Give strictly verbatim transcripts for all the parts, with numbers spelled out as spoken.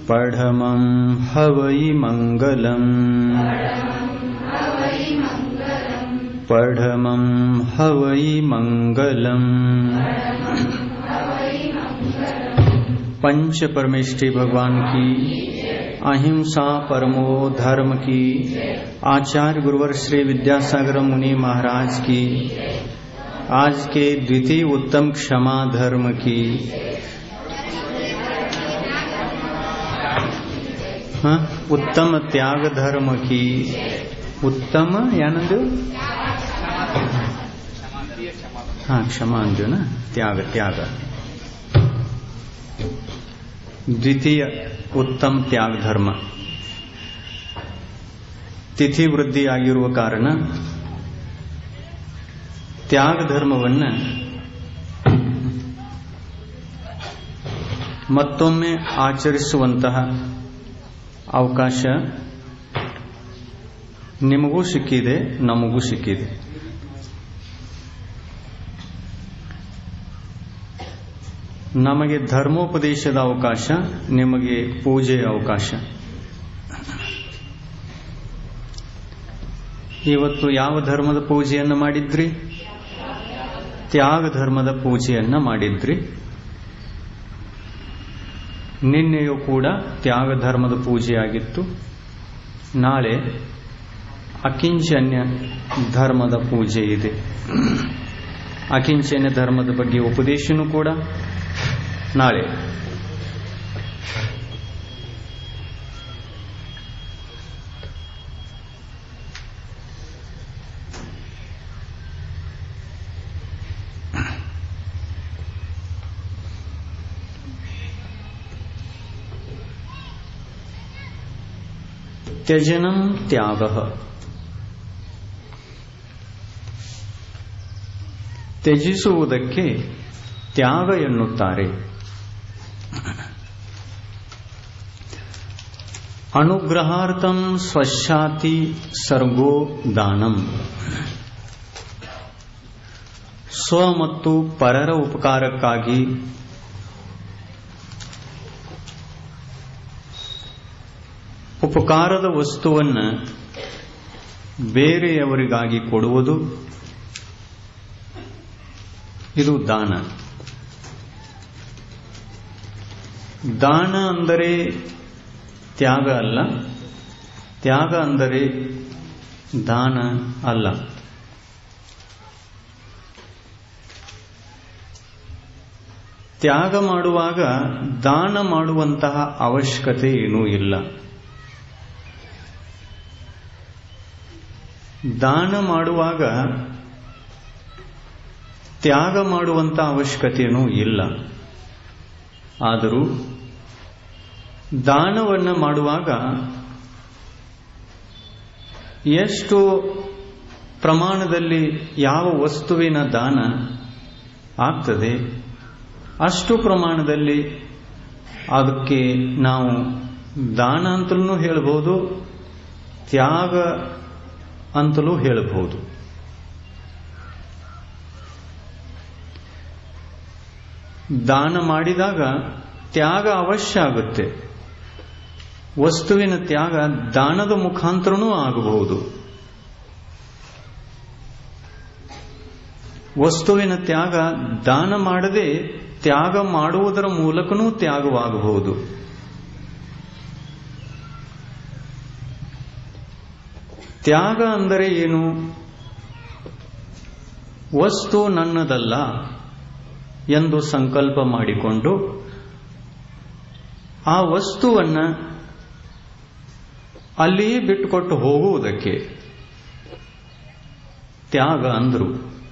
ಪಢಮಂ ಹವೈ ಮಂಗಲಂ ಪಢಮಂ ಹವೈ ಮಂಗಲಂ। पंच परमेष्ठी भगवान की, अहिंसा परमो धर्म की, आचार्य गुरुवर श्री विद्यासागर मुनि महाराज की, आज के द्वितीय उत्तम क्षमा धर्म की, हाँ उत्तम त्याग धर्म की, उत्तम यानंदु हाँ क्षमा अंजो ना त्याग त्याग द्वितीय उत्तम त्याग धर्ಮ ತಿಥಿ ವೃದ್ಧಿಯಾಗಿರುವ ಕಾರಣ ತ್ಯಾಗ ಧರ್ಮವನ್ನು ಮತ್ತೊಮ್ಮೆ ಆಚರಿಸುವಂತಹ ಅವಕಾಶ ನಿಮಗೂ ಸಿಕ್ಕಿದೆ, ನಮಗೂ ಸಿಕ್ಕಿದೆ. ನಮಗೆ ಧರ್ಮೋಪದೇಶದ ಅವಕಾಶ, ನಿಮಗೆ ಪೂಜೆಯ ಅವಕಾಶ. ಇವತ್ತು ಯಾವ ಧರ್ಮದ ಪೂಜೆಯನ್ನು ಮಾಡಿದ್ರಿ? ತ್ಯಾಗ ಧರ್ಮದ ಪೂಜೆಯನ್ನು ಮಾಡಿದ್ರಿ. ನಿನ್ನೆಯೂ ಕೂಡ ತ್ಯಾಗ ಧರ್ಮದ ಪೂಜೆಯಾಗಿತ್ತು. ನಾಳೆ ಅಕಿಂಚನ್ಯ ಧರ್ಮದ ಪೂಜೆ ಇದೆ. ಅಕಿಂಚನ್ಯ ಧರ್ಮದ ಬಗ್ಗೆ ಉಪದೇಶನೂ ಕೂಡ ನಾಳೆ. ತ್ಯಜನಂ ತ್ಯಾಗಃ. ತ್ಯಜಿಸುವುದಕ್ಕೆ ತ್ಯಾಗ ಎನ್ನುತ್ತಾರೆ. ಅನುಗ್ರಹಾರ್ಥಂ ಸ್ವಶಾತಿ ಸರ್ಗೋ ದಾನಂ. ಸ್ವ ಮತ್ತು ಪರರ ಉಪಕಾರಕ್ಕಾಗಿ ಉಪಕಾರದ ವಸ್ತುವನ್ನು ಬೇರೆಯವರಿಗಾಗಿ ಕೊಡುವುದು, ಇದು ದಾನ. ದಾನ ಅಂದರೆ ತ್ಯಾಗ ಅಲ್ಲ, ತ್ಯಾಗ ಅಂದರೆ ದಾನ ಅಲ್ಲ. ತ್ಯಾಗ ಮಾಡುವಾಗ ದಾನ ಮಾಡುವಂತಹ ಅವಶ್ಯಕತೆ ಏನೂ ಇಲ್ಲ. ದಾನ ಮಾಡುವಾಗ ತ್ಯಾಗ ಮಾಡುವಂತ ಅವಶ್ಯಕತೆಯೂ ಇಲ್ಲ. ಆದರೂ ದಾನವನ್ನು ಮಾಡುವಾಗ ಎಷ್ಟು ಪ್ರಮಾಣದಲ್ಲಿ ಯಾವ ವಸ್ತುವಿನ ದಾನ ಆಗ್ತದೆ ಅಷ್ಟು ಪ್ರಮಾಣದಲ್ಲಿ ಅದಕ್ಕೆ ನಾವು ದಾನ ಅಂತಲೂ ಹೇಳಬಹುದು, ತ್ಯಾಗ ಅಂತಲೂ ಹೇಳಬಹುದು. ದಾನ ಮಾಡಿದಾಗ ತ್ಯಾಗ ಅವಶ್ಯ ಆಗುತ್ತೆ. ವಸ್ತುವಿನ ತ್ಯಾಗ ದಾನದ ಮುಖಾಂತರನೂ ಆಗಬಹುದು. ವಸ್ತುವಿನ ತ್ಯಾಗ ದಾನ ಮಾಡದೆ ತ್ಯಾಗ ಮಾಡುವುದರ ಮೂಲಕನೂ ತ್ಯಾಗವಾಗಬಹುದು. ತ್ಯಾಗ ಅಂದರೆ ಏನು? ವಸ್ತು ನನ್ನದಲ್ಲ ಎಂದು ಸಂಕಲ್ಪ ಮಾಡಿಕೊಂಡು ಆ ವಸ್ತುವನ್ನು ಅಲ್ಲಿಯೇ ಬಿಟ್ಟುಕೊಟ್ಟು ಹೋಗುವುದಕ್ಕೆ ತ್ಯಾಗ ಅಂದರು.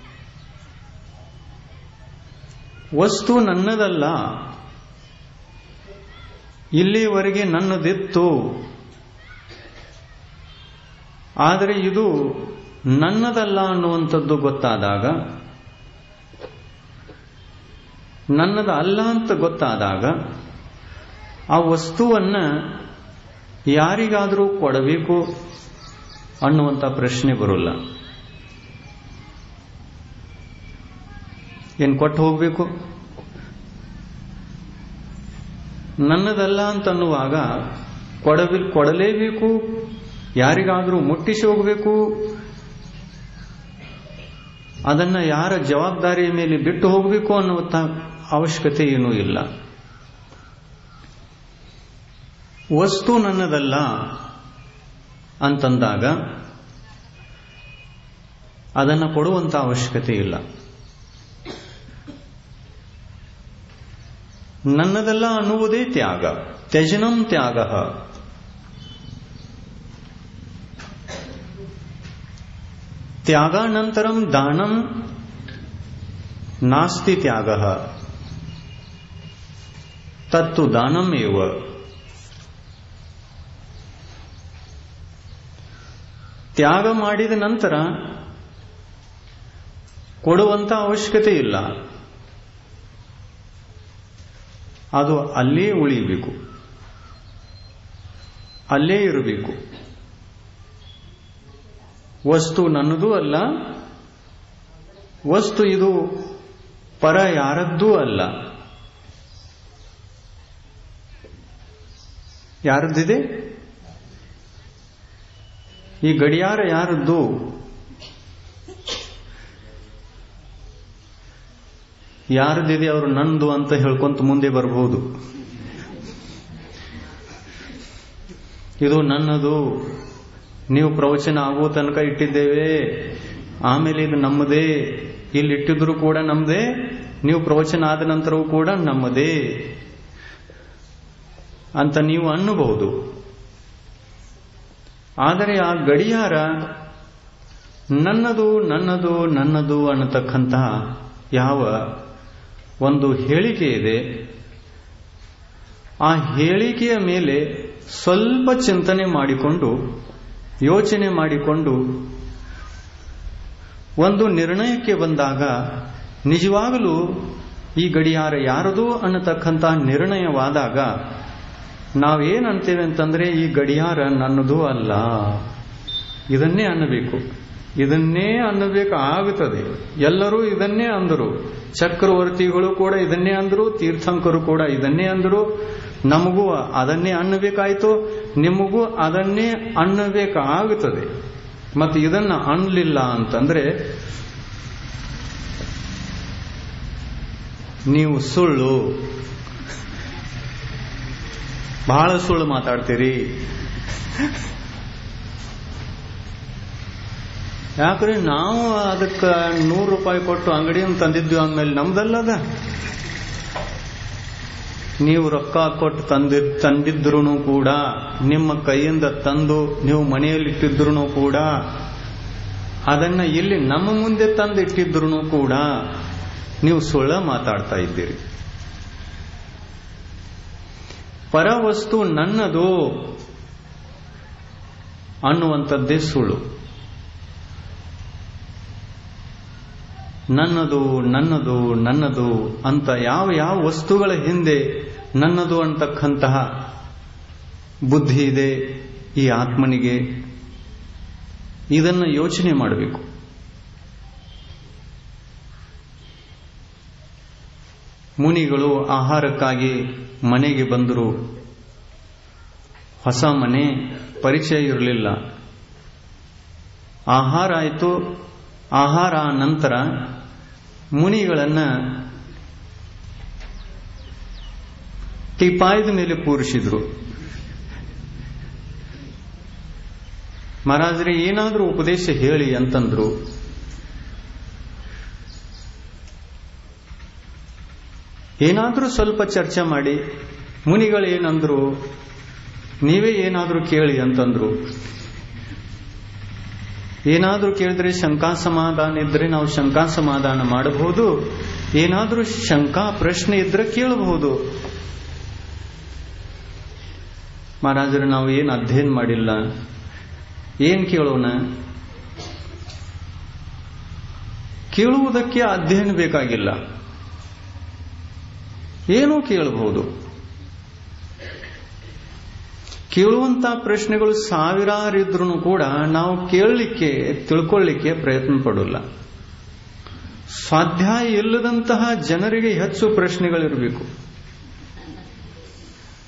ವಸ್ತು ನನ್ನದಲ್ಲ, ಇಲ್ಲಿವರೆಗೆ ನನ್ನದಿತ್ತು, ಆದರೆ ಇದು ನನ್ನದಲ್ಲ ಅನ್ನುವಂಥದ್ದು ಗೊತ್ತಾದಾಗ, ನನ್ನದ ಅಲ್ಲ ಅಂತ ಗೊತ್ತಾದಾಗ ಆ ವಸ್ತುವನ್ನ ಯಾರಿಗಾದರೂ ಕೊಡಬೇಕು ಅನ್ನುವಂಥ ಪ್ರಶ್ನೆ ಬರೋಲ್ಲ. ಏನು ಕೊಟ್ಟು ಹೋಗಬೇಕು? ನನ್ನದಲ್ಲ ಅಂತನ್ನುವಾಗ ಕೊಡಬಿ ಕೊಡಲೇಬೇಕು, ಯಾರಿಗಾದರೂ ಮುಟ್ಟಿಸಿ ಹೋಗಬೇಕು, ಅದನ್ನ ಯಾರ ಜವಾಬ್ದಾರಿಯ ಮೇಲೆ ಬಿಟ್ಟು ಹೋಗಬೇಕು ಅನ್ನುವಂಥ ಅವಶ್ಯಕತೆ ಏನೂ ಇಲ್ಲ. ವಸ್ತು ನನ್ನದಲ್ಲ ಅಂತಂದಾಗ ಅದನ್ನು ಕೊಡುವಂಥ ಅವಶ್ಯಕತೆ ಇಲ್ಲ. ನನ್ನದಲ್ಲ ಅನ್ನುವುದೇ ತ್ಯಾಗ. ತ್ಯಜನಂ ತ್ಯಾಗ. ತ್ಯಾಗಾನಂತರಂ ದಾನಂ ನಾಸ್ತಿ ತ್ಯಾಗ ತತ್ತು ದಾನಂ ಏವ. ತ್ಯಾಗ ಮಾಡಿದ ನಂತರ ಕೊಡುವಂತ ಅವಶ್ಯಕತೆ ಇಲ್ಲ, ಅದು ಅಲ್ಲೇ ಉಳಿಯಬೇಕು, ಅಲ್ಲೇ ಇರಬೇಕು. ವಸ್ತು ನನ್ನದೂ ಅಲ್ಲ, ವಸ್ತು ಇದು ಪರ ಯಾರದ್ದೂ ಅಲ್ಲ. ಯಾರದ್ದಿದೆ? ಈ ಗಡಿಯಾರ ಯಾರದ್ದು? ಯಾರದಿದೆ ಅವರು ನಂದು ಅಂತ ಹೇಳ್ಕೊಂತ ಮುಂದೆ ಬರಬಹುದು. ಇದು ನನ್ನದು, ನೀವು ಪ್ರವಚನ ಆಗುವ ತನಕ ಇಟ್ಟಿದ್ದೇವೆ, ಆಮೇಲೆ ಇದು ನಮ್ಮದೇ, ಇಲ್ಲಿ ಇಟ್ಟಿದ್ರು ಕೂಡ ನಮ್ಮದೇ, ನೀವು ಪ್ರವಚನ ಆದ ನಂತರವೂ ಕೂಡ ನಮ್ಮದೇ ಅಂತ ನೀವು ಅನ್ನಬಹುದು. ಆದರೆ ಆ ಗಡಿಯಾರ ನನ್ನದು ನನ್ನದು ನನ್ನದು ಅನ್ನತಕ್ಕಂತಹ ಯಾವ ಒಂದು ಹೇಳಿಕೆ ಇದೆ, ಆ ಹೇಳಿಕೆಯ ಮೇಲೆ ಸ್ವಲ್ಪ ಚಿಂತನೆ ಮಾಡಿಕೊಂಡು, ಯೋಚನೆ ಮಾಡಿಕೊಂಡು ಒಂದು ನಿರ್ಣಯಕ್ಕೆ ಬಂದಾಗ ನಿಜವಾಗಲೂ ಈ ಗಡಿಯಾರ ಯಾರದು ಅನ್ನತಕ್ಕಂಥ ನಿರ್ಣಯವಾದಾಗ ನಾವೇನಂತೇವೆ ಅಂತಂದ್ರೆ, ಈ ಗಡಿಯಾರ ನನ್ನದು ಅಲ್ಲ, ಇದನ್ನೇ ಅನ್ನಬೇಕು, ಇದನ್ನೇ ಅನ್ನಬೇಕಾಗುತ್ತದೆ. ಎಲ್ಲರೂ ಇದನ್ನೇ ಅಂದರು, ಚಕ್ರವರ್ತಿಗಳು ಕೂಡ ಇದನ್ನೇ ಅಂದರು, ತೀರ್ಥಂಕರು ಕೂಡ ಇದನ್ನೇ ಅಂದರು. ನಮಗೂ ಅದನ್ನೇ ಅನ್ನಬೇಕಾಯ್ತು, ನಿಮಗೂ ಅದನ್ನೇ ಅನ್ನಬೇಕಾಗುತ್ತದೆ. ಮತ್ತು ಇದನ್ನ ಅನ್ನಲಿಲ್ಲ ಅಂತಂದ್ರೆ ನೀವು ಸುಳ್ಳು, ಬಹಳ ಸುಳ್ಳು ಮಾತಾಡ್ತೀರಿ. ಯಾಕ್ರೆ ನಾವು ಅದಕ್ಕೆ ನೂರು ರೂಪಾಯಿ ಕೊಟ್ಟು ಅಂಗಡಿಯನ್ನು ತಂದಿದ್ವಿ ಅಂದಮೇಲೆ ನಮ್ದಲ್ಲದ. ನೀವು ರೊಕ್ಕ ಕೊಟ್ಟು ತಂದಿ ತಂದಿದ್ರು ಕೂಡ, ನಿಮ್ಮ ಕೈಯಿಂದ ತಂದು ನೀವು ಮನೆಯಲ್ಲಿಟ್ಟಿದ್ರು ಕೂಡ, ಅದನ್ನ ಇಲ್ಲಿ ನಮ್ಮ ಮುಂದೆ ತಂದಿಟ್ಟಿದ್ರು ಕೂಡ ನೀವು ಸುಳ್ಳ ಮಾತಾಡ್ತಾ ಇದ್ದೀರಿ. ಪರವಸ್ತು ನನ್ನದು ಅನ್ನುವಂಥದ್ದೇ ಸುಳ್ಳು. ನನ್ನದು ನನ್ನದು ನನ್ನದು ಅಂತ ಯಾವ ಯಾವ ವಸ್ತುಗಳ ಹಿಂದೆ ನನ್ನದು ಅಂತಕ್ಕಂತಹ ಬುದ್ಧಿ ಇದೆ ಈ ಆತ್ಮನಿಗೆ, ಇದನ್ನು ಯೋಚನೆ ಮಾಡಬೇಕು. ಮುನಿಗಳು ಆಹಾರಕ್ಕಾಗಿ ಮನೆಗೆ ಬಂದರು. ಹೊಸ ಮನೆ, ಪರಿಚಯ ಇರಲಿಲ್ಲ. ಆಹಾರ ಆಯಿತು. ಆಹಾರ ನಂತರ ಮುನಿಗಳನ್ನ ಟಿಪಾಯದ ಮೇಲೆ ಕೂರಿಸಿದ್ರು. ಮಹಾರಾಜರೇ ಏನಾದರೂ ಉಪದೇಶ ಹೇಳಿ ಅಂತಂದ್ರು. ಏನಾದರೂ ಸ್ವಲ್ಪ ಚರ್ಚೆ ಮಾಡಿ. ಮುನಿಗಳು ಏನಂದ್ರು, ನೀವೇ ಏನಾದರೂ ಕೇಳಿ ಅಂತಂದ್ರು. ಏನಾದರೂ ಕೇಳಿದ್ರೆ ಶಂಕಾ ಸಮಾಧಾನ ಇದ್ರೆ ನಾವು ಶಂಕಾ ಸಮಾಧಾನ ಮಾಡಬಹುದು, ಏನಾದರೂ ಶಂಕಾ ಪ್ರಶ್ನೆ ಇದ್ರೆ ಕೇಳಬಹುದು. ಮಹಾರಾಜರು ನಾವು ಏನು ಅಧ್ಯಯನ ಮಾಡಿಲ್ಲ, ಏನ್ ಕೇಳೋಣ? ಕೇಳುವುದಕ್ಕೆ ಅಧ್ಯಯನ ಬೇಕಾಗಿಲ್ಲ, ಏನೂ ಕೇಳಬಹುದು. ಕೇಳುವಂತ ಪ್ರಶ್ನೆಗಳು ಸಾವಿರಾರಿದ್ರೂ ಕೂಡ ನಾವು ಕೇಳಲಿಕ್ಕೆ ತಿಳ್ಕೊಳ್ಳಿಕ್ಕೆ ಪ್ರಯತ್ನ ಪಡೋಲ್ಲ. ಸ್ವಾಧ್ಯಾಯ ಇಲ್ಲದಂತಹ ಜನರಿಗೆ ಹೆಚ್ಚು ಪ್ರಶ್ನೆಗಳಿರಬೇಕು.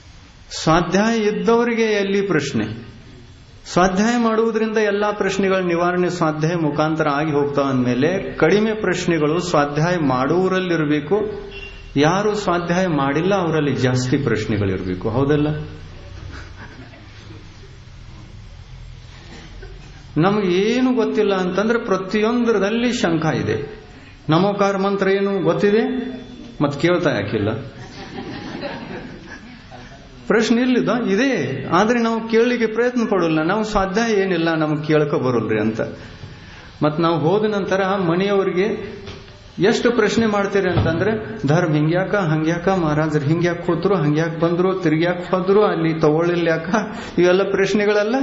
ಸ್ವಾಧ್ಯಾಯ ಇದ್ದವರಿಗೆ ಎಲ್ಲಿ ಪ್ರಶ್ನೆ? ಸ್ವಾಧ್ಯಾಯ ಮಾಡುವುದರಿಂದ ಎಲ್ಲಾ ಪ್ರಶ್ನೆಗಳ ನಿವಾರಣೆ ಸ್ವಾಧ್ಯಾಯ ಮುಖಾಂತರ ಆಗಿ ಹೋಗ್ತಾವ ಅಂದಮೇಲೆ ಕಡಿಮೆ ಪ್ರಶ್ನೆಗಳು ಸ್ವಾಧ್ಯಾಯ ಮಾಡುವವರಲ್ಲಿರಬೇಕು, ಯಾರು ಸ್ವಾಧ್ಯಾಯ ಮಾಡಿಲ್ಲ ಅವರಲ್ಲಿ ಜಾಸ್ತಿ ಪ್ರಶ್ನೆಗಳಿರಬೇಕು. ಹೌದಲ್ಲ? ನಮ್ಗೆ ಏನು ಗೊತ್ತಿಲ್ಲ ಅಂತಂದ್ರೆ ಪ್ರತಿಯೊಂದರಲ್ಲಿ ಶಂಕ ಇದೆ. ನಮೋಕಾರ ಮಂತ್ರ ಏನು ಗೊತ್ತಿದೆ, ಮತ್ತೆ ಕೇಳ್ತಾ ಯಾಕಿಲ್ಲ? ಪ್ರಶ್ನೆ ಇಲ್ಲಿದ ಇದೆ, ಆದ್ರೆ ನಾವು ಕೇಳಲಿಕ್ಕೆ ಪ್ರಯತ್ನ ಪಡೋಲ್ಲ. ನಾವು ಸ್ವಾಧ್ಯಾಯ ಏನಿಲ್ಲ, ನಮ್ಗೆ ಕೇಳಕ ಬರೋಲ್ರಿ ಅಂತ. ಮತ್ ನಾವು ಹೋದ ನಂತರ ಮನೆಯವರಿಗೆ ಎಷ್ಟು ಪ್ರಶ್ನೆ ಮಾಡ್ತೀರಿ ಅಂತಂದ್ರೆ, ಧರ್ಮ ಹಿಂಗ್ಯಾಕ ಹಂಗ್ಯಾಕ, ಮಹಾರಾಜರು ಹಿಂಗ್ಯಾಕ ಕೂತ್ರು, ಹಂಗ್ಯಾಕ ಬಂದ್ರು, ತಿರ್ಗ್ಯಾಕ ಹೋದ್ರು, ಅಲ್ಲಿ ತಗೊಳ್ಳಿಲ್ಲ ಯಾಕ, ಇವೆಲ್ಲ ಪ್ರಶ್ನೆಗಳಲ್ಲ.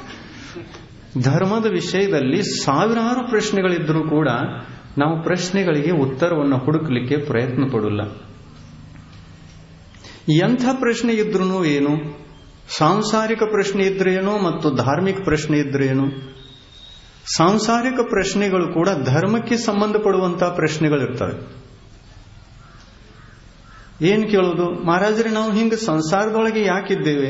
ಧರ್ಮದ ವಿಷಯದಲ್ಲಿ ಸಾವಿರಾರು ಪ್ರಶ್ನೆಗಳಿದ್ರೂ ಕೂಡ ನಾವು ಪ್ರಶ್ನೆಗಳಿಗೆ ಉತ್ತರವನ್ನು ಹುಡುಕಲಿಕ್ಕೆ ಪ್ರಯತ್ನ ಪಡೋಲ್ಲ. ಎಂಥ ಪ್ರಶ್ನೆ ಇದ್ರೂ ಏನು, ಸಾಂಸಾರಿಕ ಪ್ರಶ್ನೆ ಇದ್ರೇನು ಮತ್ತು ಧಾರ್ಮಿಕ ಪ್ರಶ್ನೆ ಇದ್ರೇನು. ಸಾಂಸಾರಿಕ ಪ್ರಶ್ನೆಗಳು ಕೂಡ ಧರ್ಮಕ್ಕೆ ಸಂಬಂಧಪಡುವಂತಹ ಪ್ರಶ್ನೆಗಳಿರ್ತವೆ. ಏನ್ ಕೇಳೋದು, ಮಹಾರಾಜರೇ ನಾವು ಹಿಂಗ ಸಂಸಾರದೊಳಗೆ ಯಾಕಿದ್ದೇವೆ,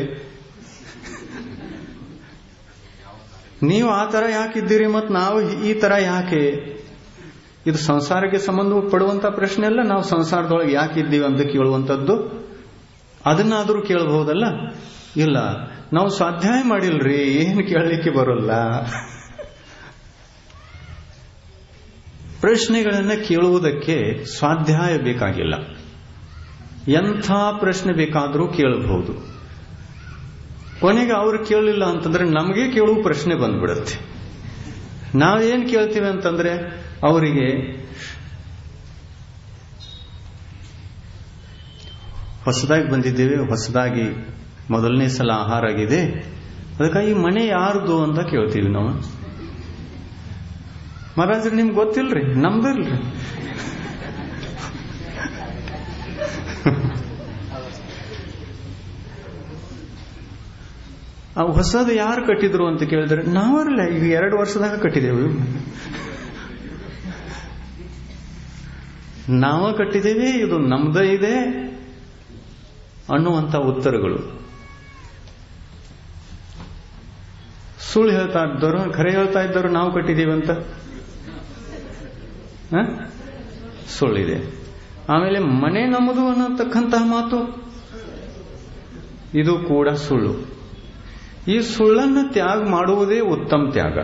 ನೀವು ಆ ತರ ಯಾಕಿದ್ದೀರಿ ಮತ್ತು ನಾವು ಈ ತರ ಯಾಕೆ? ಇದು ಸಂಸಾರಕ್ಕೆ ಸಂಬಂಧ ಪಡುವಂತಹ ಪ್ರಶ್ನೆ ಅಲ್ಲ. ನಾವು ಸಂಸಾರದೊಳಗೆ ಯಾಕಿದ್ದೀವಿ ಅಂತ ಕೇಳುವಂಥದ್ದು. ಅದನ್ನಾದರೂ ಕೇಳಬಹುದಲ್ಲ. ಇಲ್ಲ, ನಾವು ಸ್ವಾಧ್ಯಾಯ ಮಾಡಿಲ್ರಿ, ಏನು ಕೇಳಲಿಕ್ಕೆ ಬರೋಲ್ಲ. ಪ್ರಶ್ನೆಗಳನ್ನ ಕೇಳುವುದಕ್ಕೆ ಸ್ವಾಧ್ಯಾಯ ಬೇಕಾಗಿಲ್ಲ. ಎಂಥ ಪ್ರಶ್ನೆ ಬೇಕಾದರೂ ಕೇಳಬಹುದು. ಕೊನೆಗೆ ಅವ್ರು ಕೇಳಲಿಲ್ಲ ಅಂತಂದ್ರೆ ನಮಗೆ ಕೇಳುವ ಪ್ರಶ್ನೆ ಬಂದ್ಬಿಡುತ್ತೆ. ನಾವೇನ್ ಕೇಳ್ತೀವಿ ಅಂತಂದ್ರೆ, ಅವರಿಗೆ ಹೊಸದಾಗಿ ಬಂದಿದ್ದೇವೆ, ಹೊಸದಾಗಿ ಮೊದಲನೇ ಸಲ ಆಹಾರ ಆಗಿದೆ, ಅದಕ್ಕಾಗಿ ಮನೆ ಯಾರ್ದು ಅಂತ ಕೇಳ್ತೀವಿ ನಾವು. ಮಹಾರಾಜರು ನಿಮ್ಗೆ ಗೊತ್ತಿಲ್ರಿ, ನಮ್ದಿಲ್ರಿ. ಆ ಹೊಸದು ಯಾರು ಕಟ್ಟಿದ್ರು ಅಂತ ಕೇಳಿದ್ರೆ, ನಾವಲ್ಲ, ಈಗ ಎರಡು ವರ್ಷದಾಗ ಕಟ್ಟಿದ್ದೇವೆ, ನಾವ ಕಟ್ಟಿದ್ದೇವೆ, ಇದು ನಮ್ದ ಇದೆ ಅನ್ನುವಂತ ಉತ್ತರಗಳು. ಸುಳ್ಳು ಹೇಳ್ತಾ ಇದ್ದವರು, ಖರೆ ಹೇಳ್ತಾ ಇದ್ದವರು ನಾವು ಕಟ್ಟಿದ್ದೀವಿ ಅಂತ ಸುಳ್ಳಿದೆ. ಆಮೇಲೆ ಮನೆ ನಮ್ಮದು ಅನ್ನತಕ್ಕಂತಹ ಮಾತು, ಇದು ಕೂಡ ಸುಳ್ಳು. ಈ ಸುಳ್ಳನ್ನು ತ್ಯಾಗ ಮಾಡುವುದೇ ಉತ್ತಮ ತ್ಯಾಗ.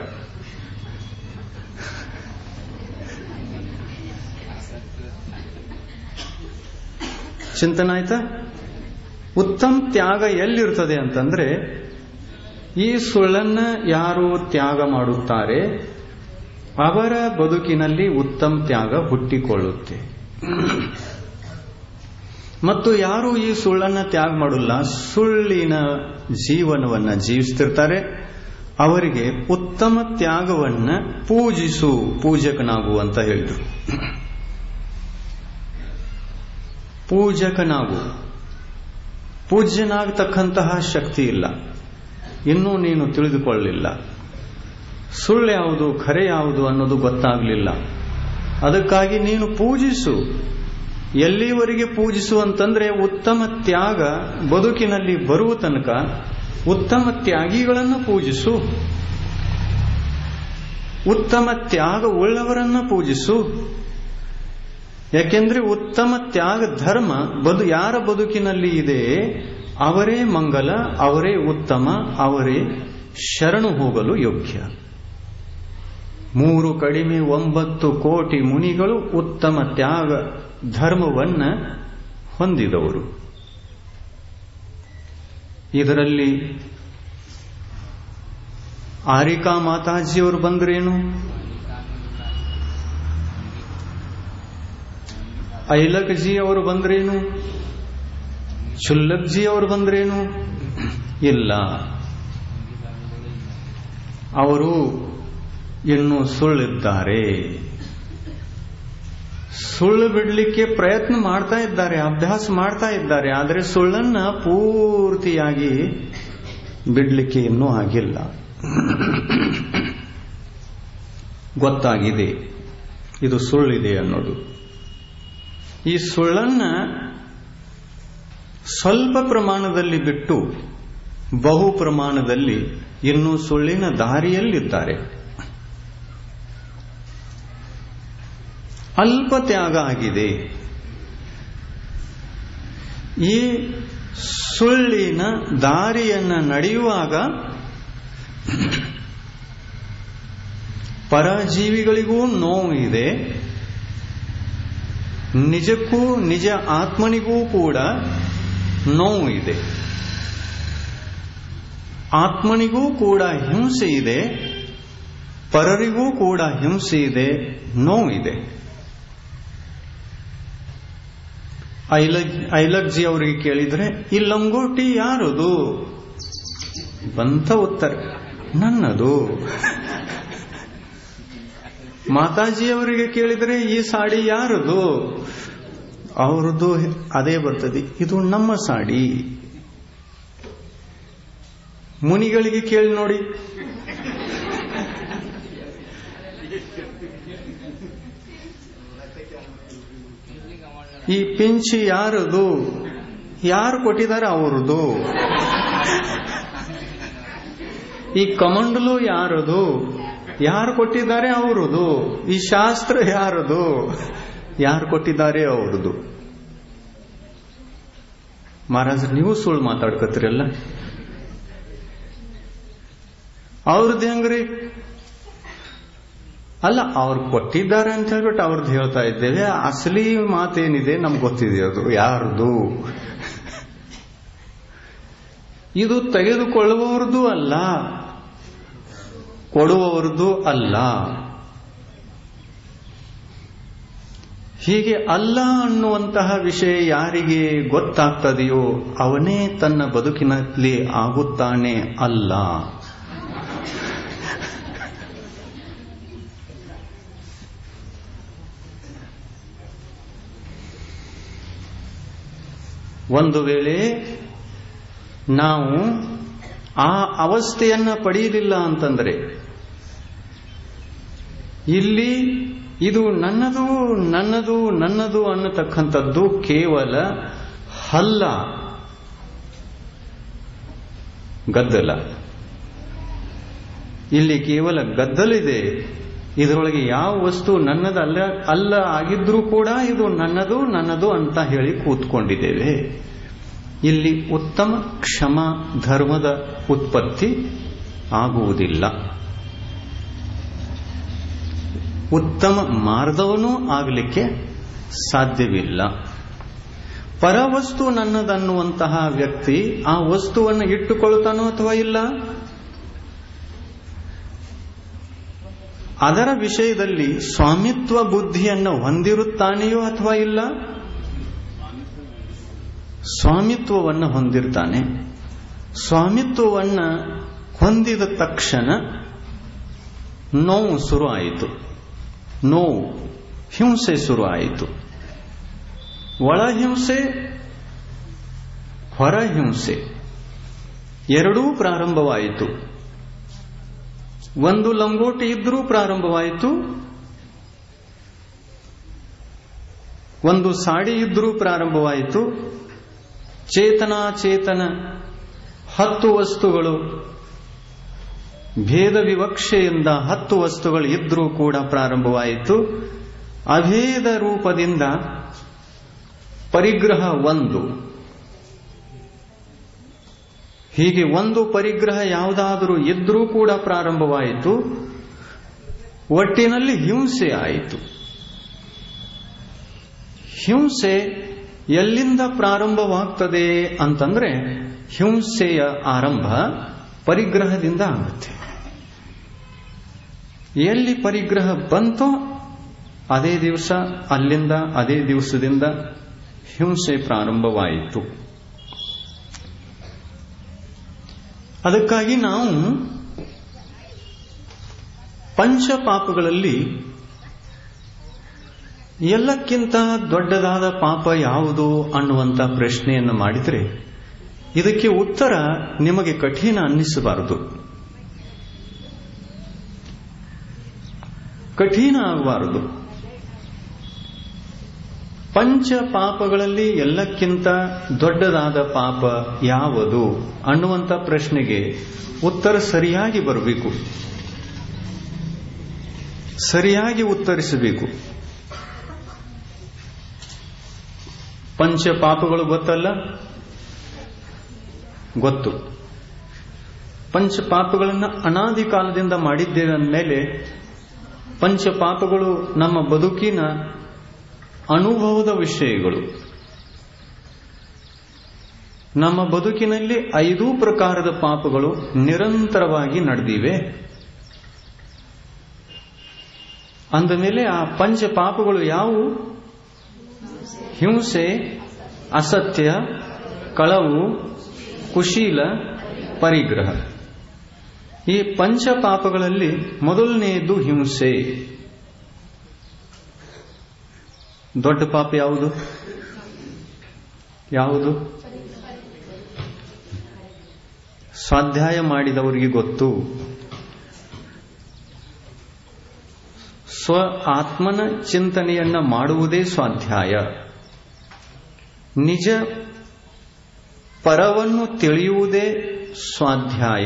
ಚಿಂತನ ಆಯ್ತಾ? ಉತ್ತಮ ತ್ಯಾಗ ಎಲ್ಲಿರ್ತದೆ ಅಂತಂದ್ರೆ, ಈ ಸುಳ್ಳನ್ನ ಯಾರು ತ್ಯಾಗ ಮಾಡುತ್ತಾರೆ ಅವರ ಬದುಕಿನಲ್ಲಿ ಉತ್ತಮ ತ್ಯಾಗ ಹುಟ್ಟಿಕೊಳ್ಳುತ್ತೆ. ಮತ್ತು ಯಾರು ಈ ಸುಳ್ಳನ್ನ ತ್ಯಾಗ ಮಾಡಲ್ಲ, ಸುಳ್ಳಿನ ಜೀವನವನ್ನ ಜೀವಿಸ್ತಿರ್ತಾರೆ, ಅವರಿಗೆ ಉತ್ತಮ ತ್ಯಾಗವನ್ನ ಪೂಜಿಸು, ಪೂಜಕನಾಗು ಅಂತ ಹೇಳಿದ್ರು. ಪೂಜಕನಾಗು, ಪೂಜ್ಯನಾಗತಕ್ಕಂತಹ ಶಕ್ತಿ ಇಲ್ಲ, ಇನ್ನೂ ನೀನು ತಿಳಿದುಕೊಳ್ಳಲಿಲ್ಲ. ಸುಳ್ಳು ಯಾವುದು ಖರೆ ಯಾವುದು ಅನ್ನೋದು ಗೊತ್ತಾಗಲಿಲ್ಲ. ಅದಕ್ಕಾಗಿ ನೀನು ಪೂಜಿಸು. ಎಲ್ಲಿವರೆಗೆ ಪೂಜಿಸು ಅಂತಂದ್ರೆ, ಉತ್ತಮ ತ್ಯಾಗ ಬದುಕಿನಲ್ಲಿ ಬರುವ ತನಕ ಉತ್ತಮ ತ್ಯಾಗಿಗಳನ್ನು ಪೂಜಿಸು, ಉತ್ತಮ ತ್ಯಾಗ ಉಳ್ಳವರನ್ನ ಪೂಜಿಸು. ಯಾಕೆಂದ್ರೆ ಉತ್ತಮ ತ್ಯಾಗ ಧರ್ಮ ಬದು ಯಾರ ಬದುಕಿನಲ್ಲಿ ಇದೆ ಅವರೇ ಮಂಗಲ, ಅವರೇ ಉತ್ತಮ, ಅವರೇ ಶರಣು ಹೋಗಲು ಯೋಗ್ಯ. ಮೂರು ಕಡಿಮೆ ಒಂಬತ್ತು ಕೋಟಿ ಮುನಿಗಳು ಉತ್ತಮ ತ್ಯಾಗ ಧರ್ಮವನ್ನ ಹೊಂದಿದವರು. ಇದರಲ್ಲಿ ಆರಿಕಾ ಮಾತಾಜಿಯವರು ಬಂದ್ರೇನು, ಐಲಕ್ಜಿ ಅವರು ಬಂದ್ರೇನು, ಚುಲ್ಲಕ್ಜಿ ಅವರು ಬಂದ್ರೇನು? ಇಲ್ಲ, ಅವರು ಇನ್ನು ಸುಳ್ಳಿದ್ದಾರೆ. ಸುಳ್ಳು ಬಿಡಲಿಕ್ಕೆ ಪ್ರಯತ್ನ ಮಾಡ್ತಾ ಇದ್ದಾರೆ, ಅಭ್ಯಾಸ ಮಾಡ್ತಾ ಇದ್ದಾರೆ. ಆದರೆ ಸುಳ್ಳನ್ನ ಪೂರ್ತಿಯಾಗಿ ಬಿಡಲಿಕ್ಕೆ ಇನ್ನೂ ಆಗಿಲ್ಲ. ಗೊತ್ತಾಗಿದೆ ಇದು ಸುಳ್ಳಿದೆ ಅನ್ನೋದು. ಈ ಸುಳ್ಳನ್ನ ಸ್ವಲ್ಪ ಪ್ರಮಾಣದಲ್ಲಿ ಬಿಟ್ಟು ಬಹು ಪ್ರಮಾಣದಲ್ಲಿ ಇನ್ನೂ ಸುಳ್ಳಿನ ದಾರಿಯಲ್ಲಿದ್ದಾರೆ. ಅಲ್ಪ ತ್ಯಾಗ ಆಗಿದೆ. ಈ ಸುಳ್ಳಿನ ದಾರಿಯನ್ನು ನಡೆಯುವಾಗ ಪರಜೀವಿಗಳಿಗೂ ನೋವು ಇದೆ, ನಿಜಕ್ಕೂ ನಿಜ ಆತ್ಮನಿಗೂ ಕೂಡ ನೋವು ಇದೆ. ಆತ್ಮನಿಗೂ ಕೂಡ ಹಿಂಸೆ ಇದೆ, ಪರರಿಗೂ ಕೂಡ ಹಿಂಸೆ ಇದೆ, ನೋವಿದೆ. ಐಲಗ್ ಐಲಗ್ಜಿ ಅವರಿಗೆ ಕೇಳಿದ್ರೆ ಈ ಲಂಗೋಟಿ ಯಾರದು ಬಂತ ಉತ್ತರ, ನನ್ನದು. ಮಾತಾಜಿ ಅವರಿಗೆ ಕೇಳಿದ್ರೆ ಈ ಸಾಡಿ ಯಾರದು, ಅವ್ರದ್ದು ಅದೇ ಬರ್ತದೆ, ಇದು ನಮ್ಮ ಸಾಡಿ. ಮುನಿಗಳಿಗೆ ಕೇಳಿ ನೋಡಿ, ಈ ಪಿಂಚಿ ಯಾರದು, ಯಾರು ಕೊಟ್ಟಿದ್ದಾರೆ ಅವರದು. ಈ ಕಮಂಡಲು ಯಾರದು, ಯಾರು ಕೊಟ್ಟಿದ್ದಾರೆ ಅವರದು. ಈ ಶಾಸ್ತ್ರ ಯಾರದು, ಯಾರು ಕೊಟ್ಟಿದ್ದಾರೆ ಅವರದು. ಮಹಾರಾಜ್ ನೀವು ಸುಳ್ಳು ಮಾತಾಡ್ಕತ್ತೀರಲ್ಲ, ಅವ್ರದ್ದು ಹೆಂಗ್ರಿ? ಅಲ್ಲ, ಅವ್ರು ಕೊಟ್ಟಿದ್ದಾರೆ ಅಂತ ಹೇಳ್ಬಿಟ್ಟು ಅವ್ರದ್ದು ಹೇಳ್ತಾ ಇದ್ದೇವೆ. ಅಸಲಿ ಮಾತೇನಿದೆ ನಮ್ಗೆ ಗೊತ್ತಿದೆ, ಅದು ಯಾರ್ದು. ಇದು ತೆಗೆದುಕೊಳ್ಳುವವರದು ಅಲ್ಲ, ಕೊಡುವವರದು ಅಲ್ಲ. ಹೀಗೆ ಅಲ್ಲ ಅನ್ನುವಂತಹ ವಿಷಯ ಯಾರಿಗೆ ಗೊತ್ತಾಗ್ತದೆಯೋ ಅವನೇ ತನ್ನ ಬದುಕಿನಲ್ಲಿ ಆಗುತ್ತಾನೆ ಅಲ್ಲ. ಒಂದು ವೇಳೆ ನಾವು ಆ ಅವಸ್ಥೆಯನ್ನ ಪಡೆಯಲಿಲ್ಲ ಅಂತಂದ್ರೆ, ಇಲ್ಲಿ ಇದು ನನ್ನದು ನನ್ನದು ನನ್ನದು ಅನ್ನತಕ್ಕಂಥದ್ದು ಕೇವಲ ಹಲ್ಲ, ಗದ್ದಲ. ಇಲ್ಲಿ ಕೇವಲ ಗದ್ದಲಿದೆ. ಇದರೊಳಗೆ ಯಾವ ವಸ್ತು ನನ್ನದಲ್ಲ ಅಲ್ಲ ಆಗಿದ್ರೂ ಕೂಡ ಇದು ನನ್ನದು ನನ್ನದು ಅಂತ ಹೇಳಿ ಕೂತ್ಕೊಂಡಿದ್ದೇವೆ. ಇಲ್ಲಿ ಉತ್ತಮ ಕ್ಷಮ ಧರ್ಮದ ಉತ್ಪತ್ತಿ ಆಗುವುದಿಲ್ಲ. ಉತ್ತಮ ಮಾರ್ಗವನ್ನೂ ಆಗಲಿಕ್ಕೆ ಸಾಧ್ಯವಿಲ್ಲ. ಪರವಸ್ತು ನನ್ನದನ್ನುವಂತಹ ವ್ಯಕ್ತಿ ಆ ವಸ್ತುವನ್ನು ಇಟ್ಟುಕೊಳ್ಳುತ್ತಾನೋ ಅಥವಾ ಇಲ್ಲ, ಅದರ ವಿಷಯದಲ್ಲಿ ಸ್ವಾಮಿತ್ವ ಬುದ್ಧಿಯನ್ನು ಹೊಂದಿರುತ್ತಾನೆಯೋ ಅಥವಾ ಇಲ್ಲ? ಸ್ವಾಮಿತ್ವವನ್ನು ಹೊಂದಿರ್ತಾನೆ. ಸ್ವಾಮಿತ್ವವನ್ನು ಹೊಂದಿದ ತಕ್ಷಣ ನೋವು ಶುರು ಆಯಿತು, ನೋವು ಹಿಂಸೆ ಶುರು ಆಯಿತು. ಒಳಹಿಂಸೆ ಹೊರಹಿಂಸೆ ಎರಡೂ ಪ್ರಾರಂಭವಾಯಿತು. ಒಂದು ಲಂಗೋಟಿ ಇದ್ರೂ ಪ್ರಾರಂಭವಾಯಿತು, ಒಂದು ಸಾಡಿ ಇದ್ರೂ ಪ್ರಾರಂಭವಾಯಿತು. ಚೇತನಾಚೇತನ ಹತ್ತು ವಸ್ತುಗಳು, ಭೇದ ವಿವಕ್ಷೆಯಿಂದ ಹತ್ತು ವಸ್ತುಗಳು ಇದ್ರೂ ಕೂಡ ಪ್ರಾರಂಭವಾಯಿತು. ಅಭೇದ ರೂಪದಿಂದ ಪರಿಗ್ರಹ ಒಂದು. ಹೀಗೆ ಒಂದು ಪರಿಗ್ರಹ ಯಾವುದಾದರೂ ಇದ್ರೂ ಕೂಡ ಪ್ರಾರಂಭವಾಯಿತು. ಒಟ್ಟಿನಲ್ಲಿ ಹಿಂಸೆ ಆಯಿತು. ಹಿಂಸೆ ಎಲ್ಲಿಂದ ಪ್ರಾರಂಭವಾಗ್ತದೆ ಅಂತಂದ್ರೆ, ಹಿಂಸೆಯ ಆರಂಭ ಪರಿಗ್ರಹದಿಂದ ಆಗುತ್ತೆ. ಎಲ್ಲಿ ಪರಿಗ್ರಹ ಬಂತೋ ಅದೇ ದಿವಸ, ಅಲ್ಲಿಂದ ಅದೇ ದಿವಸದಿಂದ ಹಿಂಸೆ ಪ್ರಾರಂಭವಾಯಿತು. ಅದಕ್ಕಾಗಿ ನಾವು ಪಂಚಪಾಪಗಳಲ್ಲಿ ಎಲ್ಲಕ್ಕಿಂತ ದೊಡ್ಡದಾದ ಪಾಪ ಯಾವುದು ಅನ್ನುವಂಥ ಪ್ರಶ್ನೆಯನ್ನು ಮಾಡಿದರೆ ಇದಕ್ಕೆ ಉತ್ತರ ನಿಮಗೆ ಕಠಿಣ ಅನ್ನಿಸಬಾರದು, ಕಠಿಣ ಆಗಬಾರದು. ಪಂಚ ಪಾಪಗಳಲ್ಲಿ ಎಲ್ಲಕ್ಕಿಂತ ದೊಡ್ಡದಾದ ಪಾಪ ಯಾವುದು ಅನ್ನುವಂಥ ಪ್ರಶ್ನೆಗೆ ಉತ್ತರ ಸರಿಯಾಗಿ ಬರಬೇಕು, ಸರಿಯಾಗಿ ಉತ್ತರಿಸಬೇಕು. ಪಂಚ ಪಾಪಗಳು ಗೊತ್ತಲ್ಲ? ಗೊತ್ತು. ಪಂಚ ಪಾಪಗಳನ್ನು ಅನಾದಿ ಕಾಲದಿಂದ ಮಾಡಿದ್ದೇವೆ ಅಂದಮೇಲೆ ಪಂಚ ಪಾಪಗಳು ನಮ್ಮ ಬದುಕಿನ ಅನುಭವದ ವಿಷಯಗಳು. ನಮ್ಮ ಬದುಕಿನಲ್ಲಿ ಐದೂ ಪ್ರಕಾರದ ಪಾಪಗಳು ನಿರಂತರವಾಗಿ ನಡೆದಿವೆ. ಅಂದಮೇಲೆ ಆ ಪಂಚ ಪಾಪಗಳು ಯಾವುವು? ಹಿಂಸೆ, ಅಸತ್ಯ, ಕಳವು, ಕುಶೀಲ, ಪರಿಗ್ರಹ. ಈ ಪಂಚ ಪಾಪಗಳಲ್ಲಿ ಮೊದಲನೆಯದು ಹಿಂಸೆ. ದೊಡ್ಡ ಪಾಪ ಯಾವುದು? ಯಾವುದು? ಸ್ವಾಧ್ಯಾಯ ಮಾಡಿದವರಿಗೆ ಗೊತ್ತು. ಸ್ವ ಆತ್ಮನ ಚಿಂತನೆಯನ್ನ ಮಾಡುವುದೇ ಸ್ವಾಧ್ಯಾಯ. ನಿಜ ಪರವನ್ನು ತಿಳಿಯುವುದೇ ಸ್ವಾಧ್ಯಾಯ.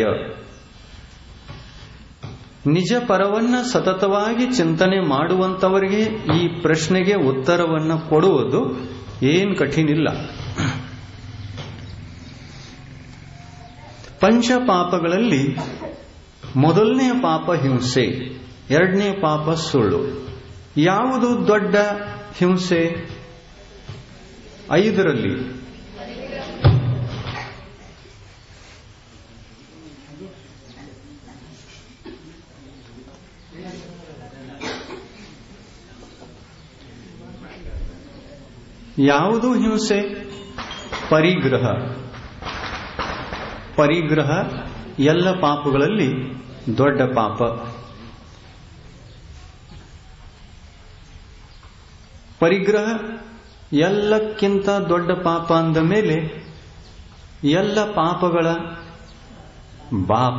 ನಿಜ ಪರವನ್ನ ಸತತವಾಗಿ ಚಿಂತನೆ ಮಾಡುವಂತವರಿಗೆ ಈ ಪ್ರಶ್ನೆಗೆ ಉತ್ತರವನ್ನು ಕೊಡುವುದು ಏನ್ ಕಠಿಣಿಲ್ಲ. ಪಂಚ ಪಾಪಗಳಲ್ಲಿ ಮೊದಲನೆಯ ಪಾಪ ಹಿಂಸೆ, ಎರಡನೇ ಪಾಪ ಸುಳ್ಳು. ಯಾವುದು ದೊಡ್ಡ ಹಿಂಸೆ? ಐದರಲ್ಲಿ ಯಾವುದು ಹಿಂಸೆ? ಪರಿಗ್ರಹ. ಪರಿಗ್ರಹ ಎಲ್ಲ ಪಾಪಗಳಲ್ಲಿ ದೊಡ್ಡ ಪಾಪ. ಪರಿಗ್ರಹ ಎಲ್ಲಕ್ಕಿಂತ ದೊಡ್ಡ ಪಾಪ ಅಂದ ಮೇಲೆ ಎಲ್ಲ ಪಾಪಗಳ ಬಾಪ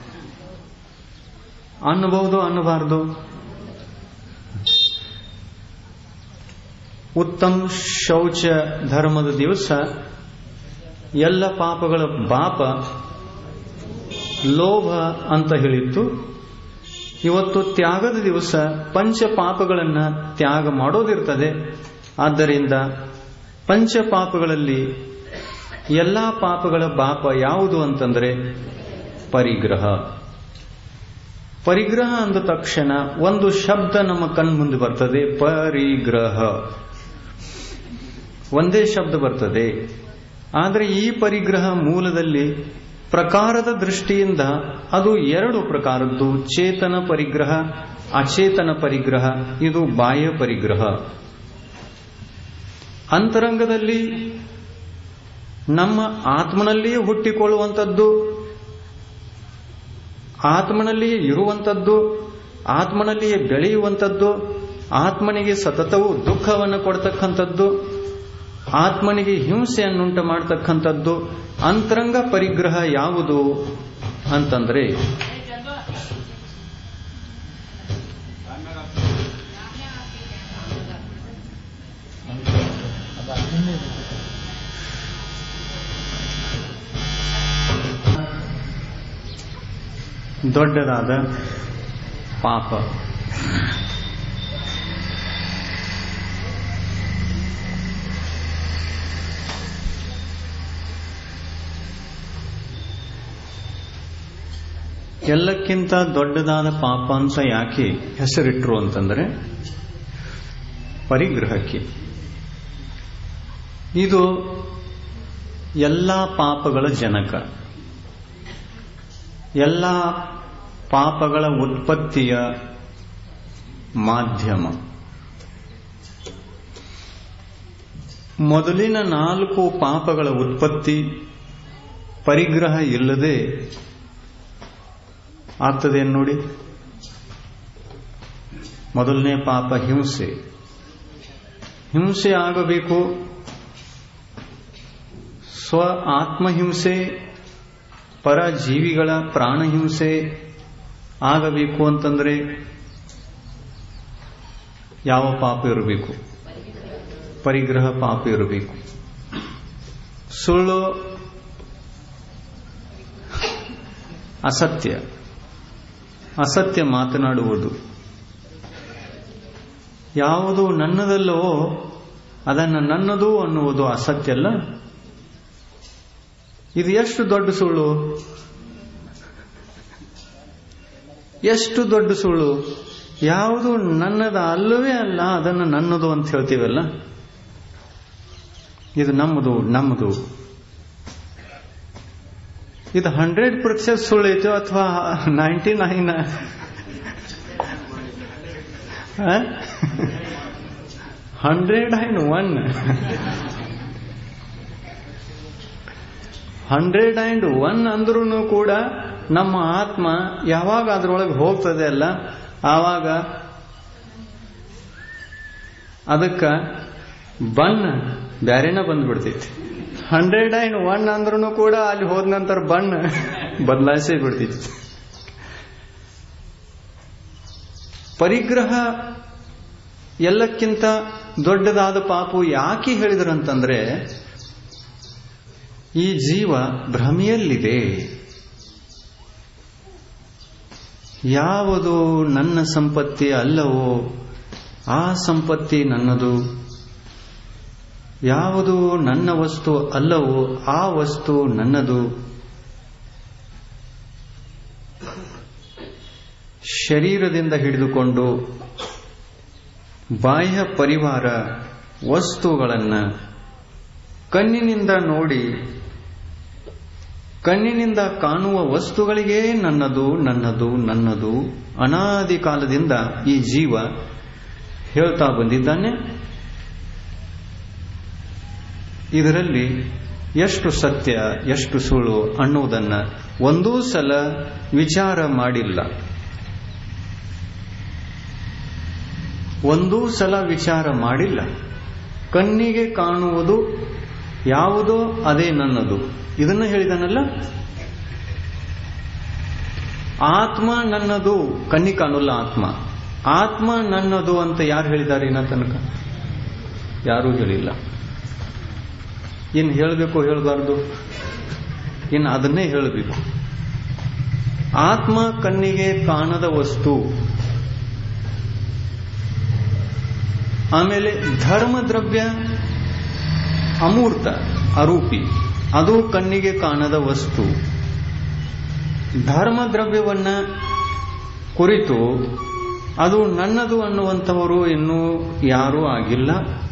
ಅನ್ನಬಹುದು, ಅನ್ನಬಾರದು? ಉತ್ತಮ ಶೌಚ ಧರ್ಮದ ದಿವಸ ಎಲ್ಲ ಪಾಪಗಳ ಬಾಪ ಲೋಭ ಅಂತ ಹೇಳಿತ್ತು. ಇವತ್ತು ತ್ಯಾಗದ ದಿವಸ ಪಂಚ ಪಾಪಗಳನ್ನ ತ್ಯಾಗ ಮಾಡೋದಿರ್ತದೆ. ಆದ್ದರಿಂದ ಪಂಚ ಪಾಪಗಳಲ್ಲಿ ಎಲ್ಲಾ ಪಾಪಗಳ ಬಾಪ ಯಾವುದು ಅಂತಂದ್ರೆ ಪರಿಗ್ರಹ. ಪರಿಗ್ರಹ ಅಂದ ತಕ್ಷಣ ಒಂದು ಶಬ್ದ ನಮ್ಮ ಕಣ್ಮುಂದೆ ಬರ್ತದೆ, ಪರಿಗ್ರಹ. ಒಂದೇ ಶಬ್ದ ಬರ್ತದೆ. ಆದರೆ ಈ ಪರಿಗ್ರಹ ಮೂಲದಲ್ಲಿ ಪ್ರಕಾರದ ದೃಷ್ಟಿಯಿಂದ ಅದು ಎರಡು ಪ್ರಕಾರದ್ದು. ಚೇತನ ಪರಿಗ್ರಹ, ಅಚೇತನ ಪರಿಗ್ರಹ. ಇದು ಬಾಹ್ಯ ಪರಿಗ್ರಹ. ಅಂತರಂಗದಲ್ಲಿ ನಮ್ಮ ಆತ್ಮನಲ್ಲಿಯೇ ಹುಟ್ಟಿಕೊಳ್ಳುವಂಥದ್ದು, ಆತ್ಮನಲ್ಲಿಯೇ ಇರುವಂಥದ್ದು, ಆತ್ಮನಲ್ಲಿಯೇ ಬೆಳೆಯುವಂಥದ್ದು, ಆತ್ಮನಿಗೆ ಸತತವೂ ದುಃಖವನ್ನು ಕೊಡ್ತಕ್ಕಂಥದ್ದು, ಆತ್ಮನಿಗೆ ಹಿಂಸೆಯನ್ನುಂಟು ಮಾಡತಕ್ಕಂಥದ್ದು ಅಂತರಂಗ ಪರಿಗ್ರಹ ಯಾವುದು ಅಂತಂದ್ರೆ ದೊಡ್ಡದಾದ ಪಾಪ. ಎಲ್ಲಕ್ಕಿಂತ ದೊಡ್ಡದಾದ ಪಾಪ ಅಂತ ಯಾಕೆ ಹೆಸರಿಟ್ರು ಅಂತಂದ್ರೆ ಪರಿಗ್ರಹಕ್ಕೆ. ಇದು ಎಲ್ಲ ಪಾಪಗಳ ಜನಕ, ಎಲ್ಲ ಪಾಪಗಳ ಉತ್ಪತ್ತಿಯ ಮಾಧ್ಯಮ. ಮೊದಲಿನ ನಾಲ್ಕು ಪಾಪಗಳ ಉತ್ಪತ್ತಿ ಪರಿಗ್ರಹ ಇಲ್ಲದೆ ಆಗ್ತದೆ ನೋಡಿ. ಮೊದಲನೇ ಪಾಪ ಹಿಂಸೆ. ಹಿಂಸೆ ಆಗಬೇಕು, ಸ್ವ ಆತ್ಮಹಿಂಸೆ, ಪರ ಜೀವಿಗಳ ಪ್ರಾಣ ಹಿಂಸೆ ಆಗಬೇಕು ಅಂತಂದ್ರೆ ಯಾವ ಪಾಪ ಇರಬೇಕು? ಪರಿಗ್ರಹ ಪಾಪ ಇರಬೇಕು. ಸುಳ್ಳು, ಅಸತ್ಯ, ಅಸತ್ಯ ಮಾತನಾಡುವುದು, ಯಾವುದು ನನ್ನದಲ್ಲವೋ ಅದನ್ನು ನನ್ನದು ಅನ್ನುವುದು ಅಸತ್ಯ ಅಲ್ಲ. ಇದು ಎಷ್ಟು ದೊಡ್ಡ ಸುಳ್ಳು, ಎಷ್ಟು ದೊಡ್ಡ ಸುಳ್ಳು. ಯಾವುದು ನನ್ನದ ಅಲ್ಲವೇ ಅಲ್ಲ ಅದನ್ನು ನನ್ನದು ಅಂತ ಹೇಳ್ತೀವಲ್ಲ, ಇದು ನಮ್ಮದು ನಮ್ಮದು. ಇದು ಹಂಡ್ರೆಡ್ ಪ್ರತಿಶತ ಸುಳ್ಳು ಐತೋ ಅಥವಾ ninety nine hundred and one hundred and one ಅಂದ್ರೂ ಕೂಡ ನಮ್ಮ ಆತ್ಮ ಯಾವಾಗ ಅದರೊಳಗೆ ಹೋಗ್ತದೆ ಅಲ್ಲ, ಆವಾಗ ಅದಕ್ಕ ಬಣ್ಣ ಬ್ಯಾರೇನ ಬಂದ್ಬಿಡ್ತೈತಿ. ಹಂಡ್ರೆಡ್ ಅಂಡ್ ಒನ್ ಅಂದ್ರೂ ಕೂಡ ಅಲ್ಲಿ ಹೋದ ನಂತರ ಬಣ್ಣ ಬದಲಾಯಿಸೇ ಬಿಡ್ತೈತಿ. ಪರಿಗ್ರಹ ಎಲ್ಲಕ್ಕಿಂತ ದೊಡ್ಡದಾದ ಪಾಪು ಯಾಕೆ ಹೇಳಿದ್ರಂತಂದ್ರೆ, ಈ ಜೀವ ಭ್ರಮೆಯಲ್ಲಿದೆ. ಯಾವುದು ನನ್ನ ಸಂಪತ್ತಿ ಅಲ್ಲವೋ ಆ ಸಂಪತ್ತಿ ನನ್ನದು, ಯಾವುದು ನನ್ನ ವಸ್ತು ಅಲ್ಲವೋ ಆ ವಸ್ತು ನನ್ನದು. ಶರೀರದಿಂದ ಹಿಡಿದುಕೊಂಡು ಬಾಹ್ಯ ಪರಿವಾರ ವಸ್ತುಗಳನ್ನು ಕಣ್ಣಿನಿಂದ ನೋಡಿ ಕಣ್ಣಿನಿಂದ ಕಾಣುವ ವಸ್ತುಗಳಿಗೆ ನನ್ನದು ನನ್ನದು ನನ್ನದು ಅನಾದಿ ಕಾಲದಿಂದ ಈ ಜೀವ ಹೇಳ್ತಾ ಬಂದಿದ್ದಾನೆ. ಇದರಲ್ಲಿ ಎಷ್ಟು ಸತ್ಯ ಎಷ್ಟು ಸುಳ್ಳು ಅನ್ನುವುದನ್ನ ಒಂದೂ ಸಲ ವಿಚಾರ ಮಾಡಿಲ್ಲ. ಒಂದೂ ಸಲ ವಿಚಾರ ಮಾಡಿಲ್ಲ. ಕಣ್ಣಿಗೆ ಕಾಣುವುದು ಯಾವುದೋ ಅದೇ ನನ್ನದು, ಇದನ್ನ ಹೇಳಿದನಲ್ಲ. ಆತ್ಮ ನನ್ನದು, ಕಣ್ಣಿಗೆ ಕಾಣಲ್ಲ ಆತ್ಮ. ಆತ್ಮ ನನ್ನದು ಅಂತ ಯಾರು ಹೇಳಿದ್ದಾರೆ ಇನ್ನ ತನಕ? ಯಾರೂ ಹೇಳಿಲ್ಲ. ಇನ್ನು ಹೇಳಬೇಕು ಹೇಳಬಾರ್ದು? ಇನ್ನು ಅದನ್ನೇ ಹೇಳಬೇಕು. ಆತ್ಮ ಕಣ್ಣಿಗೆ ಕಾಣದ ವಸ್ತು. ಆಮೇಲೆ ಧರ್ಮ ದ್ರವ್ಯ ಅಮೂರ್ತ ಅರೂಪಿ, ಅದು ಕಣ್ಣಿಗೆ ಕಾಣದ ವಸ್ತು. ಧರ್ಮ ದ್ರವ್ಯವನ್ನ ಕುರಿತು ಅದು ನನ್ನದು ಅನ್ನುವಂಥವರು ಇನ್ನೂ ಯಾರೂ ಆಗಿಲ್ಲ.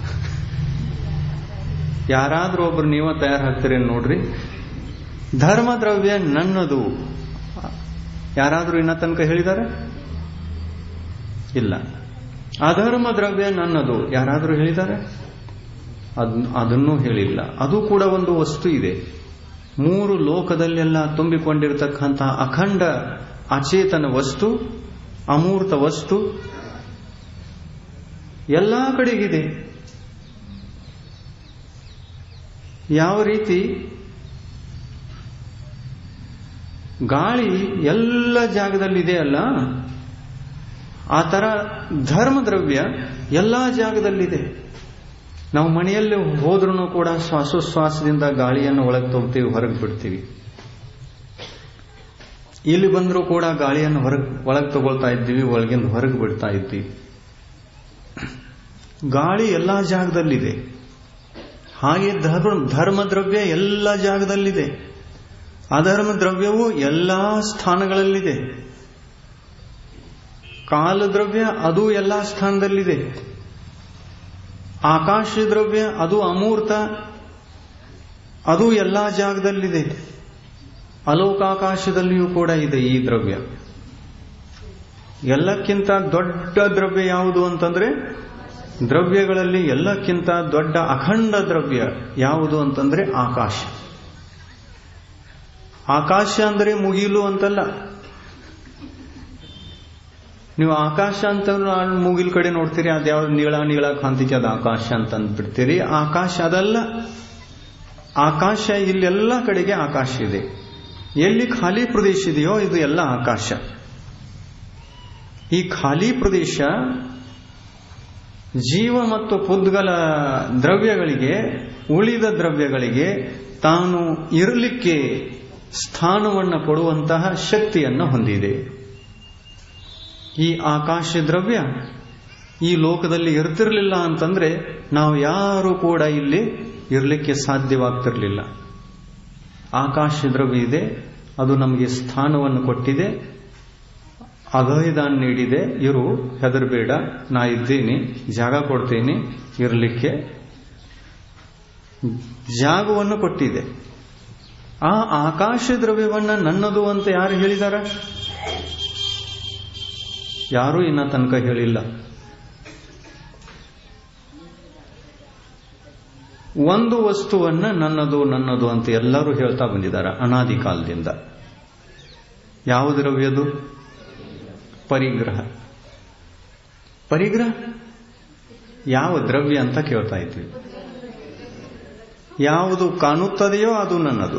ಯಾರಾದ್ರೂ ಒಬ್ರು ನೀವ ತಯಾರಾಗ್ತೀರಿ ನೋಡ್ರಿ. ಧರ್ಮ ದ್ರವ್ಯ ನನ್ನದು ಯಾರಾದ್ರೂ ಇನ್ನ ತನಕ ಹೇಳಿದ್ದಾರೆ? ಇಲ್ಲ. ಅಧರ್ಮ ದ್ರವ್ಯ ನನ್ನದು ಯಾರಾದ್ರೂ ಹೇಳಿದ್ದಾರೆ? ಅದನ್ನೂ ಹೇಳಿಲ್ಲ. ಅದು ಕೂಡ ಒಂದು ವಸ್ತು ಇದೆ. ಮೂರು ಲೋಕದಲ್ಲೆಲ್ಲ ತುಂಬಿಕೊಂಡಿರತಕ್ಕಂಥ ಅಖಂಡ ಅಚೇತನ ವಸ್ತು, ಅಮೂರ್ತ ವಸ್ತು ಎಲ್ಲಾ ಕಡೆಗಿದೆ. ಯಾವ ರೀತಿ ಗಾಳಿ ಎಲ್ಲ ಜಾಗದಲ್ಲಿದೆ ಅಲ್ಲ, ಆ ತರ ಧರ್ಮ ದ್ರವ್ಯ ಎಲ್ಲಾ ಜಾಗದಲ್ಲಿದೆ. ನಾವು ಮನೆಯಲ್ಲಿ ಹೋದ್ರೂ ಕೂಡ ಶ್ವಾಸೋಚ್ಛ್ವಾಸದಿಂದ ಗಾಳಿಯನ್ನು ಒಳಗೆ ತಗೋತೀವಿ, ಹೊರಗೆ ಬಿಡ್ತೀವಿ. ಇಲ್ಲಿ ಬಂದರೂ ಕೂಡ ಗಾಳಿಯನ್ನು ಹೊರಗೆ ಒಳಗೆ ತಗೊಳ್ತಾ ಇದ್ದೀವಿ, ಒಳಗಿಂದ ಹೊರಗೆ ಬಿಡ್ತಾ ಇದ್ದೀವಿ. ಗಾಳಿ ಎಲ್ಲಾ ಜಾಗದಲ್ಲಿದೆ. ಹಾಗೆ ಧರ್ಮ ಧರ್ಮ ದ್ರವ್ಯ ಎಲ್ಲ ಜಾಗದಲ್ಲಿದೆ. ಅಧರ್ಮ ದ್ರವ್ಯವು ಎಲ್ಲಾ ಸ್ಥಾನಗಳಲ್ಲಿದೆ. ಕಾಲ ದ್ರವ್ಯ ಅದು ಎಲ್ಲಾ ಸ್ಥಾನದಲ್ಲಿದೆ. ಆಕಾಶ ದ್ರವ್ಯ ಅದು ಅಮೂರ್ತ, ಅದು ಎಲ್ಲಾ ಜಾಗದಲ್ಲಿದೆ. ಅಲೋಕಾಕಾಶದಲ್ಲಿಯೂ ಕೂಡ ಇದೆ ಈ ದ್ರವ್ಯ. ಎಲ್ಲಕ್ಕಿಂತ ದೊಡ್ಡ ದ್ರವ್ಯ ಯಾವುದು ಅಂತಂದ್ರೆ, ದ್ರವ್ಯಗಳಲ್ಲಿ ಎಲ್ಲಕ್ಕಿಂತ ದೊಡ್ಡ ಅಖಂಡ ದ್ರವ್ಯ ಯಾವುದು ಅಂತಂದ್ರೆ ಆಕಾಶ. ಆಕಾಶ ಅಂದ್ರೆ ಮುಗಿಲು ಅಂತಲ್ಲ. ನೀವು ಆಕಾಶ ಅಂತಂದ್ರೆ ಮುಗಿಲ್ ಕಡೆ ನೋಡ್ತೀರಿ, ಅದ್ಯಾವ್ದು ನೀಳ ನೀಳ ಕಾಂತಿಗೆ ಅದು ಆಕಾಶ ಅಂತ ಅಂದ್ಬಿಡ್ತೀರಿ. ಆಕಾಶ ಅದಲ್ಲ. ಆಕಾಶ ಇಲ್ಲೆಲ್ಲ ಕಡೆಗೆ ಆಕಾಶ ಇದೆ. ಎಲ್ಲಿ ಖಾಲಿ ಪ್ರದೇಶ ಇದೆಯೋ ಇದು ಎಲ್ಲ ಆಕಾಶ. ಈ ಖಾಲಿ ಪ್ರದೇಶ ಜೀವ ಮತ್ತು ಪುದ್ಗಲ ದ್ರವ್ಯಗಳಿಗೆ, ಉಳಿದ ದ್ರವ್ಯಗಳಿಗೆ ತಾನು ಇರಲಿಕ್ಕೆ ಸ್ಥಾನವನ್ನು ಕೊಡುವಂತಹ ಶಕ್ತಿಯನ್ನು ಹೊಂದಿದೆ. ಈ ಆಕಾಶ ದ್ರವ್ಯ ಈ ಲೋಕದಲ್ಲಿ ಇರ್ತಿರ್ಲಿಲ್ಲ ಅಂತಂದ್ರೆ ನಾವು ಯಾರು ಕೂಡ ಇಲ್ಲಿ ಇರಲಿಕ್ಕೆ ಸಾಧ್ಯವಾಗ್ತಿರ್ಲಿಲ್ಲ. ಆಕಾಶ ದ್ರವ್ಯ ಇದೆ, ಅದು ನಮಗೆ ಸ್ಥಾನವನ್ನು ಕೊಟ್ಟಿದೆ, ಅಭಯದಾನ ನೀಡಿದೆ. ಇರು, ಹೆದರಬೇಡ, ನಾ ಇದ್ದೀನಿ, ಜಾಗ ಕೊಡ್ತೇನೆ, ಇರಲಿಕ್ಕೆ ಜಾಗವನ್ನು ಕೊಟ್ಟಿದೆ. ಆ ಆಕಾಶ ದ್ರವ್ಯವನ್ನ ನನ್ನದು ಅಂತ ಯಾರು ಹೇಳಿದಾರ? ಯಾರೂ ಇನ್ನ ತನಕ ಹೇಳಿಲ್ಲ. ಒಂದು ವಸ್ತುವನ್ನ ನನ್ನದು ನನ್ನದು ಅಂತ ಎಲ್ಲರೂ ಹೇಳ್ತಾ ಬಂದಿದ್ದಾರೆ ಅನಾದಿ ಕಾಲದಿಂದ. ಯಾವ ದ್ರವ್ಯದು? ಪರಿಗ್ರಹ. ಪರಿಗ್ರಹ ಯಾವ ದ್ರವ್ಯ ಅಂತ ಕೇಳ್ತಾ ಇದ್ವಿ. ಯಾವುದು ಕಾಣುತ್ತದೆಯೋ ಅದು ನನ್ನದು.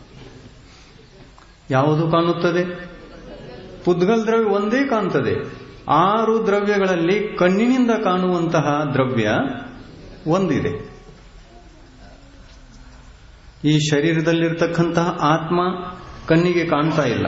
ಯಾವುದು ಕಾಣುತ್ತದೆ? ಪುದ್ಗಲ್ ದ್ರವ್ಯ ಒಂದೇ ಕಾಣುತ್ತದೆ. ಆರು ದ್ರವ್ಯಗಳಲ್ಲಿ ಕಣ್ಣಿನಿಂದ ಕಾಣುವಂತಹ ದ್ರವ್ಯ ಒಂದಿದೆ. ಈ ಶರೀರದಲ್ಲಿರ್ತಕ್ಕಂತಹ ಆತ್ಮ ಕಣ್ಣಿಗೆ ಕಾಣ್ತಾ ಇಲ್ಲ.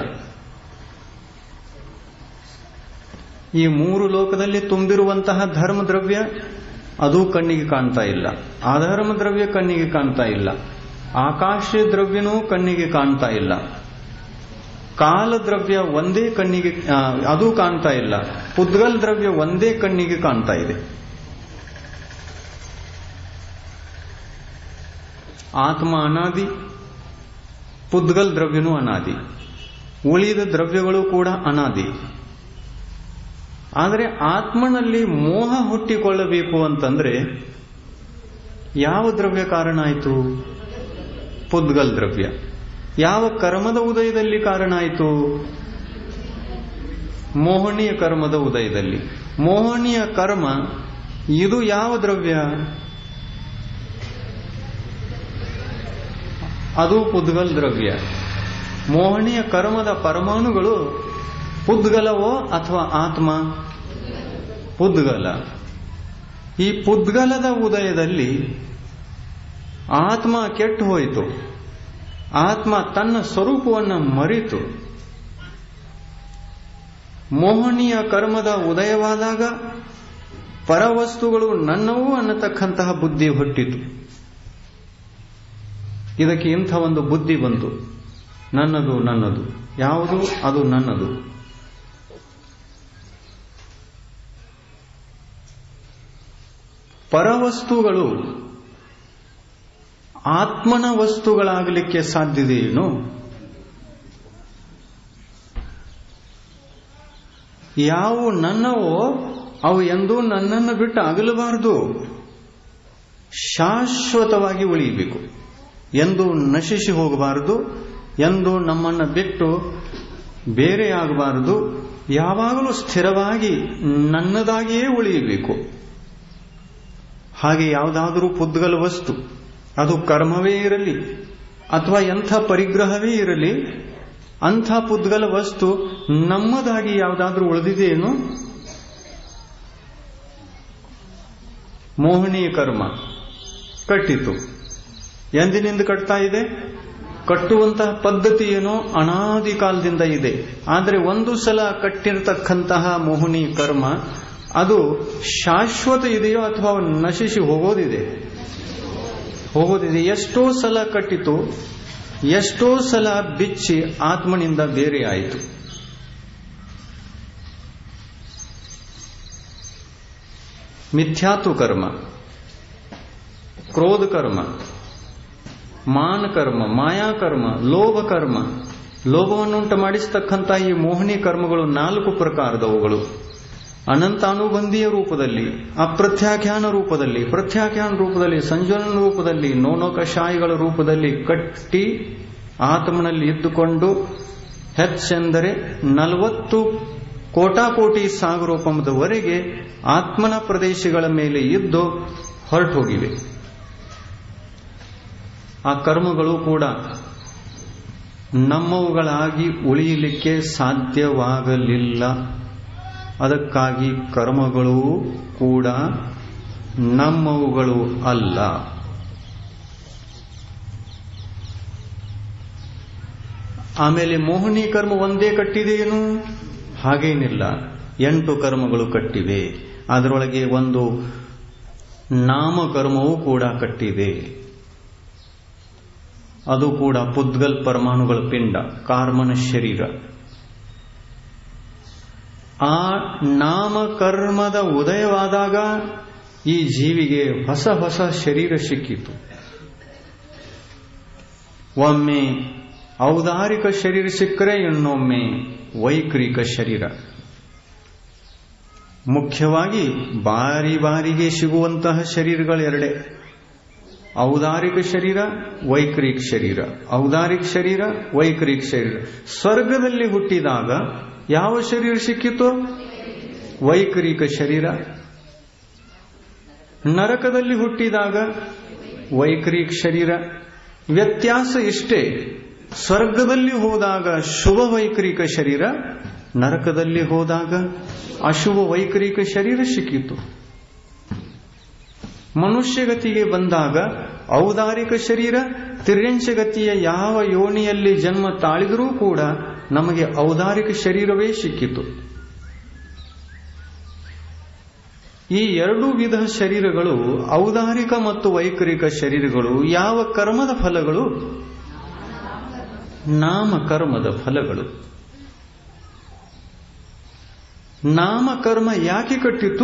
ಈ ಮೂರು ಲೋಕದಲ್ಲಿ ತುಂಬಿರುವಂತಹ ಧರ್ಮ ದ್ರವ್ಯ ಅದು ಕಣ್ಣಿಗೆ ಕಾಣ್ತಾ ಇಲ್ಲ. ಅಧರ್ಮ ದ್ರವ್ಯ ಕಣ್ಣಿಗೆ ಕಾಣ್ತಾ ಇಲ್ಲ. ಆಕಾಶ ದ್ರವ್ಯನೂ ಕಣ್ಣಿಗೆ ಕಾಣ್ತಾ ಇಲ್ಲ. ಕಾಲ ದ್ರವ್ಯ ಒಂದೇ ಕಣ್ಣಿಗೆ ಅದು ಕಾಣ್ತಾ ಇಲ್ಲ. ಪುದ್ಗಲ್ ದ್ರವ್ಯ ಒಂದೇ ಕಣ್ಣಿಗೆ ಕಾಣ್ತಾ ಇದೆ. ಆತ್ಮ ಅನಾದಿ, ಪುದ್ಗಲ್ ದ್ರವ್ಯನೂ ಅನಾದಿ, ಉಳಿದ ದ್ರವ್ಯಗಳು ಕೂಡ ಅನಾದಿ. ಆದರೆ ಆತ್ಮನಲ್ಲಿ ಮೋಹ ಹುಟ್ಟಿಕೊಳ್ಳಬೇಕು ಅಂತಂದ್ರೆ ಯಾವ ದ್ರವ್ಯ ಕಾರಣ ಆಯಿತು? ಪುದ್ಗಲ್ ದ್ರವ್ಯ. ಯಾವ ಕರ್ಮದ ಉದಯದಲ್ಲಿ ಕಾರಣ ಆಯಿತು? ಮೋಹನೀಯ ಕರ್ಮದ ಉದಯದಲ್ಲಿ. ಮೋಹನೀಯ ಕರ್ಮ ಇದು ಯಾವ ದ್ರವ್ಯ? ಅದು ಪುದ್ಗಲ್ ದ್ರವ್ಯ. ಮೋಹನೀಯ ಕರ್ಮದ ಪರಮಾಣುಗಳು ಪುದ್ಗಲವೋ ಅಥವಾ ಆತ್ಮ? ಪುದ್ಗಲ. ಈ ಪುದ್ಗಲದ ಉದಯದಲ್ಲಿ ಆತ್ಮ ಕೆಟ್ಟು ಹೋಯಿತು. ಆತ್ಮ ತನ್ನ ಸ್ವರೂಪವನ್ನು ಮರೆತು ಮೋಹನೀಯ ಕರ್ಮದ ಉದಯವಾದಾಗ ಪರವಸ್ತುಗಳು ನನ್ನವು ಅನ್ನತಕ್ಕಂತಹ ಬುದ್ಧಿ ಹುಟ್ಟಿತು. ಇದಕ್ಕೆ ಇಂಥ ಒಂದು ಬುದ್ಧಿ ಬಂತು, ನನ್ನದು ನನ್ನದು. ಯಾವುದು? ಅದು ನನ್ನದು. ಪರವಸ್ತುಗಳು ಆತ್ಮನ ವಸ್ತುಗಳಾಗಲಿಕ್ಕೆ ಸಾಧ್ಯತೆಯೇನು? ಯಾವ ನನ್ನವೋ ಅವು ಎಂದೂ ನನ್ನನ್ನು ಬಿಟ್ಟು ಅಗಲಬಾರದು, ಶಾಶ್ವತವಾಗಿ ಉಳಿಯಬೇಕು. ಎಂದು ನಶಿಸಿ ಹೋಗಬಾರದು, ಎಂದು ನಮ್ಮನ್ನು ಬಿಟ್ಟು ಬೇರೆಯಾಗಬಾರದು. ಯಾವಾಗಲೂ ಸ್ಥಿರವಾಗಿ ನನ್ನದಾಗಿಯೇ ಉಳಿಯಬೇಕು. ಹಾಗೆ ಯಾವುದಾದರೂ ಪುದ್ಗಲ ವಸ್ತು, ಅದು ಕರ್ಮವೇ ಇರಲಿ ಅಥವಾ ಎಂಥ ಪರಿಗ್ರಹವೇ ಇರಲಿ, ಅಂಥ ಪುದ್ಗಲ ವಸ್ತು ನಮ್ಮದಾಗಿ ಯಾವುದಾದ್ರೂ ಉಳಿದಿದೆಯೇನು? ಮೋಹನೀಯ ಕರ್ಮ ಕಟ್ಟಿತು. ಎಂದಿನಿಂದ ಕಟ್ತಾ ಇದೆ? ಕಟ್ಟುವಂತಹ ಪದ್ಧತಿ ಏನೋ ಅನಾದಿ ಕಾಲದಿಂದ ಇದೆ. ಆದರೆ ಒಂದು ಸಲ ಕಟ್ಟಿರತಕ್ಕಂತಹ ಮೋಹನೀಯ ಕರ್ಮ ಅದು ಶಾಶ್ವತ ಇದೆಯೋ ಅಥವಾ ನಶಿಸಿ ಹೋಗೋದಿದೆ? ಹೋಗೋದಿದೆ. ಎಷ್ಟೋ ಸಲ ಕಟ್ಟಿತು, ಎಷ್ಟೋ ಸಲ ಬಿಚ್ಚಿ ಆತ್ಮನಿಂದ ಬೇರೆ ಆಯಿತು. ಮಿಥ್ಯಾತು ಕರ್ಮ, ಕ್ರೋಧ ಕರ್ಮ, ಮಾನ ಕರ್ಮ, ಮಾಯಾಕರ್ಮ, ಲೋಭ ಕರ್ಮ. ಲೋಭವನ್ನುಂಟು ಮಾಡಿಸತಕ್ಕಂಥ ಈ ಮೋಹನಿ ಕರ್ಮಗಳು ನಾಲ್ಕು ಪ್ರಕಾರದವುಗಳು. ಅನಂತಾನುಬಂಧಿಯ ರೂಪದಲ್ಲಿ, ಅಪ್ರತ್ಯಾಖ್ಯಾನ ರೂಪದಲ್ಲಿ, ಪ್ರತ್ಯಾಖ್ಯಾನ ರೂಪದಲ್ಲಿ, ಸಂಜೋನ ರೂಪದಲ್ಲಿ, ನೋನೋಕಶಾಯಿಗಳ ರೂಪದಲ್ಲಿ ಕಟ್ಟಿ ಆತ್ಮನಲ್ಲಿ ಇದ್ದುಕೊಂಡು ಹೆಚ್ಚೆಂದರೆ ನಲವತ್ತು ಕೋಟಾಕೋಟಿ ಸಾಗರೋಪಮದವರೆಗೆ ಆತ್ಮನ ಪ್ರದೇಶಗಳ ಮೇಲೆ ಇದ್ದು ಹೊರಟು ಹೋಗಿವೆ. ಆ ಕರ್ಮಗಳು ಕೂಡ ನಮ್ಮವುಗಳಾಗಿ ಉಳಿಯಲಿಕ್ಕೆ ಸಾಧ್ಯವಾಗಲಿಲ್ಲ. ಅದಕ್ಕಾಗಿ ಕರ್ಮಗಳು ಕೂಡ ನಮ್ಮವುಗಳು ಅಲ್ಲ. ಆಮೇಲೆ ಮೋಹಿನಿ ಕರ್ಮ ಒಂದೇ ಕಟ್ಟಿದೆಯೇನು? ಹಾಗೇನಿಲ್ಲ, ಎಂಟು ಕರ್ಮಗಳು ಕಟ್ಟಿವೆ. ಅದರೊಳಗೆ ಒಂದು ನಾಮಕರ್ಮವೂ ಕೂಡ ಕಟ್ಟಿದೆ. ಅದು ಕೂಡ ಪುದ್ಗಲ್ ಪರಮಾಣುಗಳ ಪಿಂಡ, ಕಾರ್ಮನ ಶರೀರ. ಆ ನಾಮಕರ್ಮದ ಉದಯವಾದಾಗ ಈ ಜೀವಿಗೆ ಹೊಸ ಹೊಸ ಶರೀರ ಸಿಕ್ಕಿತು. ಒಮ್ಮೆ ಔದಾರಿಕ ಶರೀರ ಸಿಕ್ಕರೆ ಇನ್ನೊಮ್ಮೆ ವೈಕ್ರಿಕ ಶರೀರ. ಮುಖ್ಯವಾಗಿ ಬಾರಿ ಬಾರಿಗೆ ಸಿಗುವಂತಹ ಶರೀರಗಳೆರಡೇ, ಔದಾರಿಕ ಶರೀರ, ವೈಕ್ರಿಕ ಶರೀರ. ಔದಾರಿಕ ಶರೀರ, ವೈಕ್ರಿಕ ಶರೀರ. ಸ್ವರ್ಗದಲ್ಲಿ ಹುಟ್ಟಿದಾಗ ಯಾವ ಶರೀರ ಸಿಕ್ಕಿತು? ವೈಕ್ರಿಕ ಶರೀರ. ನರಕದಲ್ಲಿ ಹುಟ್ಟಿದಾಗ ವೈಕ್ರಿಕ ಶರೀರ. ವ್ಯತ್ಯಾಸ ಇಷ್ಟೇ, ಸ್ವರ್ಗದಲ್ಲಿ ಹೋದಾಗ ಶುಭ ವೈಕ್ರಿಕ ಶರೀರ, ನರಕದಲ್ಲಿ ಹೋದಾಗ ಅಶುಭ ವೈಕ್ರಿಕ ಶರೀರ ಸಿಕ್ಕಿತು. ಮನುಷ್ಯಗತಿಗೆ ಬಂದಾಗ ಔದಾರಿಕ ಶರೀರ, ತಿರ್ಯಂಚಗತಿಯ ಯಾವ ಯೋನಿಯಲ್ಲಿ ಜನ್ಮ ತಾಳಿದರೂ ಕೂಡ ನಮಗೆ ಔದಾರಿಕ ಶರೀರವೇ ಸಿಕ್ಕಿತು. ಈ ಎರಡು ವಿಧ ಶರೀರಗಳು, ಔದಾರಿಕ ಮತ್ತು ವೈಕ್ರಿಕ ಶರೀರಗಳು, ಯಾವ ಕರ್ಮದ ಫಲಗಳು? ನಾಮಕರ್ಮದ ಫಲಗಳು. ನಾಮಕರ್ಮ ಯಾಕೆ ಕಟ್ಟಿತು?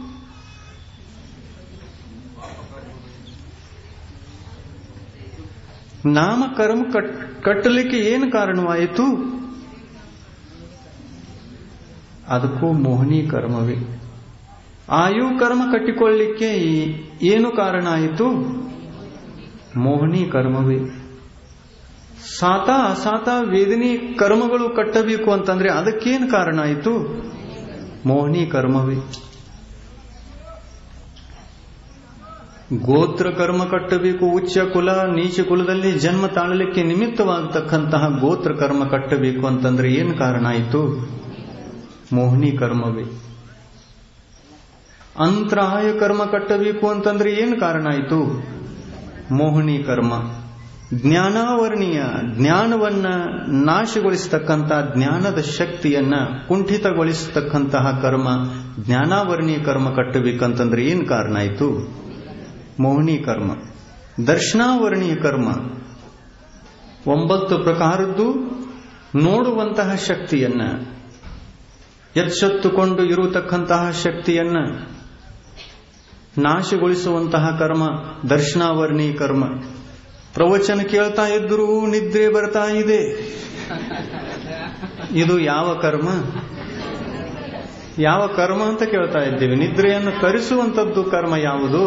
ನಾಮಕರ್ಮ ಕಟ್ಟಲಿಕ್ಕೆ ಏನು ಕಾರಣವಾಯಿತು? ಅದಕ್ಕೂ ಮೋಹಿನಿ ಕರ್ಮವೇ. ಆಯು ಕರ್ಮ ಕಟ್ಟಿಕೊಳ್ಳಲಿಕ್ಕೆ ಏನು ಕಾರಣ ಆಯಿತು? ಮೋಹಿನಿ ಕರ್ಮವೇ. ಸಾತ ಅಸಾತ ವೇದನಿ ಕರ್ಮಗಳು ಕಟ್ಟಬೇಕು ಅಂತಂದ್ರೆ ಅದಕ್ಕೇನು ಕಾರಣ ಆಯಿತು? ಮೋಹಿನಿ ಕರ್ಮವೇ. ಗೋತ್ರ ಕರ್ಮ ಕಟ್ಟಬೇಕು, ಉಚ್ಚ ಕುಲ ನೀಚ ಕುಲದಲ್ಲಿ ಜನ್ಮ ತಾಳಲಿಕ್ಕೆ ನಿಮಿತ್ತವಾಗತಕ್ಕಂತಹ ಗೋತ್ರ ಕರ್ಮ ಕಟ್ಟಬೇಕು ಅಂತಂದ್ರೆ ಏನು ಕಾರಣ ಆಯಿತು? ಮೋಹಿನಿ ಕರ್ಮವೇ. ಅಂತರಾಯ ಕರ್ಮ ಕಟ್ಟಬೇಕು ಅಂತಂದ್ರೆ ಏನು ಕಾರಣ ಆಯಿತು? ಮೋಹಿನಿ ಕರ್ಮ. ಜ್ಞಾನಾವರ್ಣೀಯ ಜ್ಞಾನವನ್ನ ನಾಶಗೊಳಿಸತಕ್ಕಂಥ, ಜ್ಞಾನದ ಶಕ್ತಿಯನ್ನ ಕುಂಠಿತಗೊಳಿಸತಕ್ಕಂತಹ ಕರ್ಮ, ಜ್ಞಾನಾವರ್ಣೀಯ ಕರ್ಮ ಕಟ್ಟಬೇಕಂತಂದ್ರೆ ಏನು ಕಾರಣ ಆಯಿತು? ಮೋಹಿನಿ ಕರ್ಮ. ದರ್ಶನಾವರ್ಣೀಯ ಕರ್ಮ, ಒಂಬತ್ತು ಪ್ರಕಾರದ್ದು ನೋಡುವಂತಹ ಶಕ್ತಿಯನ್ನ, ಎಚ್ಚೆತ್ತುಕೊಂಡು ಇರತಕ್ಕಂತಹ ಶಕ್ತಿಯನ್ನ ನಾಶಗೊಳಿಸುವಂತಹ ಕರ್ಮ ದರ್ಶನಾವರ್ಣೀಯ ಕರ್ಮ. ಪ್ರವಚನ ಕೇಳ್ತಾ ಇದ್ರೂ ನಿದ್ರೆ ಬರ್ತಾ ಇದೆ, ಇದು ಯಾವ ಕರ್ಮ? ಯಾವ ಕರ್ಮ ಅಂತ ಕೇಳ್ತಾ ಇದ್ದೀವಿ. ನಿದ್ರೆಯನ್ನು ಕರೆಸುವಂತದ್ದು ಕರ್ಮ ಯಾವುದು?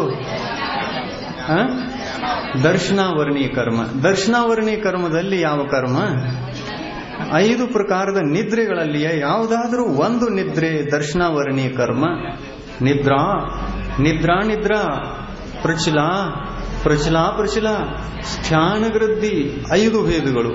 ದರ್ಶನಾವರ್ಣೀಯ ಕರ್ಮ. ದರ್ಶನಾವರ್ಣೀಯ ಕರ್ಮದಲ್ಲಿ ಯಾವ ಕರ್ಮ? ಐದು ಪ್ರಕಾರದ ನಿದ್ರೆಗಳಲ್ಲಿಯ ಯಾವುದಾದ್ರೂ ಒಂದು ನಿದ್ರೆ ದರ್ಶನಾವರ್ಣೀಯ ಕರ್ಮ. ನಿದ್ರಾ ನಿದ್ರಾ ನಿದ್ರಾ, ಪ್ರಚಲ ಪ್ರಚಲ ಪ್ರಚಲ, ಸ್ಥಾನಗೃದ್ಧಿ, ಐದು ಭೇದಗಳು.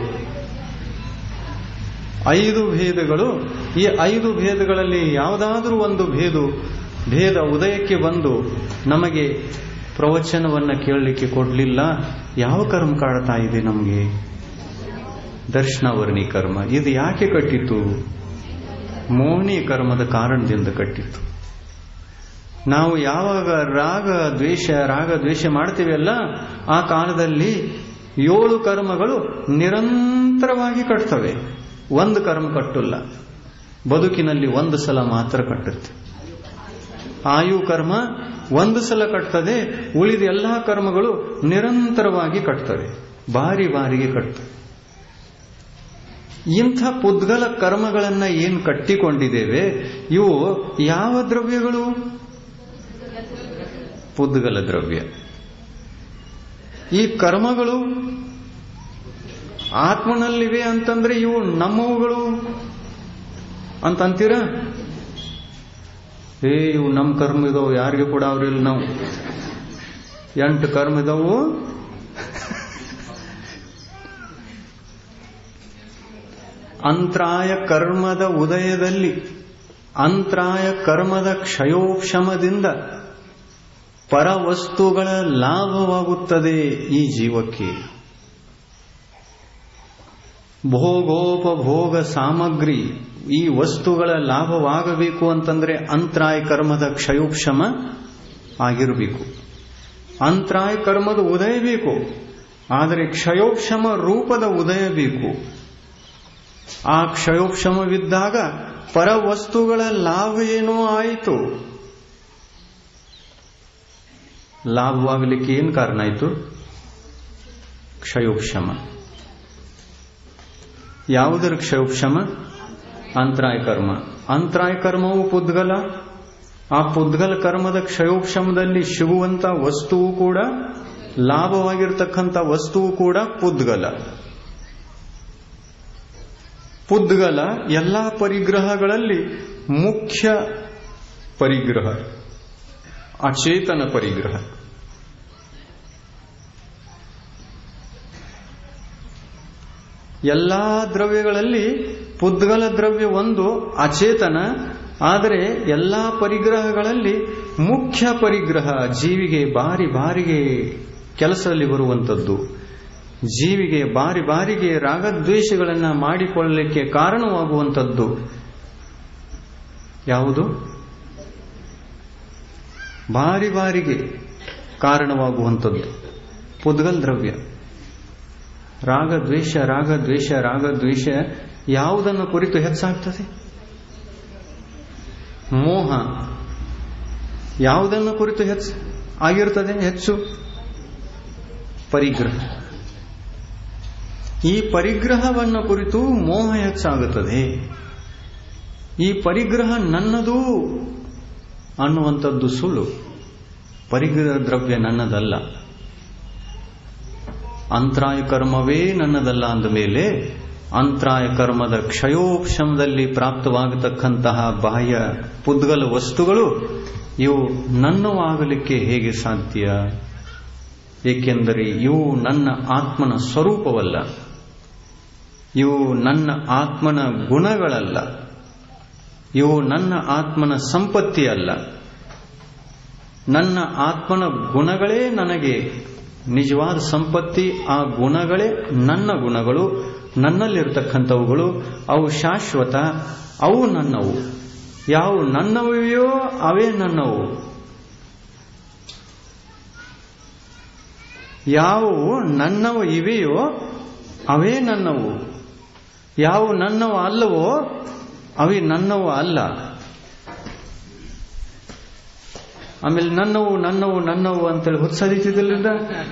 ಐದು ಭೇದಗಳು. ಈ ಐದು ಭೇದಗಳಲ್ಲಿ ಯಾವುದಾದ್ರೂ ಒಂದು ಭೇದ ಭೇದ ಉದಯಕ್ಕೆ ಬಂದು ನಮಗೆ ಪ್ರವಚನವನ್ನ ಕೇಳಲಿಕ್ಕೆ ಕೊಡಲಿಲ್ಲ. ಯಾವ ಕರ್ಮ ಕಾಡ್ತಾ ಇದೆ ನಮಗೆ? ದರ್ಶನಾವರ್ಣಿ ಕರ್ಮ. ಇದು ಯಾಕೆ ಕಟ್ಟಿತು? ಮೋಹಿನಿ ಕರ್ಮದ ಕಾರಣದಿಂದ ಕಟ್ಟಿತು. ನಾವು ಯಾವಾಗ ರಾಗ ದ್ವೇಷ ರಾಗ ದ್ವೇಷ ಮಾಡ್ತೀವಲ್ಲ, ಆ ಕಾಲದಲ್ಲಿ ಏಳು ಕರ್ಮಗಳು ನಿರಂತರವಾಗಿ ಕಟ್ತವೆ. ಒಂದು ಕರ್ಮ ಕಟ್ಟಲ್ಲ, ಬದುಕಿನಲ್ಲಿ ಒಂದು ಸಲ ಮಾತ್ರ ಕಟ್ಟುತ್ತೆ. ಆಯು ಕರ್ಮ ಒಂದು ಸಲ ಕಟ್ತದೆ, ಉಳಿದ ಎಲ್ಲಾ ಕರ್ಮಗಳು ನಿರಂತರವಾಗಿ ಕಟ್ತವೆ, ಬಾರಿ ಬಾರಿಗೆ ಕಟ್ತವೆ. ಇಂಥ ಪುದ್ಗಲ ಕರ್ಮಗಳನ್ನ ಏನು ಕಟ್ಟಿಕೊಂಡಿದ್ದೇವೆ, ಇವು ಯಾವ ದ್ರವ್ಯಗಳು? ಪುದ್ಗಲ ದ್ರವ್ಯ. ಈ ಕರ್ಮಗಳು ಆತ್ಮನಲ್ಲಿವೆ ಅಂತಂದ್ರೆ ಇವು ನಮ್ಮವುಗಳು ಅಂತಂತೀರ? ಏ ಇವು ನಮ್ಮ ಕರ್ಮ ಇದಾವು, ಯಾರಿಗೆ ಕೂಡ ಅವ್ರಿಲ್ಲ. ನಾವು ಎಂಟು ಕರ್ಮ ಇದಾವು, ಅಂತರಾಯ ಕರ್ಮದ ಉದಯದಲ್ಲಿ, ಅಂತರಾಯ ಕರ್ಮದ ಕ್ಷಯೋಕ್ಷಮದಿಂದ ಪರವಸ್ತುಗಳ ಲಾಭವಾಗುತ್ತದೆ ಈ ಜೀವಕ್ಕೆ. ಭೋಗೋಪಭೋಗ ಸಾಮಗ್ರಿ, ಈ ವಸ್ತುಗಳ ಲಾಭವಾಗಬೇಕು ಅಂತಂದ್ರೆ ಅಂತರಾಯ ಕರ್ಮದ ಕ್ಷಯೋಕ್ಷಮ ಆಗಿರಬೇಕು. ಅಂತರಾಯ ಕರ್ಮದ ಉದಯ ಬೇಕು, ಆದರೆ ಕ್ಷಯೋಕ್ಷಮ ರೂಪದ ಉದಯ ಬೇಕು. ಆ ಕ್ಷಯೋಕ್ಷಮವಿದ್ದಾಗ ಪರವಸ್ತುಗಳ ಲಾಭ ಏನೋ ಆಯಿತು. ಲಾಭವಾಗಲಿಕ್ಕೆ ಏನು ಕಾರಣ ಆಯಿತು? ಕ್ಷಯೋಕ್ಷಮ. ಯಾವುದರ ಕ್ಷಯೋಕ್ಷಮ? ಅಂತರಾಯ ಕರ್ಮ. ಅಂತರಾಯ ಕರ್ಮವು ಪುದ್ಗಲ. ಆ ಪುದ್ಗಲ ಕರ್ಮದ ಕ್ಷಯೋಕ್ಷಮದಲ್ಲಿ ಸಿಗುವಂತ ವಸ್ತುವು ಕೂಡ, ಲಾಭವಾಗಿರ್ತಕ್ಕಂಥ ವಸ್ತುವು ಕೂಡ ಪುದ್ಗಲ. ಪುದ್ಗಲ ಎಲ್ಲಾ ಪರಿಗ್ರಹಗಳಲ್ಲಿ ಮುಖ್ಯ ಪರಿಗ್ರಹ, ಅಚೇತನ ಪರಿಗ್ರಹ. ಎಲ್ಲಾ ದ್ರವ್ಯಗಳಲ್ಲಿ ಪುದ್ಗಲ ದ್ರವ್ಯ ಒಂದು ಅಚೇತನ, ಆದರೆ ಎಲ್ಲಾ ಪರಿಗ್ರಹಗಳಲ್ಲಿ ಮುಖ್ಯ ಪರಿಗ್ರಹ, ಜೀವಿಗೆ ಬಾರಿ ಬಾರಿಗೆ ಕೆಲಸದಲ್ಲಿ ಬರುವಂಥದ್ದು, ಜೀವಿಗೆ ಬಾರಿ ಬಾರಿಗೆ ರಾಗದ್ವೇಷಗಳನ್ನು ಮಾಡಿಕೊಳ್ಳಲಿಕ್ಕೆ ಕಾರಣವಾಗುವಂಥದ್ದು ಯಾವುದು? ಬಾರಿ ಬಾರಿಗೆ ಕಾರಣವಾಗುವಂಥದ್ದು ಪುದ್ಗಲ್ ದ್ರವ್ಯ. ರಾಗದ್ವೇಷ ರಾಗದ್ವೇಷ ರಾಗದ್ವೇಷ ಯಾವುದನ್ನು ಕುರಿತು ಹೆಚ್ಚಾಗ್ತದೆ? ಮೋಹ. ಯಾವುದನ್ನು ಕುರಿತು ಹೆಚ್ಚು ಆಗಿರ್ತದೆ? ಹೆಚ್ಚು ಪರಿಗ್ರಹ. ಈ ಪರಿಗ್ರಹವನ್ನು ಕುರಿತು ಮೋಹ ಹೆಚ್ಚಾಗುತ್ತದೆ. ಈ ಪರಿಗ್ರಹ ನನ್ನದು ಅನ್ನುವಂಥದ್ದು ಸುಳ್ಳು. ಪರಿಗ್ರಹ ದ್ರವ್ಯ ನನ್ನದಲ್ಲ. ಅಂತರಾಯ ಕರ್ಮವೇ ನನ್ನದಲ್ಲ ಅಂದ ಮೇಲೆ ಅಂತರಾಯ ಕರ್ಮದ ಕ್ಷಯೋಕ್ಷಮದಲ್ಲಿ ಪ್ರಾಪ್ತವಾಗತಕ್ಕಂತಹ ಬಾಹ್ಯ ಪುದ್ಗಲ ವಸ್ತುಗಳು ಇವು ನನ್ನವಾಗಲಿಕ್ಕೆ ಹೇಗೆ ಸಾಧ್ಯ? ಏಕೆಂದರೆ ಇವು ನನ್ನ ಆತ್ಮನ ಸ್ವರೂಪವಲ್ಲ, ಇವು ನನ್ನ ಆತ್ಮನ ಗುಣಗಳಲ್ಲ, ಇವು ನನ್ನ ಆತ್ಮನ ಸಂಪತ್ತಿ ಅಲ್ಲ. ನನ್ನ ಆತ್ಮನ ಗುಣಗಳೇ ನನಗೆ ನಿಜವಾದ ಸಂಪತ್ತಿ. ಆ ಗುಣಗಳೇ ನನ್ನ ಗುಣಗಳು, ನನ್ನಲ್ಲಿರ್ತಕ್ಕಂಥವುಗಳು. ಅವು ಶಾಶ್ವತ, ಅವು ನನ್ನವು. ಯಾವ ನನ್ನವೆಯೋ ಅವೇ ನನ್ನವು. ಯಾವುವು ನನ್ನವು ಇವೆಯೋ ಅವೇ ನನ್ನವು. ಯಾವ ನನ್ನವು ಅಲ್ಲವೋ ಅವೇ ನನ್ನವು ಅಲ್ಲ. ಆಮೇಲೆ ನನ್ನವು ನನ್ನವು ನನ್ನವು ಅಂತೇಳಿ ಹುತ್ಸರಿತಿದ್ದಿಲ್ಲ.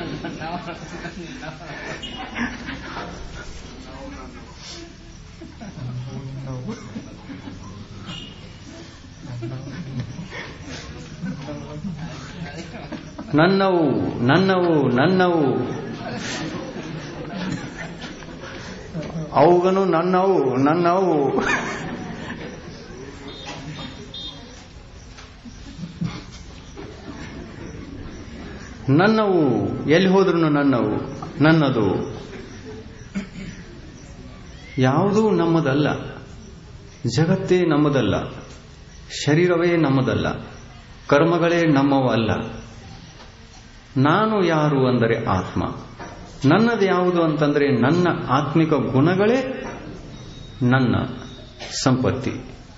ನನ್ನವು ನನ್ನವು ನನ್ನವು ಅವುಗನು ನನ್ನವು ನನ್ನವು. ನನ್ನವು ಎಲ್ಲಿ ಹೋದ್ರು ನನ್ನವು, ನನ್ನದು. ಯಾವುದೂ ನಮ್ಮದಲ್ಲ. ಜಗತ್ತೇ ನಮ್ಮದಲ್ಲ, ಶರೀರವೇ ನಮ್ಮದಲ್ಲ, ಕರ್ಮಗಳೇ ನಮ್ಮವಲ್ಲ. ನಾನು ಯಾರು ಅಂದರೆ ಆತ್ಮ. ನನ್ನದು ಯಾವುದು ಅಂತಂದ್ರೆ ನನ್ನ ಆತ್ಮಿಕ ಗುಣಗಳೇ ನನ್ನ ಸಂಪತ್ತಿ.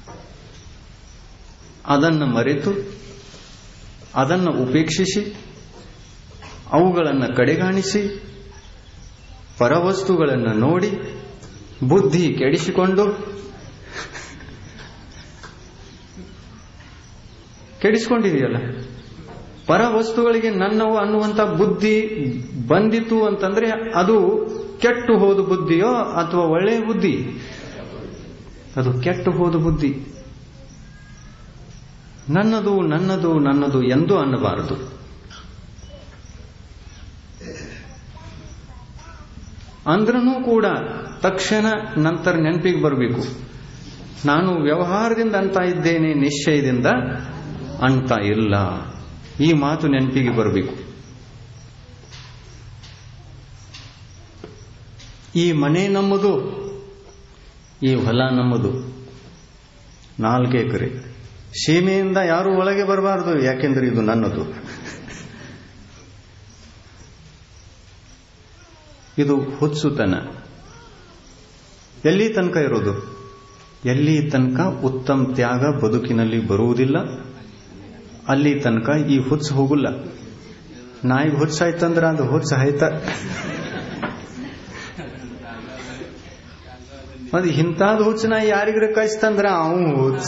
ಅದನ್ನು ಮರೆತು, ಅದನ್ನು ಉಪೇಕ್ಷಿಸಿ, ಅವುಗಳನ್ನು ಕಡೆಗಾಣಿಸಿ, ಪರವಸ್ತುಗಳನ್ನು ನೋಡಿ ಬುದ್ಧಿ ಕೆಡಿಸಿಕೊಂಡು, ಕೆಡಿಸಿಕೊಂಡಿದೆಯಲ್ಲ, ಪರವಸ್ತುಗಳಿಗೆ ನನ್ನವು ಅನ್ನುವಂಥ ಬುದ್ಧಿ ಬಂದಿತು ಅಂತಂದ್ರೆ ಅದು ಕೆಟ್ಟು ಹೋದ ಬುದ್ಧಿಯೋ ಅಥವಾ ಒಳ್ಳೆಯ ಬುದ್ಧಿ? ಅದು ಕೆಟ್ಟು ಹೋದ ಬುದ್ಧಿ. ನನ್ನದು ನನ್ನದು ನನ್ನದು ಎಂದೂ ಅನ್ನಬಾರದು. ಅಂದ್ರೂ ಕೂಡ ತಕ್ಷಣ ನಂತರ ನೆನಪಿಗೆ ಬರಬೇಕು, ನಾನು ವ್ಯವಹಾರದಿಂದ ಅಂತ ಇದ್ದೇನೆ, ನಿಶ್ಚಯದಿಂದ ಅಂತ ಇಲ್ಲ. ಈ ಮಾತು ನೆನಪಿಗೆ ಬರಬೇಕು. ಈ ಮನೆ ನಮ್ಮದು, ಈ ಹೊಲ ನಮ್ಮದು, ನಾಲ್ಕು ಎಕರೆ. ಸೀಮೆಯಿಂದ ಯಾರು ಒಳಗೆ ಬರಬಾರದು, ಯಾಕೆಂದ್ರೆ ಇದು ನನ್ನದು. ಇದು ಹುಚ್ಚುತನ. ಎಲ್ಲಿ ತನಕ ಇರೋದು? ಎಲ್ಲಿ ತನಕ ಉತ್ತಮ ತ್ಯಾಗ ಬದುಕಿನಲ್ಲಿ ಬರುವುದಿಲ್ಲ ಅಲ್ಲಿ ತನಕ ಈ ಹುಚ್ಚು ಹೋಗುಲ್ಲ. ನಾಯಿಗೆ ಹುಚ್ಚಾಯ್ತಂದ್ರ ಅದು ಹುಚ್ಚು ಆಯ್ತ. ಅದು ಇಂಥದ್ದು ಹುಚ್ಚು ನಾಯಿ ಯಾರಿಗ್ರ ಕಳಿಸ್ತಂದ್ರ ಅವನು ಹುಚ್ಚ,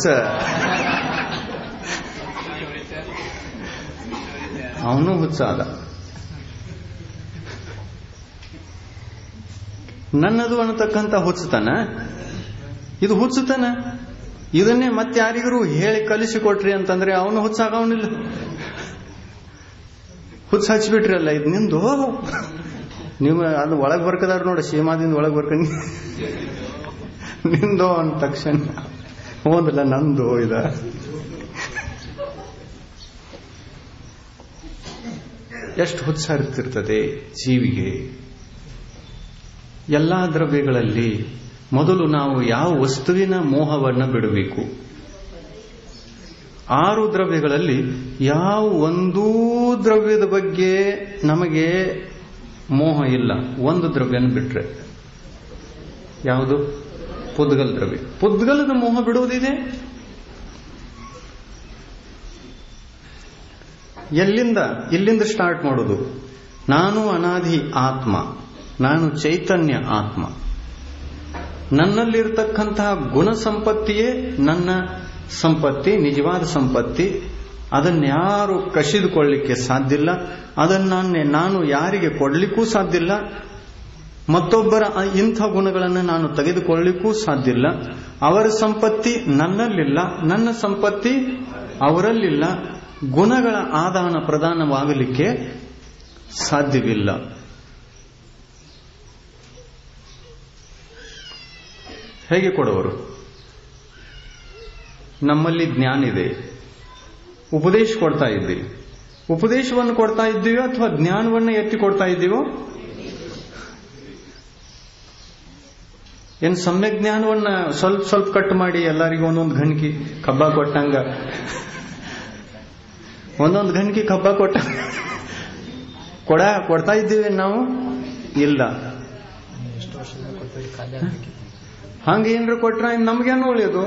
ಅವನು ಹುಚ್ಚಾದ. ನನ್ನದು ಅನ್ನತಕ್ಕಂಥ ಹುಚ್ಚುತನ ಇದು ಹುಚ್ಚುತನ. ಇದನ್ನೇ ಮತ್ತೆ ಯಾರಿಗೂ ಹೇಳಿ ಕಲಿಸಿಕೊಟ್ರಿ ಅಂತಂದ್ರೆ ಅವನು ಹುಚ್ಚಾಗವನಿಲ್ಲ. ಹುಚ್ಚು ಹಚ್ಚಿಬಿಟ್ರಲ್ಲ ಇದು ನಿಂದು, ನೀವು ಅದು ಒಳಗ್ ಬರ್ಕದಾರ ನೋಡಿ, ಸೀಮಾದಿಂದ ಒಳಗ್ ಬರ್ಕೊಂಡು ನಿಂದೋ ಅಂದ ತಕ್ಷಣ ಹೋದಲ್ಲ ನಂದು ಇದ. ಎಷ್ಟು ಹುಚ್ಚಾರ್ತಿರ್ತದೆ ಜೀವಿಗೆ. ಎಲ್ಲಾ ದ್ರವ್ಯಗಳಲ್ಲಿ ಮೊದಲು ನಾವು ಯಾವ ವಸ್ತುವಿನ ಮೋಹವನ್ನ ಬಿಡಬೇಕು. ಆರು ದ್ರವ್ಯಗಳಲ್ಲಿ ಯಾವ ಒಂದೂ ದ್ರವ್ಯದ ಬಗ್ಗೆ ನಮಗೆ ಮೋಹ ಇಲ್ಲ. ಒಂದು ದ್ರವ್ಯನ ಬಿಟ್ರೆ ಯಾವುದು? ಪುದ್ಗಲ ದ್ರವ್ಯ. ಪುದ್ಗಲದ ಮೋಹ ಬಿಡುವುದಿದೆ. ಎಲ್ಲಿಂದ? ಇಲ್ಲಿಂದ ಸ್ಟಾರ್ಟ್ ಮಾಡೋದು. ನಾನು ಅನಾದಿ ಆತ್ಮ, ನಾನು ಚೈತನ್ಯ ಆತ್ಮ. ನನ್ನಲ್ಲಿರ್ತಕ್ಕಂತಹ ಗುಣ ಸಂಪತ್ತಿಯೇ ನನ್ನ ಸಂಪತ್ತಿ, ನಿಜವಾದ ಸಂಪತ್ತಿ. ಅದನ್ಯಾರು ಕಸಿದುಕೊಳ್ಳಲಿಕ್ಕೆ ಸಾಧ್ಯವಿಲ್ಲ. ಅದನ್ನ ನಾನು ಯಾರಿಗೆ ಕೊಡ್ಲಿಕ್ಕೂ ಸಾಧ್ಯವಿಲ್ಲ. ಮತ್ತೊಬ್ಬರ ಇಂಥ ಗುಣಗಳನ್ನು ನಾನು ತೆಗೆದುಕೊಳ್ಳಲಿಕ್ಕೂ ಸಾಧ್ಯವಿಲ್ಲ. ಅವರ ಸಂಪತ್ತಿ ನನ್ನಲ್ಲಿಲ್ಲ, ನನ್ನ ಸಂಪತ್ತಿ ಅವರಲ್ಲಿಲ್ಲ. ಗುಣಗಳ ಆದಾನ ಪ್ರದಾನವಾಗಲಿಕ್ಕೆ ಸಾಧ್ಯವಿಲ್ಲ. ಹೇಗೆ ಕೊಡುವರು? ನಮ್ಮಲ್ಲಿ ಜ್ಞಾನ ಇದೆ, ಉಪದೇಶ ಕೊಡ್ತಾ ಇದ್ದೀವಿ. ಉಪದೇಶವನ್ನು ಕೊಡ್ತಾ ಇದ್ದೀವೋ ಅಥವಾ ಜ್ಞಾನವನ್ನು ಎತ್ತಿ ಕೊಡ್ತಾ ಇದ್ದೀವೋ? ಏನು ಸಮ್ಯಕ್ ಜ್ಞಾನವನ್ನ ಸ್ವಲ್ಪ ಸ್ವಲ್ಪ ಕಟ್ ಮಾಡಿ ಎಲ್ಲರಿಗೂ ಒಂದೊಂದು ಗಣಕಿ ಕಬ್ಬ ಕೊಟ್ಟಂಗ, ಒಂದೊಂದು ಗಣಕಿ ಕಬ್ಬ ಕೊಟ್ಟ ಕೊಡ ಕೊಡ್ತಾ ಇದ್ದೀವಿ ನಾವು? ಇಲ್ಲ. ಹಂಗ ಏನ್ರ ಕೊಟ್ರ ನಮ್ಗೇನು ಒಳ್ಳೆಯದು?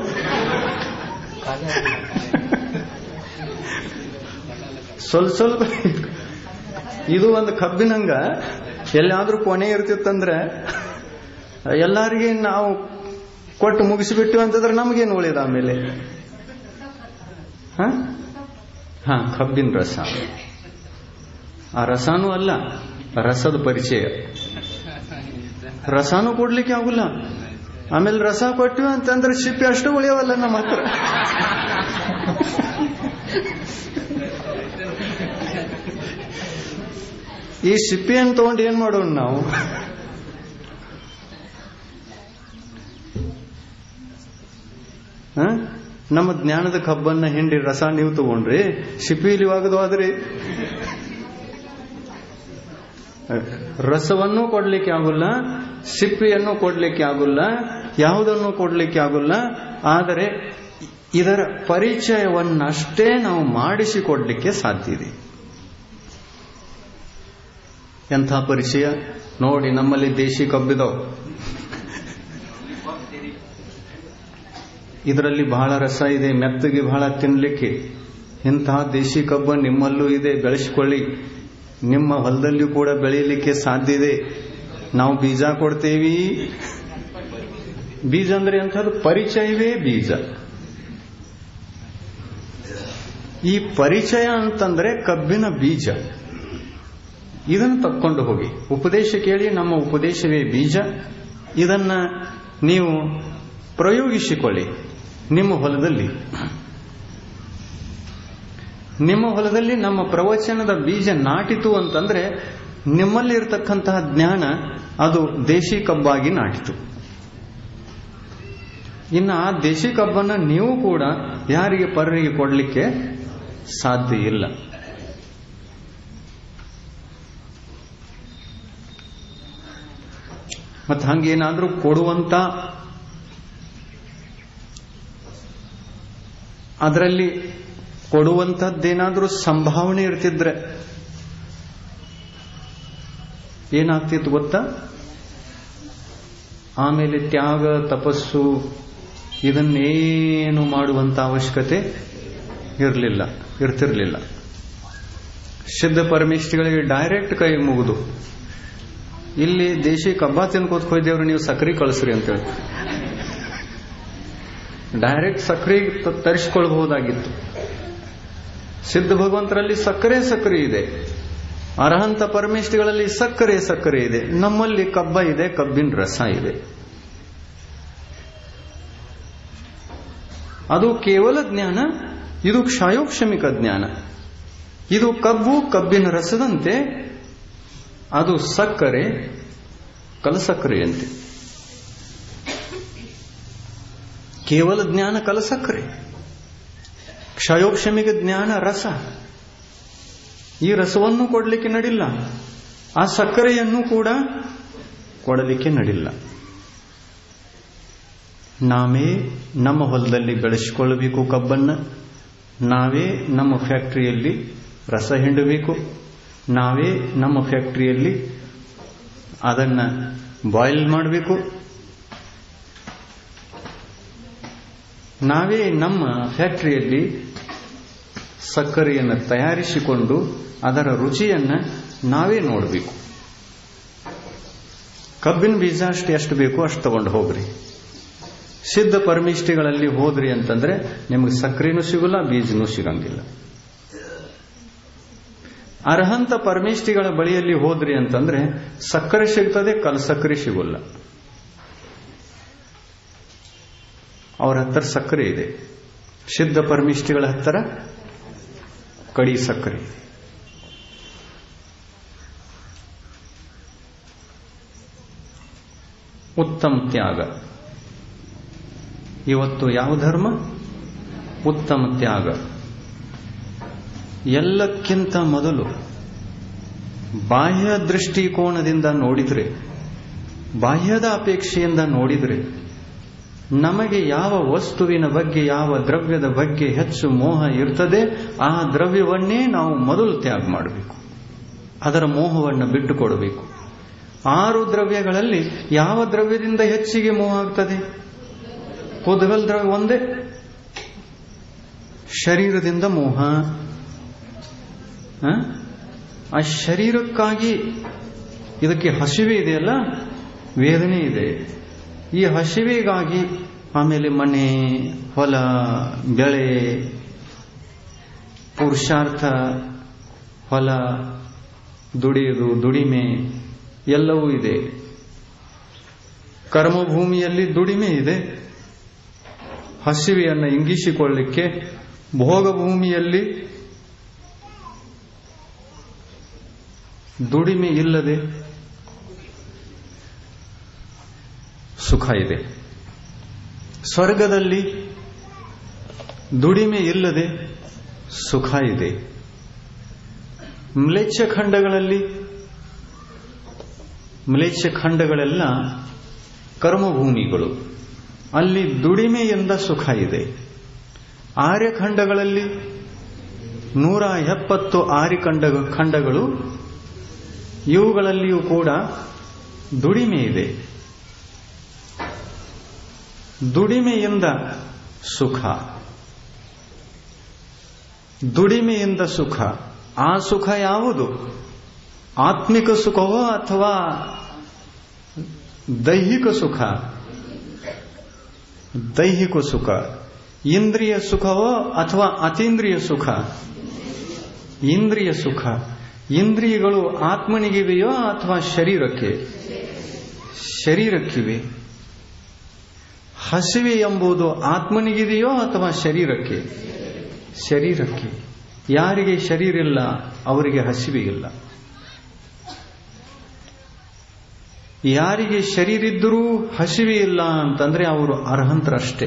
ಸ್ವಲ್ಪ ಸ್ವಲ್ಪ ಇದು ಒಂದು ಕಬ್ಬಿನಂಗ ಎಲ್ಲಾದ್ರೂ ಕೊನೆ ಇರ್ತಿತ್ತಂದ್ರೆ ಎಲ್ಲಾರಿಗೆ ನಾವು ಕೊಟ್ಟು ಮುಗಿಸಿಬಿಟ್ಟು ಅಂತಂದ್ರೆ ನಮಗೇನು ಒಳ್ಳೇದು ಆಮೇಲೆ? ಹಾ, ಕಬ್ಬಿನ ರಸ. ಆ ರಸಾನೂ ಅಲ್ಲ, ರಸದ ಪರಿಚಯ. ರಸಾನೂ ಕೊಡ್ಲಿಕ್ಕೆ ಆಗುಲ್ಲ. ಆಮೇಲೆ ರಸ ಕೊಟ್ಟಿವಿ ಅಂತಂದ್ರೆ ಶಿಪ್ಪಿ ಅಷ್ಟು ಉಳಿಯವಲ್ಲ ನಮ್ಮ ಹತ್ರ. ಈ ಶಿಪ್ಪಿಯನ್ನು ತಗೊಂಡು ಏನ್ ಮಾಡೋಣ ನಾವು? ನಮ್ಮ ಜ್ಞಾನದ ಕಬ್ಬನ್ನ ಹಿಂಡಿ ರಸ ನೀವು ತಗೊಂಡ್ರಿ, ಶಿಪ್ಪಿಲಿ ಒಗದು ಆದ್ರಿ ರಸವನ್ನೂ ಕೊಡ್ಲಿಕ್ಕೆ ಆಗುಲ್ಲ, ಸಿಪ್ಪಿಯನ್ನು ಕೊಡ್ಲಿಕ್ಕೆ ಆಗುಲ್ಲ, ಯಾವುದನ್ನು ಕೊಡ್ಲಿಕ್ಕೆ ಆಗುಲ್ಲ. ಆದರೆ ಇದರ ಪರಿಚಯವನ್ನಷ್ಟೇ ನಾವು ಮಾಡಿಸಿಕೊಡ್ಲಿಕ್ಕೆ ಸಾಧ್ಯ ಇದೆ. ಎಂಥ ಪರಿಚಯ ನೋಡಿ. ನಮ್ಮಲ್ಲಿ ದೇಶಿ ಕಬ್ಬಿದವು, ಇದರಲ್ಲಿ ಬಹಳ ರಸ ಇದೆ, ಮೆತ್ತಗೆ ಬಹಳ ತಿನ್ಲಿಕ್ಕೆ. ಇಂತಹ ದೇಶಿ ಕಬ್ಬು ನಿಮ್ಮಲ್ಲೂ ಇದೆ, ಬೆಳೆಸಿಕೊಳ್ಳಿ. ನಿಮ್ಮ ಹೊಲದಲ್ಲಿಯೂ ಕೂಡ ಬೆಳೀಲಿಕ್ಕೆ ಸಾಧ್ಯ ಇದೆ. ನಾವು ಬೀಜ ಕೊಡ್ತೇವಿ. ಬೀಜ ಅಂದ್ರೆ ಎಂಥದ್ದು? ಪರಿಚಯವೇ ಬೀಜ. ಈ ಪರಿಚಯ ಅಂತಂದ್ರೆ ಕಬ್ಬಿನ ಬೀಜ. ಇದನ್ನು ತಕ್ಕೊಂಡು ಹೋಗಿ ಉಪದೇಶ ಕೇಳಿ. ನಮ್ಮ ಉಪದೇಶವೇ ಬೀಜ. ಇದನ್ನ ನೀವು ಪ್ರಯೋಗಿಸಿಕೊಳ್ಳಿ ನಿಮ್ಮ ಹೊಲದಲ್ಲಿ. ನಿಮ್ಮ ಹೊಲದಲ್ಲಿ ನಮ್ಮ ಪ್ರವಚನದ ಬೀಜ ನಾಟಿತು ಅಂತಂದ್ರೆ ನಿಮ್ಮಲ್ಲಿ ಇರತಕ್ಕಂತಹ ಜ್ಞಾನ ಅದು ದೇಶಿ ಕಬ್ಬಾಗಿ ನಾಟಿತು. ಇನ್ನು ಆ ದೇಶಿ ಕಬ್ಬನ್ನ ನೀವು ಕೂಡ ಯಾರಿಗೆ ಪರರಿಗೆ ಕೊಡಲಿಕ್ಕೆ ಸಾಧ್ಯ ಇಲ್ಲ. ಮತ್ತೆ ಹಂಗೇನಾದ್ರೂ ಕೊಡುವಂತ ಅದರಲ್ಲಿ ಕೊಡುವಂತದ್ದೇನಾದ್ರೂ ಸಂಭಾವನೆ ಇರ್ತಿದ್ರೆ ಏನಾಗ್ತಿತ್ತು ಗೊತ್ತಾ? ಆಮೇಲೆ ತ್ಯಾಗ, ತಪಸ್ಸು ಇದನ್ನೇನು ಮಾಡುವಂತ ಅವಶ್ಯಕತೆ ಇರಲಿಲ್ಲ, ಇರ್ತಿರ್ಲಿಲ್ಲ. ಸಿದ್ಧ ಪರಮೇಷ್ಠಿಗಳಿಗೆ ಡೈರೆಕ್ಟ್ ಕೈ ಮುಗಿದು, ಇಲ್ಲಿ ದೇಶಿ ಕಬ್ಬಾ ತಿನ್ಕೋತ್ ಹೋಯ್ದೇವ್ರಿ, ನೀವು ಸಕ್ರಿ ಕಳಿಸ್ರಿ ಅಂತೇಳಿ ಡೈರೆಕ್ಟ್ ಸಕ್ರಿ ತರಿಸಿಕೊಳ್ಬಹುದಾಗಿತ್ತು. ಸಿದ್ಧ ಭಗವಂತರಲ್ಲಿ ಸಕ್ಕರೆ ಸಕ್ಕರೆ ಇದೆ, ಅರ್ಹಂತ ಪರಮೇಷ್ಠಿಗಳಲ್ಲಿ ಸಕ್ಕರೆ ಸಕ್ಕರೆ ಇದೆ. ನಮ್ಮಲ್ಲಿ ಕಬ್ಬ ಇದೆ, ಕಬ್ಬಿನ ರಸ ಇದೆ. ಅದು ಕೇವಲ ಜ್ಞಾನ, ಇದು ಕ್ಷಯೋಕ್ಷಮಿಕ ಜ್ಞಾನ. ಇದು ಕಬ್ಬು ಕಬ್ಬಿನ ರಸದಂತೆ, ಅದು ಸಕ್ಕರೆ ಕಲಸಕ್ಕರೆಯಂತೆ. ಕೇವಲ ಜ್ಞಾನ ಕಲಸಕ್ಕರೆ, ಕ್ಷಯೋಕ್ಷಮಿಕ ಜ್ಞಾನ ರಸ. ಈ ರಸವನ್ನು ಕೊಡಲಿಕ್ಕೆ ನಡಿಲ್ಲ, ಆ ಸಕ್ಕರೆಯನ್ನು ಕೂಡ ಕೊಡಲಿಕ್ಕೆ ನಡಿಲ್ಲ. ನಾವೇ ನಮ್ಮ ಹೊಲದಲ್ಲಿ ಬೆಳೆಸಿಕೊಳ್ಳಬೇಕು ಕಬ್ಬನ್ನು, ನಾವೇ ನಮ್ಮ ಫ್ಯಾಕ್ಟರಿಯಲ್ಲಿ ರಸ ಹಿಂಡಬೇಕು, ನಾವೇ ನಮ್ಮ ಫ್ಯಾಕ್ಟರಿಯಲ್ಲಿ ಅದನ್ನು ಬಾಯ್ಲ್ ಮಾಡಬೇಕು, ನಾವೇ ನಮ್ಮ ಫ್ಯಾಕ್ಟರಿಯಲ್ಲಿ ಸಕ್ಕರೆಯನ್ನು ತಯಾರಿಸಿಕೊಂಡು ಅದರ ರುಚಿಯನ್ನು ನಾವೇ ನೋಡಬೇಕು. ಕಬ್ಬಿನ ಬೀಜ ಅಷ್ಟು ಎಷ್ಟು ಬೇಕೋ ಅಷ್ಟು ತಗೊಂಡು ಹೋಗ್ರಿ. ಸಿದ್ಧ ಪರಮೇಷ್ಠಿಗಳಲ್ಲಿ ಹೋದ್ರಿ ಅಂತಂದ್ರೆ ನಿಮಗೆ ಸಕ್ಕರೆನೂ ಸಿಗಲ್ಲ, ಬೀಜನೂ ಸಿಗಂಗಿಲ್ಲ. ಅರ್ಹಂತ ಪರಮೇಷ್ಠಿಗಳ ಬಳಿಯಲ್ಲಿ ಹೋದ್ರಿ ಅಂತಂದ್ರೆ ಸಕ್ಕರೆ ಸಿಗ್ತದೆ, ಕಲಸಕ್ಕರೆ ಸಿಗಲ್ಲ. ಅವರ ಹತ್ತಿರ ಸಕ್ಕರೆ ಇದೆ, ಸಿದ್ಧ ಪರಮೇಷ್ಠಿಗಳ ಹತ್ತಿರ ಕಡಿ ಸಕ್ಕರೆ. ಉತ್ತಮ ತ್ಯಾಗ. ಇವತ್ತು ಯಾವ ಧರ್ಮ? ಉತ್ತಮ ತ್ಯಾಗ. ಎಲ್ಲಕ್ಕಿಂತ ಮೊದಲು ಬಾಹ್ಯ ದೃಷ್ಟಿಕೋನದಿಂದ ನೋಡಿದ್ರೆ, ಬಾಹ್ಯದ ಅಪೇಕ್ಷೆಯಿಂದ ನೋಡಿದ್ರೆ, ನಮಗೆ ಯಾವ ವಸ್ತುವಿನ ಬಗ್ಗೆ, ಯಾವ ದ್ರವ್ಯದ ಬಗ್ಗೆ ಹೆಚ್ಚು ಮೋಹ ಇರ್ತದೆ, ಆ ದ್ರವ್ಯವನ್ನೇ ನಾವು ಮೊದಲು ತ್ಯಾಗ ಮಾಡಬೇಕು, ಅದರ ಮೋಹವನ್ನು ಬಿಟ್ಟುಕೊಡಬೇಕು. ಆರು ದ್ರವ್ಯಗಳಲ್ಲಿ ಯಾವ ದ್ರವ್ಯದಿಂದ ಹೆಚ್ಚಿಗೆ ಮೋಹ ಆಗ್ತದೆ? ಪುದ್ಗಲ್ ದ್ರವ್ಯ ಒಂದೇ. ಶರೀರದಿಂದ ಮೋಹ. ಆ ಶರೀರಕ್ಕಾಗಿ ಇದಕ್ಕೆ ಹಸಿವೆ ಇದೆಯಲ್ಲ, ವೇದನೆ ಇದೆ. ಈ ಹಸಿವೆಗಾಗಿ ಆಮೇಲೆ ಮನೆ, ಹೊಲ, ಬೆಳೆ, ಪುರುಷಾರ್ಥ, ಹೊಲ, ದುಡಿಯುವುದು, ದುಡಿಮೆ ಎಲ್ಲವೂ ಇದೆ. ಕರ್ಮಭೂಮಿಯಲ್ಲಿ ದುಡಿಮೆ ಇದೆ, ಹಸಿವೆಯನ್ನು ಇಂಗಿಸಿಕೊಳ್ಳಲಿಕ್ಕೆ. ಭೋಗಭೂಮಿಯಲ್ಲಿ ದುಡಿಮೆ ಇಲ್ಲದೆ ಸುಖ ಇದೆ. ಸ್ವರ್ಗದಲ್ಲಿ ದುಡಿಮೆ ಇಲ್ಲದೆ ಸುಖ ಇದೆ. ಮ್ಲೇಚ್ಛ ಖಂಡಗಳಲ್ಲಿ, ಮ್ಲೇಚ್ಛ ಖಂಡಗಳೆಲ್ಲ ಕರ್ಮಭೂಮಿಗಳು, ಅಲ್ಲಿ ದುಡಿಮೆಯಿಂದ ಸುಖ ಇದೆ. ಆರ್ಯಖಂಡಗಳಲ್ಲಿ ನೂರ ಎಪ್ಪತ್ತು ಆರ್ಯಖಂಡ ಖಂಡಗಳು, ಇವುಗಳಲ್ಲಿಯೂ ಕೂಡ ದುಡಿಮೆ ಇದೆ. ದುಡಿಮೆಯಿಂದ ಸುಖ, ದುಡಿಮೆಯಿಂದ ಸುಖ. ಆ ಸುಖ ಯಾವುದು? ಆತ್ಮಿಕ ಸುಖವೋ ಅಥವಾ ದೈಹಿಕ ಸುಖ? ದೈಹಿಕ ಸುಖ. ಇಂದ್ರಿಯ ಸುಖವೋ ಅಥವಾ ಅತೀಂದ್ರಿಯ ಸುಖ? ಇಂದ್ರಿಯ ಸುಖ. ಇಂದ್ರಿಯಗಳು ಆತ್ಮನಿಗಿವೆಯೋ ಅಥವಾ ಶರೀರಕ್ಕೆ? ಶರೀರಕ್ಕಿವೆ. ಹಸಿವೆ ಎಂಬುದು ಆತ್ಮನಿಗಿದೆಯೋ ಅಥವಾ ಶರೀರಕ್ಕೆ? ಶರೀರಕ್ಕೆ. ಯಾರಿಗೆ ಶರೀರ ಇಲ್ಲ ಅವರಿಗೆ ಹಸಿವೆ ಇಲ್ಲ. ಯಾರಿಗೆ ಶರೀರ ಇದ್ದರೂ ಹಸಿವೆ ಇಲ್ಲ ಅಂತಂದ್ರೆ ಅವರು ಅರ್ಹಂತರಷ್ಟೇ.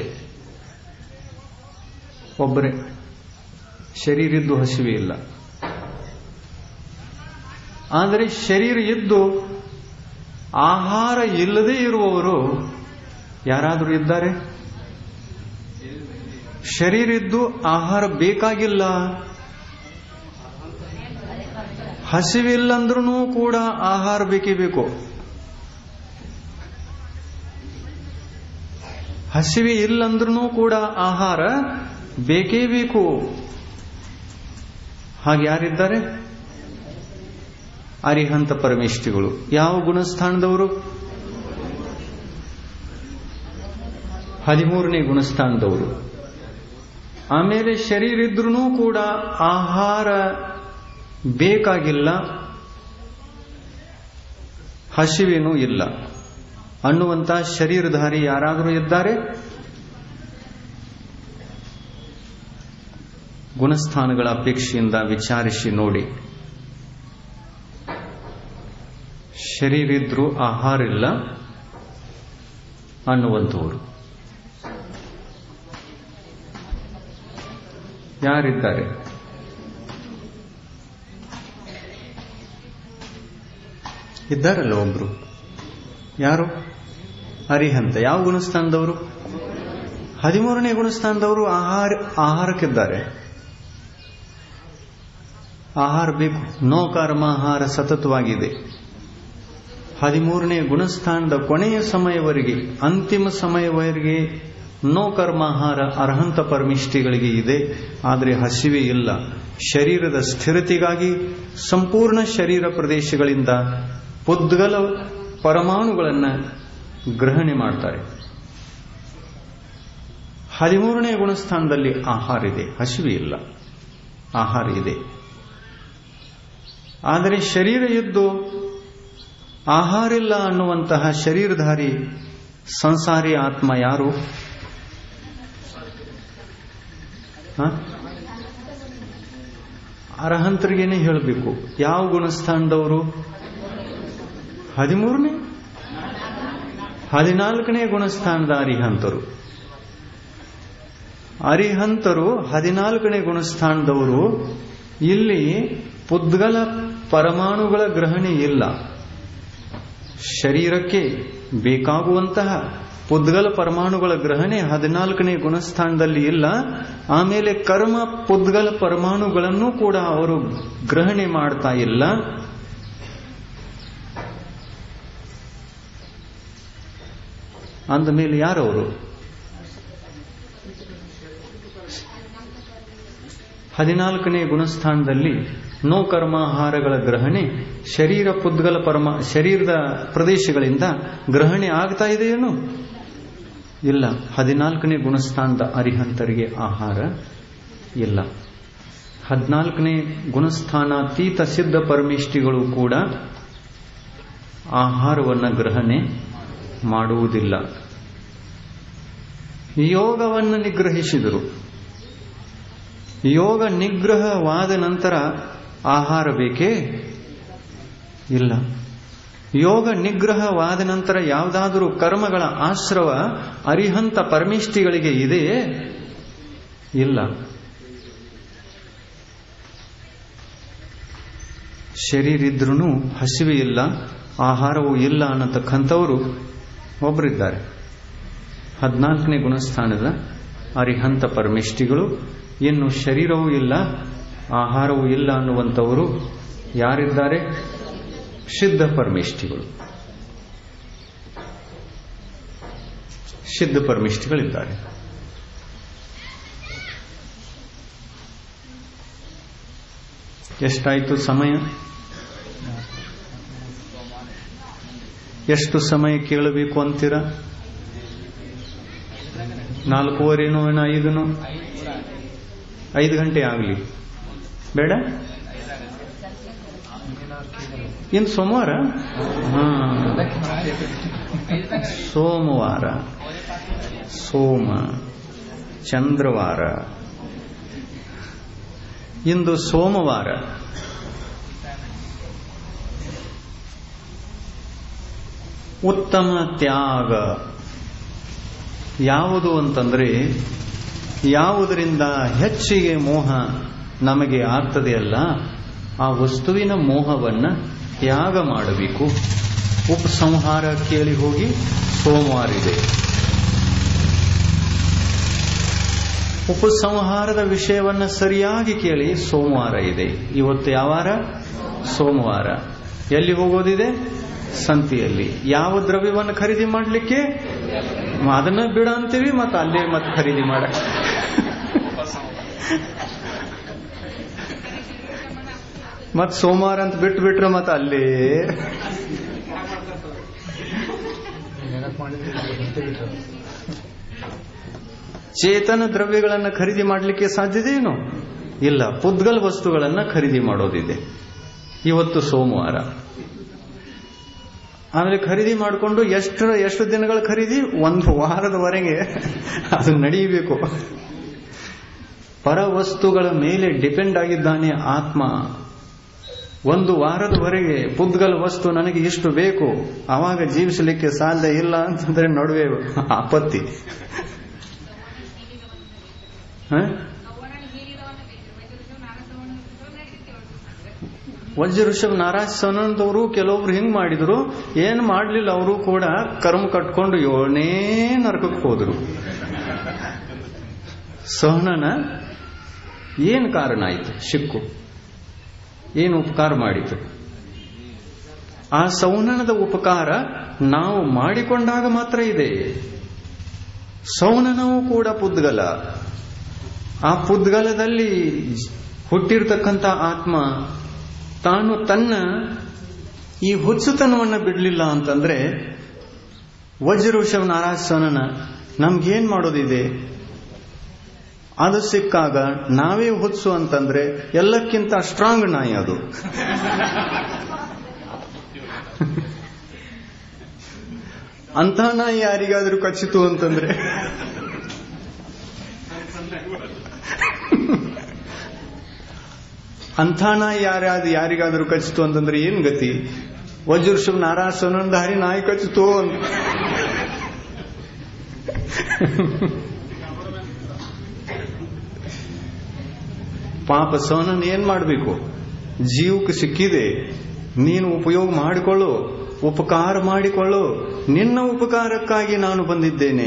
ಒಬ್ಬರೇ ಶರೀರಿದ್ದು ಹಸಿವೆ ಇಲ್ಲ. ಆದರೆ ಶರೀರ ಇದ್ದು ಆಹಾರ ಇಲ್ಲದೇ ಇರುವವರು ಯಾರಾದರೂ ಇದ್ದಾರೆ? ಶರೀರಿದ್ದು ಆಹಾರ ಬೇಕಾಗಿಲ್ಲ, ಹಸಿವಿಲ್ಲಂದ್ರೂ ಕೂಡ ಆಹಾರ ಬೇಕೇ ಬೇಕು. ಹಸಿವೆ ಇಲ್ಲಂದ್ರೂ ಕೂಡ ಆಹಾರ ಬೇಕೇ ಬೇಕು. ಹಾಗೆ ಯಾರಿದ್ದಾರೆ? ಅರಿಹಂತ ಪರಮೇಷ್ಠಿಗಳು. ಯಾವ ಗುಣಸ್ಥಾನದವರು? ಹದಿಮೂರನೇ ಗುಣಸ್ಥಾನದವರು. ಆಮೇಲೆ ಶರೀರ ಇದ್ರೂ ಕೂಡ ಆಹಾರ ಬೇಕಾಗಿಲ್ಲ, ಹಸಿವೇನೂ ಇಲ್ಲ ಅನ್ನುವಂತ ಶರೀರಧಾರಿ ಯಾರಾದರೂ ಇದ್ದಾರೆ? ಗುಣಸ್ಥಾನಗಳ ಅಪೇಕ್ಷೆಯಿಂದ ವಿಚಾರಿಸಿ ನೋಡಿ. ಶರೀರ ಇದ್ರೂ ಆಹಾರ ಇಲ್ಲ ಅನ್ನುವಂಥವರು ಯಾರಿದ್ದಾರೆ? ಇದ್ದಾರಲ್ಲ ಒಬ್ರು. ಯಾರು? ಅರಿಹಂತ. ಯಾವ ಗುಣಸ್ಥಾನದವರು? ಹದಿಮೂರನೇ ಗುಣಸ್ಥಾನದವರು. ಆಹಾರ ಆಹಾರಕ್ಕಿದ್ದಾರೆ. ಆಹಾರ ಬೇಕು. ನೋ ಕರ್ಮಾಹಾರ ಸತತವಾಗಿದೆ. ಹದಿಮೂರನೇ ಗುಣಸ್ಥಾನದ ಕೊನೆಯ ಸಮಯವರೆಗೆ, ಅಂತಿಮ ಸಮಯವರೆಗೆ ನೋ ಕರ್ಮಾಹಾರ ಅರ್ಹಂತ ಪರಮಿಷ್ಠಿಗಳಿಗೆ ಇದೆ. ಆದರೆ ಹಸಿವೆ ಇಲ್ಲ. ಶರೀರದ ಸ್ಥಿರತೆಗಾಗಿ ಸಂಪೂರ್ಣ ಶರೀರ ಪ್ರದೇಶಗಳಿಂದ ಪುದ್ಗಲ ಪರಮಾಣುಗಳನ್ನು ಗ್ರಹಣೆ ಮಾಡ್ತಾರೆ. ಹದಿಮೂರನೇ ಗುಣಸ್ಥಾನದಲ್ಲಿ ಆಹಾರ ಇದೆ, ಹಸಿವೆ ಇಲ್ಲ. ಆಹಾರ ಇದೆ. ಆದರೆ ಶರೀರ ಇದ್ದು ಆಹಾರ ಇಲ್ಲ ಅನ್ನುವಂತಹ ಶರೀರಧಾರಿ ಸಂಸಾರಿ ಆತ್ಮ ಯಾರು? ಅರ್ಹಂತರಿಗೇನೆ ಹೇಳಬೇಕು. ಯಾವ ಗುಣಸ್ಥಾನದವರು? ಹದಿಮೂರನೇ ಹದಿನಾಲ್ಕನೇ ಗುಣಸ್ಥಾನದ ಅರಿಹಂತರು. ಅರಿಹಂತರು ಹದಿನಾಲ್ಕನೇ ಗುಣಸ್ಥಾನದವರು. ಇಲ್ಲಿ ಪುದ್ಗಲ ಪರಮಾಣುಗಳ ಗ್ರಹಣೆ ಇಲ್ಲ. ಶರೀರಕ್ಕೆ ಬೇಕಾಗುವಂತಹ ಪುದ್ಗಲ ಪರಮಾಣುಗಳ ಗ್ರಹಣೆ ಹದಿನಾಲ್ಕನೇ ಗುಣಸ್ಥಾನದಲ್ಲಿ ಇಲ್ಲ. ಆಮೇಲೆ ಕರ್ಮ ಪುದ್ಗಲ ಪರಮಾಣುಗಳನ್ನು ಕೂಡ ಅವರು ಗ್ರಹಣೆ ಮಾಡ್ತಾ ಇಲ್ಲ. ಅಂದಮೇಲೆ ಯಾರವರು? ಹದಿನಾಲ್ಕನೇ ಗುಣಸ್ಥಾನದಲ್ಲಿ ನೋ ಕರ್ಮಾಹಾರಗಳ ಗ್ರಹಣೆ ಶರೀರ ಪುದ್ಗಲ ಪರಮ ಶರೀರದ ಪ್ರದೇಶಗಳಿಂದ ಗ್ರಹಣೆ ಆಗ್ತಾ ಇದೆಯೇನು? ಇಲ್ಲ. ಹದಿನಾಲ್ಕನೇ ಗುಣಸ್ಥಾನದ ಅರಿಹಂತರಿಗೆ ಆಹಾರ ಇಲ್ಲ. ಹದಿನಾಲ್ಕನೇ ಗುಣಸ್ಥಾನಾತೀತ ಸಿದ್ಧ ಪರಮೇಷ್ಠಿಗಳು ಕೂಡ ಆಹಾರವನ್ನು ಗ್ರಹಣೆ ಮಾಡುವುದಿಲ್ಲ. ಯೋಗವನ್ನು ನಿಗ್ರಹಿಸಿದರು. ಯೋಗ ನಿಗ್ರಹವಾದ ನಂತರ ಆಹಾರ ಬೇಕೇ? ಇಲ್ಲ. ಯೋಗ ನಿಗ್ರಹವಾದ ನಂತರ ಯಾವುದಾದರೂ ಕರ್ಮಗಳ ಆಶ್ರವ ಅರಿಹಂತ ಪರಮೇಷ್ಠಿಗಳಿಗೆ ಇದೆಯೇ? ಇಲ್ಲ. ಶರೀರ ಇದ್ರೂ ಹಸಿವೆ ಇಲ್ಲ, ಆಹಾರವೂ ಇಲ್ಲ ಅನ್ನತಕ್ಕಂಥವರು ಒಬ್ಬರಿದ್ದಾರೆ. ಹದಿನಾಲ್ಕನೇ ಗುಣಸ್ಥಾನದ ಅರಿಹಂತ ಪರಮೇಷ್ಠಿಗಳು. ಇನ್ನು ಶರೀರವೂ ಇಲ್ಲ, ಆಹಾರವೂ ಇಲ್ಲ ಅನ್ನುವಂಥವರು ಯಾರಿದ್ದಾರೆ? ಸಿದ್ಧ ಪರಮೇಷ್ಠಿಗಳು. ಸಿದ್ಧ ಪರಮೇಷ್ಠಿಗಳಿದ್ದಾರೆ. ಎಷ್ಟಾಯಿತು ಸಮಯ? ಎಷ್ಟು ಸಮಯ ಕೇಳಬೇಕು ಅಂತೀರಾ? ನಾಲ್ಕೂವರೆನೋ ಏನೋ ಐದನೋ? ಐದು ಗಂಟೆ ಆಗಲಿ ಬೇಡ? ಇನ್ನು ಸೋಮವಾರ? ಹಾ, ಸೋಮವಾರ, ಸೋಮ, ಚಂದ್ರವಾರ. ಇಂದು ಸೋಮವಾರ. ಉತ್ತಮ ತ್ಯಾಗ ಯಾವುದು ಅಂತಂದ್ರೆ, ಯಾವುದರಿಂದ ಹೆಚ್ಚಿಗೆ ಮೋಹ ನಮಗೆ ಆಗ್ತದೆಯಲ್ಲ, ಆ ವಸ್ತುವಿನ ಮೋಹವನ್ನು ತ್ಯಾಗ ಮಾಡಬೇಕು. ಉಪಸಂಹಾರ ಕೇಳಿ ಹೋಗಿ ಸೋಮವಾರ ಇದೆ. ಉಪಸಂಹಾರದ ವಿಷಯವನ್ನು ಸರಿಯಾಗಿ ಕೇಳಿ ಸೋಮವಾರ ಇದೆ. ಇವತ್ತು ಯಾವ ವಾರ? ಸೋಮವಾರ. ಎಲ್ಲಿ ಹೋಗೋದಿದೆ? ಸಂತೆಯಲ್ಲಿ. ಯಾವ ದ್ರವ್ಯವನ್ನು ಖರೀದಿ ಮಾಡಲಿಕ್ಕೆ? ಅದನ್ನ ಬಿಡ ಅಂತೀವಿ, ಮತ್ತೆ ಅಲ್ಲೇ ಮತ್ತೆ ಖರೀದಿ ಮಾಡ. ಮತ್ ಸೋಮವಾರ ಅಂತ ಬಿಟ್ಟು ಬಿಟ್ರೆ ಮತ್ತೆ ಅಲ್ಲೇ ಚೇತನ ದ್ರವ್ಯಗಳನ್ನ ಖರೀದಿ ಮಾಡಲಿಕ್ಕೆ ಸಾಧ್ಯತೆ ಏನು? ಇಲ್ಲ. ಪುದ್ಗಲ್ ವಸ್ತುಗಳನ್ನ ಖರೀದಿ ಮಾಡೋದಿದೆ. ಇವತ್ತು ಸೋಮವಾರ, ಆಮೇಲೆ ಖರೀದಿ ಮಾಡಿಕೊಂಡು ಎಷ್ಟು ಎಷ್ಟು ದಿನಗಳ ಖರೀದಿ? ಒಂದು ವಾರದವರೆಗೆ ಅದು ನಡೆಯಬೇಕು. ಪರ ವಸ್ತುಗಳ ಮೇಲೆ ಡಿಪೆಂಡ್ ಆಗಿದ್ದಾನೆ ಆತ್ಮ. ಒಂದು ವಾರದವರೆಗೆ ಪುದ್ಗಲ್ ವಸ್ತು ನನಗೆ ಇಷ್ಟು ಬೇಕು, ಆವಾಗ ಜೀವಿಸಲಿಕ್ಕೆ ಸಾಧ್ಯ ಇಲ್ಲ ಅಂತಂದ್ರೆ ನಡುವೆ ಆಪತ್ತಿ. ವಜ್ರ ಋಷಭ ನಾರಾಜ್ ಸವನಂತವರು ಕೆಲವೊಬ್ರು ಹಿಂಗ್ ಮಾಡಿದ್ರು, ಏನ್ ಮಾಡ್ಲಿಲ್ಲ. ಅವರು ಕೂಡ ಕರ್ಮ ಕಟ್ಕೊಂಡು ಏಳನೇ ನರಕಕ್ಕೆ ಹೋದ್ರು. ಸಹನನ ಏನ್ ಕಾರಣ ಆಯ್ತು? ಶಿಕ್ಕು ಏನು ಉಪಕಾರ ಮಾಡಿತು? ಆ ಸೌನನದ ಉಪಕಾರ ನಾವು ಮಾಡಿಕೊಂಡಾಗ ಮಾತ್ರ ಇದೆ. ಸೌನನವು ಕೂಡ ಪುದ್ಗಲ. ಆ ಪುದ್ಗಲದಲ್ಲಿ ಹುಟ್ಟಿರ್ತಕ್ಕಂಥ ಆತ್ಮ ತಾನು ತನ್ನ ಈ ಹುಚ್ಚುತನವನ್ನು ಬಿಡಲಿಲ್ಲ ಅಂತಂದ್ರೆ, ವಜ್ರಋಷಭ ನಾರಾಜ್ ಸವನನ ನಮ್ಗೇನ್ ಮಾಡೋದಿದೆ? ಅದು ಸಿಕ್ಕಾಗ ನಾವೇ ಹುಚ್ಚು ಅಂತಂದ್ರೆ ಎಲ್ಲಕ್ಕಿಂತ ಸ್ಟ್ರಾಂಗ್ ನಾಯಿ ಅದು. ಅಂಥ ನಾಯಿ ಯಾರಿಗಾದ್ರೂ ಕಚ್ಚಿತು ಅಂತಂದ್ರೆ ಅಂಥ ನಾಯಿ ಯಾರ್ಯಾದ ಯಾರಿಗಾದ್ರೂ ಕಚ್ಚಿತು ಅಂತಂದ್ರೆ ಏನ್ ಗತಿ? ವಜ್ರಋಷಭ ನಾರಾಜ್ ಸವನನ ದಾರಿ ನಾಯಿ ಕಚ್ಚಿತು ಅಂತ ಪಾಪ ಸವನನ್ ಏನ್ ಮಾಡಬೇಕು? ಜೀವಕ್ಕೆ ಸಿಕ್ಕಿದೆ, ನೀನು ಉಪಯೋಗ ಮಾಡಿಕೊಳ್ಳು, ಉಪಕಾರ ಮಾಡಿಕೊಳ್ಳು. ನಿನ್ನ ಉಪಕಾರಕ್ಕಾಗಿ ನಾನು ಬಂದಿದ್ದೇನೆ,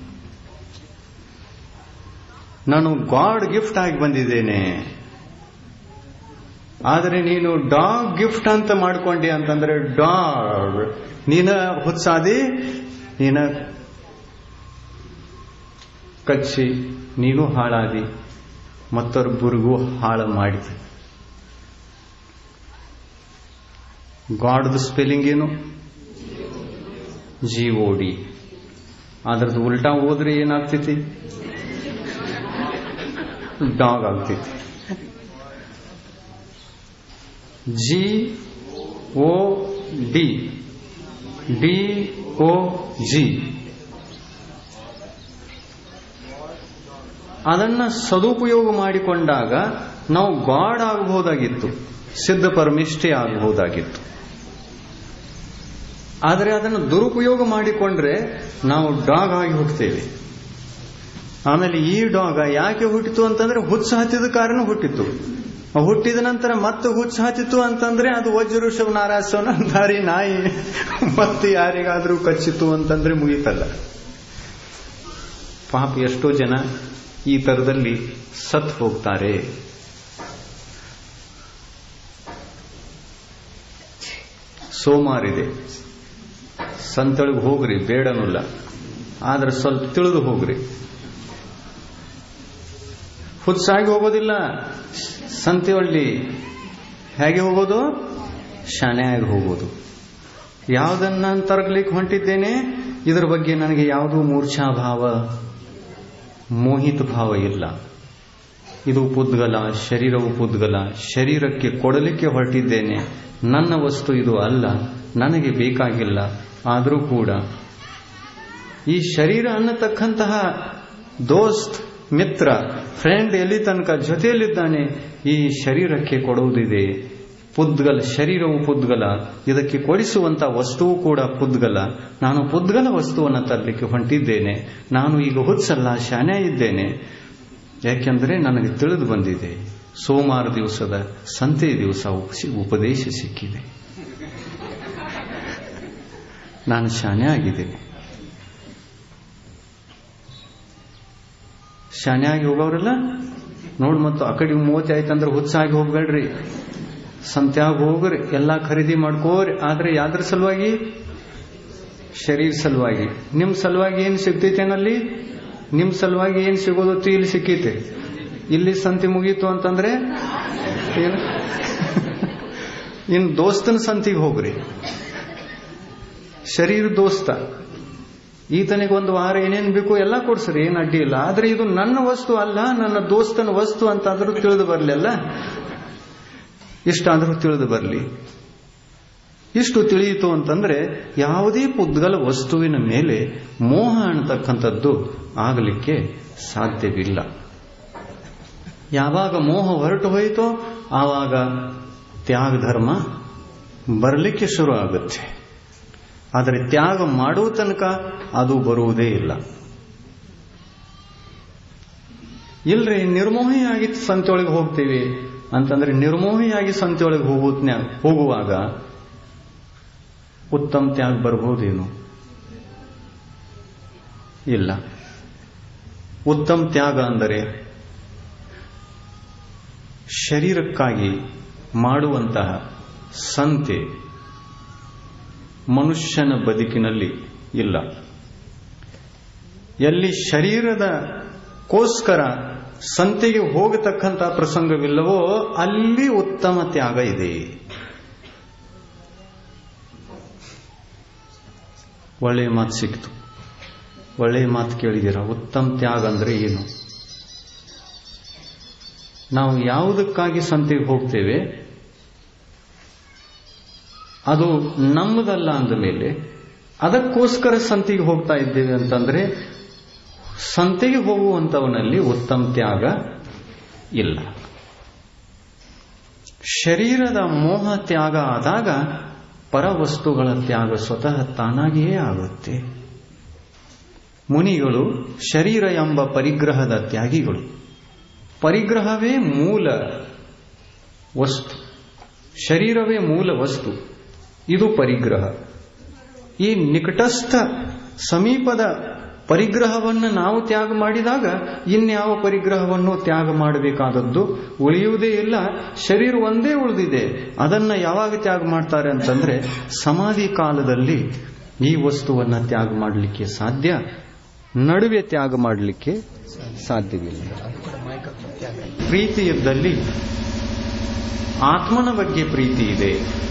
ನಾನು ಗಾಡ್ ಗಿಫ್ಟ್ ಆಗಿ ಬಂದಿದ್ದೇನೆ. ಆದರೆ ನೀನು ಡಾಗ್ ಗಿಫ್ಟ್ ಅಂತ ಮಾಡ್ಕೊಂಡಿ ಅಂತಂದ್ರೆ ಡಾಗ್ ನೀನ ಹುತ್ಸಾದಿ, ನೀನ ಕಚ್ಚಿ ನೀನು ಹಾಳಾದಿ, ಮತ್ತೊಬ್ಬರಿಗೂ ಹಾಳು ಮಾಡಿದೆ. ಗಾಡ್ದು ಸ್ಪೆಲ್ಲಿಂಗ್ ಏನು? G O D. ಅದ್ರದ್ದು ಉಲ್ಟಾ ಹೋದ್ರೆ ಏನಾಗ್ತೈತಿ? ಡಾಗ್ ಆಗ್ತೈತಿ. G O D, D O G. ಅದನ್ನ ಸದುಪಯೋಗ ಮಾಡಿಕೊಂಡಾಗ ನಾವು ಗಾಡ್ ಆಗಬಹುದಾಗಿತ್ತು, ಸಿದ್ಧ ಪರಮಿಷ್ಠೆ ಆಗಬಹುದಾಗಿತ್ತು. ಆದರೆ ಅದನ್ನು ದುರುಪಯೋಗ ಮಾಡಿಕೊಂಡ್ರೆ ನಾವು ಡಾಗ್ ಆಗಿ ಹುಟ್ಟುತ್ತೇವೆ. ಆಮೇಲೆ ಈ ಡಾಗ ಯಾಕೆ ಹುಟ್ಟಿತು ಅಂತಂದ್ರೆ ಹುಚ್ಚು ಹತ್ತಿದ ಕಾರಣ ಹುಟ್ಟಿತು. ಹುಟ್ಟಿದ ನಂತರ ಮತ್ತೆ ಹುಚ್ಚು ಹತ್ತಿತು ಅಂತಂದ್ರೆ ಅದು ವಜ್ರಋಷಭ ನಾರಾಜ್ ಸವನನ ದಾರಿ ನಾಯಿ ಮತ್ತೆ ಯಾರಿಗಾದ್ರೂ ಕಚ್ಚಿತು ಅಂತಂದ್ರೆ ಮುಗಿತಲ್ಲ. ಪಾಪ ಎಷ್ಟೋ ಜನ ಈ ತರದಲ್ಲಿ ಸತ್ ಹೋಗ್ತಾರೆ. ಸೋಮಾರಿದೆ, ಸಂತಳಿಗೆ ಹೋಗ್ರಿ, ಬೇಡನಲ್ಲ, ಆದ್ರೆ ಸ್ವಲ್ಪ ತಿಳಿದು ಹೋಗ್ರಿ. ಹುಚ್ಚಾಗಿ ಹೋಗೋದಿಲ್ಲ. ಸಂತೆಯಲ್ಲಿ ಹೇಗೆ ಹೋಗೋದು? ಶಾನೆಯಾಗಿ ಹೋಗೋದು. ಯಾವುದನ್ನ ತರಗಲಿಕ್ಕೆ ಹೊಂಟಿದ್ದೇನೆ, ಇದರ ಬಗ್ಗೆ ನನಗೆ ಯಾವುದೂ ಮೂರ್ಛಾಭಾವ, ಮೋಹಿತ ಭಾವ ಇಲ್ಲ. ಇದು ಪುದ್ಗಲ, ಶರೀರವು ಪುದ್ಗಲ, ಶರೀರಕ್ಕೆ ಕೊಡಲಿಕ್ಕೆ ಹೊರಟಿದ್ದೇನೆ, ನನ್ನ ವಸ್ತು ಇದು ಅಲ್ಲ, ನನಗೆ ಬೇಕಾಗಿಲ್ಲ. ಆದರೂ ಕೂಡ ಈ ಶರೀರ ಅನ್ನತಕ್ಕಂತಹ ದೋಸ್ತ್, ಮಿತ್ರ, ಫ್ರೆಂಡ್ ಎಲ್ಲಿ ತನಕ ಜೊತೆಯಲ್ಲಿದ್ದಾನೆ, ಈ ಶರೀರಕ್ಕೆ ಕೊಡುವುದಿದೆ. ಪುದ್ಗಲ, ಶರೀರವು ಪುದ್ಗಲ, ಇದಕ್ಕೆ ಕೊಡಿಸುವಂತ ವಸ್ತುವು ಕೂಡ ಪುದ್ಗಲ. ನಾನು ಪುದ್ಗಲ ವಸ್ತುವನ್ನು ತರಲಿಕ್ಕೆ ಹೊಂಟಿದ್ದೇನೆ. ನಾನು ಈಗ ಹುಚ್ಚಲ್ಲ, ಶಾನೆ ಇದ್ದೇನೆ. ಯಾಕೆಂದ್ರೆ ನನಗೆ ತಿಳಿದು ಬಂದಿದೆ, ಸೋಮವಾರ ದಿವಸದ ಸಂತೆ ದಿವಸ ಉಪದೇಶ ಸಿಕ್ಕಿದೆ, ನಾನು ಶಾನೆ ಆಗಿದ್ದೇನೆ. ಶಾನೆ ಆಗಿ ಹೋಗೋರಲ್ಲ ನೋಡ್, ಮತ್ತು ಆ ಕಡೆ ಮೂವತ್ತು ಆಯ್ತಂದ್ರೆ ಹುಚ್ಚಾಗಿ ಹೋಗ್ಬೇಡ್ರಿ, ಸಂತ್ಯಾಗ ಹೋಗ್ರಿ, ಎಲ್ಲಾ ಖರೀದಿ ಮಾಡ್ಕೋರಿ. ಆದ್ರೆ ಯಾವ್ದ್ರ ಸಲುವಾಗಿ? ಶರೀರ ಸಲುವಾಗಿ. ನಿಮ್ ಸಲುವಾಗಿ ಏನ್ ಸಿಗ್ತೈತೇನಲ್ಲಿ? ನಿಮ್ ಸಲುವಾಗಿ ಏನ್ ಸಿಗೋದತ್ತು ಇಲ್ಲಿ ಸಿಕ್ಕೈತೆ. ಇಲ್ಲಿ ಸಂತಿ ಮುಗೀತು ಅಂತಂದ್ರೆ ಏನು? ಇನ್ ದೋಸ್ತನ ಸಂತಿಗೆ ಹೋಗ್ರಿ. ಶರೀರ ದೋಸ್ತ, ಈತನಿಗೊಂದು ವಾರ ಏನೇನ್ ಬೇಕು ಎಲ್ಲ ಕೊಡ್ಸ್ರಿ, ಏನ್ ಅಡ್ಡಿ ಇಲ್ಲ. ಆದ್ರೆ ಇದು ನನ್ನ ವಸ್ತು ಅಲ್ಲ, ನನ್ನ ದೋಸ್ತನ ವಸ್ತು ಅಂತಾದ್ರೂ ತಿಳಿದು ಬರ್ಲಿ ಅಲ್ಲ. ಇಷ್ಟಾದ್ರೂ ತಿಳಿದು ಬರ್ಲಿ. ಇಷ್ಟು ತಿಳಿಯಿತು ಅಂತಂದ್ರೆ ಯಾವುದೇ ಪುದ್ಗಲ ವಸ್ತುವಿನ ಮೇಲೆ ಮೋಹ ಅನ್ನತಕ್ಕಂಥದ್ದು ಆಗಲಿಕ್ಕೆ ಸಾಧ್ಯವಿಲ್ಲ. ಯಾವಾಗ ಮೋಹ ಹೊರಟು ಹೋಯಿತೋ ಆವಾಗ ತ್ಯಾಗ ಧರ್ಮ ಬರಲಿಕ್ಕೆ ಶುರು ಆಗುತ್ತೆ. ಆದರೆ ತ್ಯಾಗ ಮಾಡುವ ತನಕ ಅದು ಬರುವುದೇ ಇಲ್ಲ. ಇಲ್ರಿ ನಿರ್ಮೋಹಿಯಾಗಿ ಸಂತೆಯೊಳಗೆ ಹೋಗ್ತೀವಿ ಅಂತಂದ್ರೆ ನಿರ್ಮೋಹಿಯಾಗಿ ಸಂತೆಯೊಳಗೆ ಹೋಗುವ ಹೋಗುವಾಗ ಉತ್ತಮ ತ್ಯಾಗ ಬರಬಹುದೇನು? ಇಲ್ಲ. ಉತ್ತಮ ತ್ಯಾಗ ಅಂದರೆ ಶರೀರಕ್ಕಾಗಿ ಮಾಡುವಂತಹ ಸಂತೆ ಮನುಷ್ಯನ ಬದುಕಿನಲ್ಲಿ ಇಲ್ಲ. ಎಲ್ಲಿ ಶರೀರದ ಕೋಸ್ಕರ ಸಂತೆಗೆ ಹೋಗತಕ್ಕಂಥ ಪ್ರಸಂಗವಿಲ್ಲವೋ ಅಲ್ಲಿ ಉತ್ತಮ ತ್ಯಾಗ ಇದೆ. ಒಳ್ಳೆಯ ಮಾತು ಸಿಕ್ತು. ಒಳ್ಳೆಯ ಮಾತು ಕೇಳಿದ್ದೀರಾ? ಉತ್ತಮ ತ್ಯಾಗ ಅಂದ್ರೆ ಏನು? ನಾವು ಯಾವುದಕ್ಕಾಗಿ ಸಂತೆಗೆ ಹೋಗ್ತೇವೆ ಅದು ನಮ್ಮದಲ್ಲ ಅಂದ ಮೇಲೆ ಅದಕ್ಕೋಸ್ಕರ ಸಂತೆಗೆ ಹೋಗ್ತಾ ಇದ್ದೇವೆ ಅಂತಂದ್ರೆ ಸಂತೆಗೆ ಹೋಗುವಂತವನಲ್ಲಿ ಉತ್ತಮ ತ್ಯಾಗ ಇಲ್ಲ. ಶರೀರದ ಮೋಹ ತ್ಯಾಗ ಆದಾಗ ಪರವಸ್ತುಗಳ ತ್ಯಾಗ ಸ್ವತಃ ತಾನಾಗಿಯೇ ಆಗುತ್ತೆ. ಮುನಿಗಳು ಶರೀರ ಎಂಬ ಪರಿಗ್ರಹದ ತ್ಯಾಗಿಗಳು. ಪರಿಗ್ರಹವೇ ಮೂಲ ವಸ್ತು, ಶರೀರವೇ ಮೂಲ ವಸ್ತು. ಇದು ಪರಿಗ್ರಹ. ಈ ನಿಕಟಸ್ಥ ಸಮೀಪದ ಪರಿಗ್ರಹವನ್ನು ನಾವು ತ್ಯಾಗ ಮಾಡಿದಾಗ ಇನ್ಯಾವ ಪರಿಗ್ರಹವನ್ನು ತ್ಯಾಗ ಮಾಡಬೇಕಾದದ್ದು ಉಳಿಯುವುದೇ ಇಲ್ಲ. ಶರೀರ ಒಂದೇ ಉಳಿದಿದೆ. ಅದನ್ನ ಯಾವಾಗ ತ್ಯಾಗ ಮಾಡ್ತಾರೆ ಅಂತಂದ್ರೆ ಸಮಾಧಿ ಕಾಲದಲ್ಲಿ ಈ ವಸ್ತುವನ್ನ ತ್ಯಾಗ ಮಾಡಲಿಕ್ಕೆ ಸಾಧ್ಯ, ನಡುವೆ ತ್ಯಾಗ ಮಾಡಲಿಕ್ಕೆ ಸಾಧ್ಯವಿಲ್ಲ. ಪ್ರೀತಿ ಇದ್ದಲ್ಲಿ ಆತ್ಮನ ಬಗ್ಗೆ ಪ್ರೀತಿ ಇದೆ.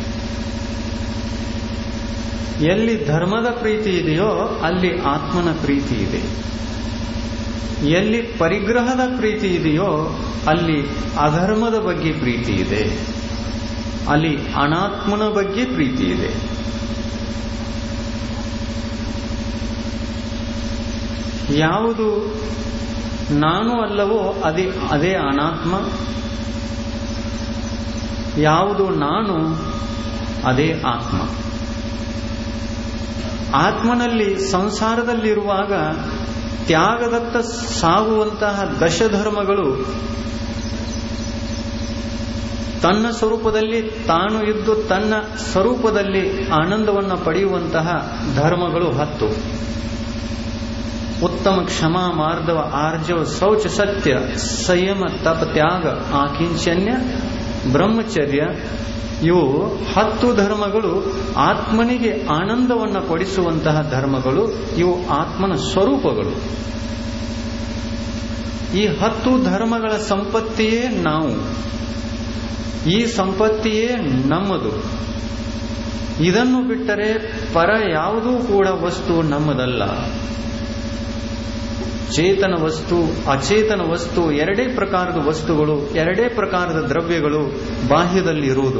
ಎಲ್ಲಿ ಧರ್ಮದ ಪ್ರೀತಿ ಇದೆಯೋ ಅಲ್ಲಿ ಆತ್ಮನ ಪ್ರೀತಿ ಇದೆ. ಎಲ್ಲಿ ಪರಿಗ್ರಹದ ಪ್ರೀತಿ ಇದೆಯೋ ಅಲ್ಲಿ ಅಧರ್ಮದ ಬಗ್ಗೆ ಪ್ರೀತಿ ಇದೆ. ಅಲ್ಲಿ ಅನಾತ್ಮನ ಬಗ್ಗೆ ಪ್ರೀತಿ ಇದೆ. ಯಾವುದು ನಾನು ಅಲ್ಲವೋ ಅದೇ ಅದೇ ಅನಾತ್ಮ, ಯಾವುದು ನಾನು ಅದೇ ಆತ್ಮ. ಆತ್ಮನಲ್ಲಿ ಸಂಸಾರದಲ್ಲಿರುವಾಗ ತ್ಯಾಗದತ್ತ ಸಾಗುವಂತಹ ದಶಧರ್ಮಗಳು ತನ್ನ ಸ್ವರೂಪದಲ್ಲಿ ತಾನು ಇದ್ದು ತನ್ನ ಸ್ವರೂಪದಲ್ಲಿ ಆನಂದವನ್ನು ಪಡೆಯುವಂತಹ ಧರ್ಮಗಳು ಹತ್ತು. ಉತ್ತಮ, ಕ್ಷಮಾ, ಮಾರ್ದವ, ಆರ್ಜವ, ಶೌಚ, ಸತ್ಯ, ಸಂಯಮ, ತಪ, ತ್ಯಾಗ, ಆಕಿಂಚನ್ಯ, ಬ್ರಹ್ಮಚರ್ಯ, ಇವು ಹತ್ತು ಧರ್ಮಗಳು ಆತ್ಮನಿಗೆ ಆನಂದವನ್ನು ಪಡಿಸುವಂತಹ ಧರ್ಮಗಳು. ಇವು ಆತ್ಮನ ಸ್ವರೂಪಗಳು. ಈ ಹತ್ತು ಧರ್ಮಗಳ ಸಂಪತ್ತಿಯೇ ನಾವು. ಈ ಸಂಪತ್ತಿಯೇ ನಮ್ಮದು. ಇದನ್ನು ಬಿಟ್ಟರೆ ಪರ ಯಾವುದೂ ಕೂಡ ವಸ್ತು ನಮ್ಮದಲ್ಲ. ಚೇತನ ವಸ್ತು, ಅಚೇತನ ವಸ್ತು, ಎರಡೇ ಪ್ರಕಾರದ ವಸ್ತುಗಳು, ಎರಡೇ ಪ್ರಕಾರದ ದ್ರವ್ಯಗಳು ಬಾಹ್ಯದಲ್ಲಿ ಇರುವುದು.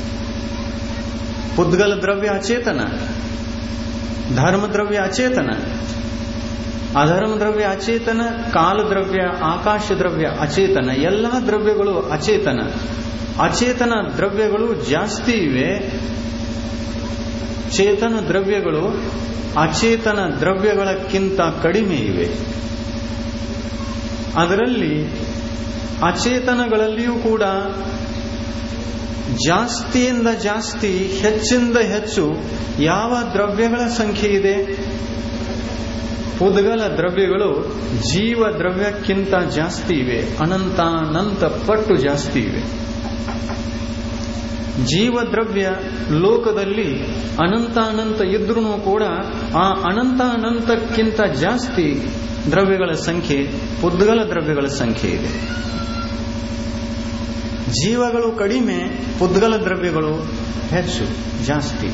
ಪುದ್ಗಲ ದ್ರವ್ಯ ಅಚೇತನ, ಧರ್ಮ ದ್ರವ್ಯ ಅಚೇತನ, ಅಧರ್ಮ ದ್ರವ್ಯ ಅಚೇತನ, ಕಾಲ ದ್ರವ್ಯ, ಆಕಾಶ ದ್ರವ್ಯ ಅಚೇತನ. ಎಲ್ಲ ದ್ರವ್ಯಗಳು ಅಚೇತನ. ಅಚೇತನ ದ್ರವ್ಯಗಳು ಜಾಸ್ತಿ ಇವೆ. ಚೇತನ ದ್ರವ್ಯಗಳು ಅಚೇತನ ದ್ರವ್ಯಗಳಕ್ಕಿಂತ ಕಡಿಮೆ ಇವೆ. ಅದರಲ್ಲಿ ಅಚೇತನಗಳಲ್ಲಿಯೂ ಕೂಡ ಜಾಸ್ತಿಯಿಂದ ಜಾಸ್ತಿ, ಹೆಚ್ಚಿಂದ ಹೆಚ್ಚು ಯಾವ ದ್ರವ್ಯಗಳ ಸಂಖ್ಯೆ ಇದೆ? ಪುದ್ಗಲ ದ್ರವ್ಯಗಳು ಜೀವ ದ್ರವ್ಯಕ್ಕಿಂತ ಜಾಸ್ತಿ ಇವೆ. ಅನಂತಾನಂತ ಪಟ್ಟು ಜಾಸ್ತಿ ಇವೆ. ಜೀವದ್ರವ್ಯ ಲೋಕದಲ್ಲಿ ಅನಂತ ಅನಂತ ಇದ್ರೂ ಕೂಡ ಆ ಅನಂತ ಅನಂತಕ್ಕಿಂತ ಜಾಸ್ತಿ ದ್ರವ್ಯಗಳ ಸಂಖ್ಯೆ, ಪುದ್ಗಲ ದ್ರವ್ಯಗಳ ಸಂಖ್ಯೆ ಇದೆ. ಜೀವಗಳು ಕಡಿಮೆ, ಪುದ್ಗಲ ದ್ರವ್ಯಗಳು ಹೆಚ್ಚು, ಜಾಸ್ತಿ.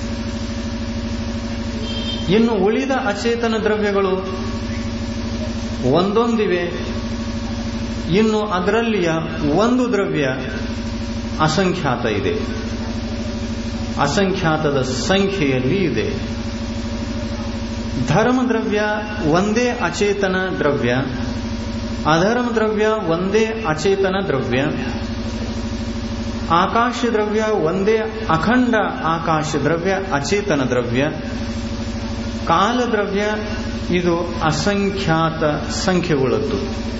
ಇನ್ನು ಉಳಿದ ಅಚೇತನ ದ್ರವ್ಯಗಳು ಒಂದೊಂದಿವೆ. ಇನ್ನು ಅದರಲ್ಲಿಯ ಒಂದು ದ್ರವ್ಯ ಅಸಂಖ್ಯಾತ ಇದೆ, ಅಸಂಖ್ಯಾತದ ಸಂಖ್ಯೆಯಲ್ಲಿ ಇದೆ. ಧರ್ಮ ದ್ರವ್ಯ ಒಂದೇ ಅಚೇತನ ದ್ರವ್ಯ, ಅಧರ್ಮ ದ್ರವ್ಯ ಒಂದೇ ಅಚೇತನ ದ್ರವ್ಯ, ಆಕಾಶ ದ್ರವ್ಯ ಒಂದೇ ಅಖಂಡ ಆಕಾಶ ದ್ರವ್ಯ ಅಚೇತನ ದ್ರವ್ಯ, ಕಾಲ ದ್ರವ್ಯ ಇದು ಅಸಂಖ್ಯಾತ ಸಂಖ್ಯೆಗಳದ್ದು.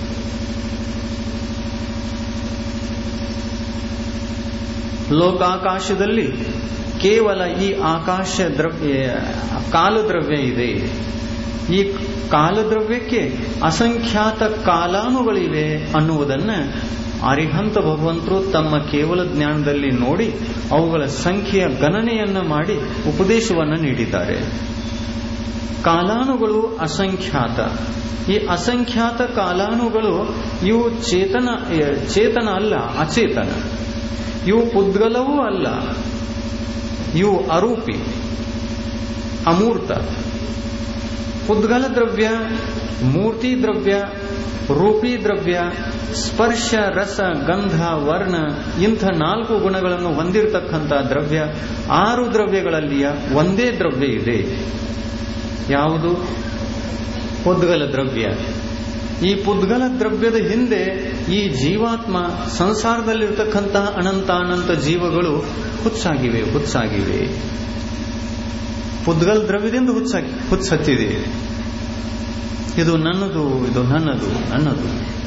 ಲೋಕಾಕಾಶದಲ್ಲಿ ಕೇವಲ ಈ ಆಕಾಶ ದ್ರವ್ಯ ಕಾಲದ್ರವ್ಯ ಇದೆ. ಈ ಕಾಲದ್ರವ್ಯಕ್ಕೆ ಅಸಂಖ್ಯಾತ ಕಾಲಾನುಗಳಿವೆ ಅನ್ನುವುದನ್ನು ಅರಿಹಂತ ಭಗವಂತರು ತಮ್ಮ ಕೇವಲ ಜ್ಞಾನದಲ್ಲಿ ನೋಡಿ ಅವುಗಳ ಸಂಖ್ಯೆಯ ಗಣನೆಯನ್ನ ಮಾಡಿ ಉಪದೇಶವನ್ನು ನೀಡಿದ್ದಾರೆ. ಕಾಲಾನುಗಳು ಅಸಂಖ್ಯಾತ. ಈ ಅಸಂಖ್ಯಾತ ಕಾಲಾನುಗಳು ಇವು ಚೇತನ ಚೇತನ ಅಲ್ಲ, ಅಚೇತನ. ಇವು ಪುದ್ಗಲವೂ ಅಲ್ಲ, ಇವು ಅರೂಪಿ, ಅಮೂರ್ತ. ಪುದ್ಗಲ ದ್ರವ್ಯ, ಮೂರ್ತಿ ದ್ರವ್ಯ, ರೂಪಿ ದ್ರವ್ಯ, ಸ್ಪರ್ಶ, ರಸ, ಗಂಧ, ವರ್ಣ ಇಂಥ ನಾಲ್ಕು ಗುಣಗಳನ್ನು ಹೊಂದಿರತಕ್ಕಂಥ ದ್ರವ್ಯ. ಆರು ದ್ರವ್ಯಗಳಲ್ಲಿಯ ಒಂದೇ ದ್ರವ್ಯ ಇದೆ. ಯಾವುದು? ಪುದ್ಗಲ ದ್ರವ್ಯ. ಈ ಪುದ್ಗಲ ದ್ರವ್ಯದ ಹಿಂದೆ ಈ ಜೀವಾತ್ಮ, ಸಂಸಾರದಲ್ಲಿರ್ತಕ್ಕಂತಹ ಅನಂತ ಅನಂತ ಜೀವಗಳು ಹುಚ್ಚಾಗಿವೆ ಹುಚ್ಚಾಗಿವೆ ಪುದ್ಗಲ ದ್ರವ್ಯದಿಂದ ಹುಚ್ಚಾಗಿ ಹುಚ್ಚತ್ತಿದೆ. ಇದು ನನ್ನದು, ಇದು ನನ್ನದು, ನನ್ನದು,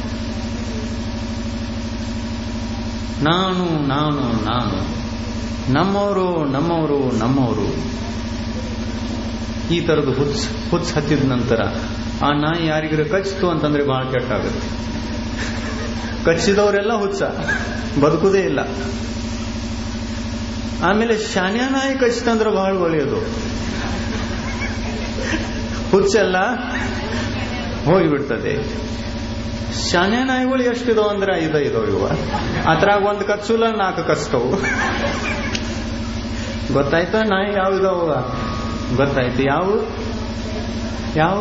ನಾನು ನಾನು ನಾನು, ನಮ್ಮವರು ನಮ್ಮವರು ನಮ್ಮವರು. ಈ ತರದ್ದು ಹುಚ್ಚ ಹುಚ್ಚ ಹತ್ತಿದ ನಂತರ ಆ ನಾಯಿ ಯಾರಿಗಾರ ಕಚ್ಚಿತು ಅಂತಂದ್ರೆ ಬಹಳ ಕೆಟ್ಟಾಗುತ್ತೆ. ಕಚ್ಚಿದವರೆಲ್ಲ ಹುಚ್ಚ, ಬದುಕುದೇ ಇಲ್ಲ. ಆಮೇಲೆ ಶಾನ್ಯ ನಾಯಿ ಕಚ್ಚಿತಂದ್ರೆ ಬಹಳ ಒಳ್ಳೆಯದು, ಹುಚ್ಚೆಲ್ಲ ಹೋಗಿಬಿಡ್ತದೆ. ಶಾನ್ಯ ನಾಯಿಗಳು ಎಷ್ಟಿದಾವ ಅಂದ್ರೆ ಐದ ಇದಾವ. ಇವ ಅದ್ರಾಗ ಒಂದು ಕಚ್ಚುಲ್ಲ, ನಾಲ್ಕು ಕಚ್ತವು. ಗೊತ್ತಾಯ್ತ ನಾಯಿ ಯಾವ ಇದಾವ? ಗೊತ್ತಾಯ್ತು ಯಾವ ಯಾವ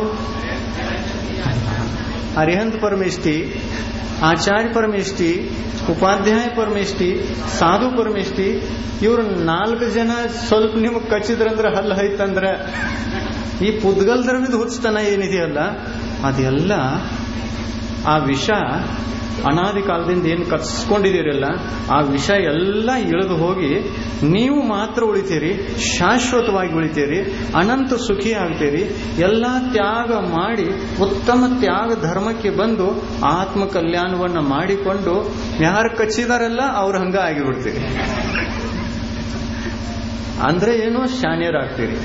ಅರಿಹಂತ ಪರಮೇಷ್ಠಿ, ಆಚಾರ್ಯ ಪರಮೇಷ್ಠಿ, ಉಪಾಧ್ಯಾಯ ಪರಮೇಷ್ಠಿ, ಸಾಧು ಪರಮೇಷ್ಠಿ. ಇವ್ರು ನಾಲ್ಕು ಜನ ಸ್ವಲ್ಪ ನಿಮಗ್ ಕಚ್ಚಿದ್ರಂದ್ರೆ ಹಲ್ಲು ಹೈತಂದ್ರೆ ಈ ಪುದ್ಗಲ್ ದ್ರವ್ಯದ ಹುಚ್ಚತನ ಏನಿದೆಯಲ್ಲ ಅದೆಲ್ಲ ಆ ವಿಷ ಅನಾದಿ ಕಾಲದಿಂದ ಏನು ಕಚ್ಚಿಸ್ಕೊಂಡಿದ್ದೀರಲ್ಲ ಆ ವಿಷ ಎಲ್ಲ ಇಳಿದು ಹೋಗಿ ನೀವು ಮಾತ್ರ ಉಳಿತೀರಿ, ಶಾಶ್ವತವಾಗಿ ಉಳಿತೀರಿ, ಅನಂತ ಸುಖಿ ಆಗ್ತೀರಿ. ಎಲ್ಲ ತ್ಯಾಗ ಮಾಡಿ ಉತ್ತಮ ತ್ಯಾಗ ಧರ್ಮಕ್ಕೆ ಬಂದು ಆತ್ಮ ಕಲ್ಯಾಣವನ್ನ ಮಾಡಿಕೊಂಡು ಯಾರು ಕಚ್ಚಿದಾರಲ್ಲ ಅವ್ರು ಹಂಗ ಆಗಿಬಿಡ್ತೀರಿ. ಅಂದ್ರೆ ಏನು? ಶಾನ್ಯರಾಗ್ತೀರಿ.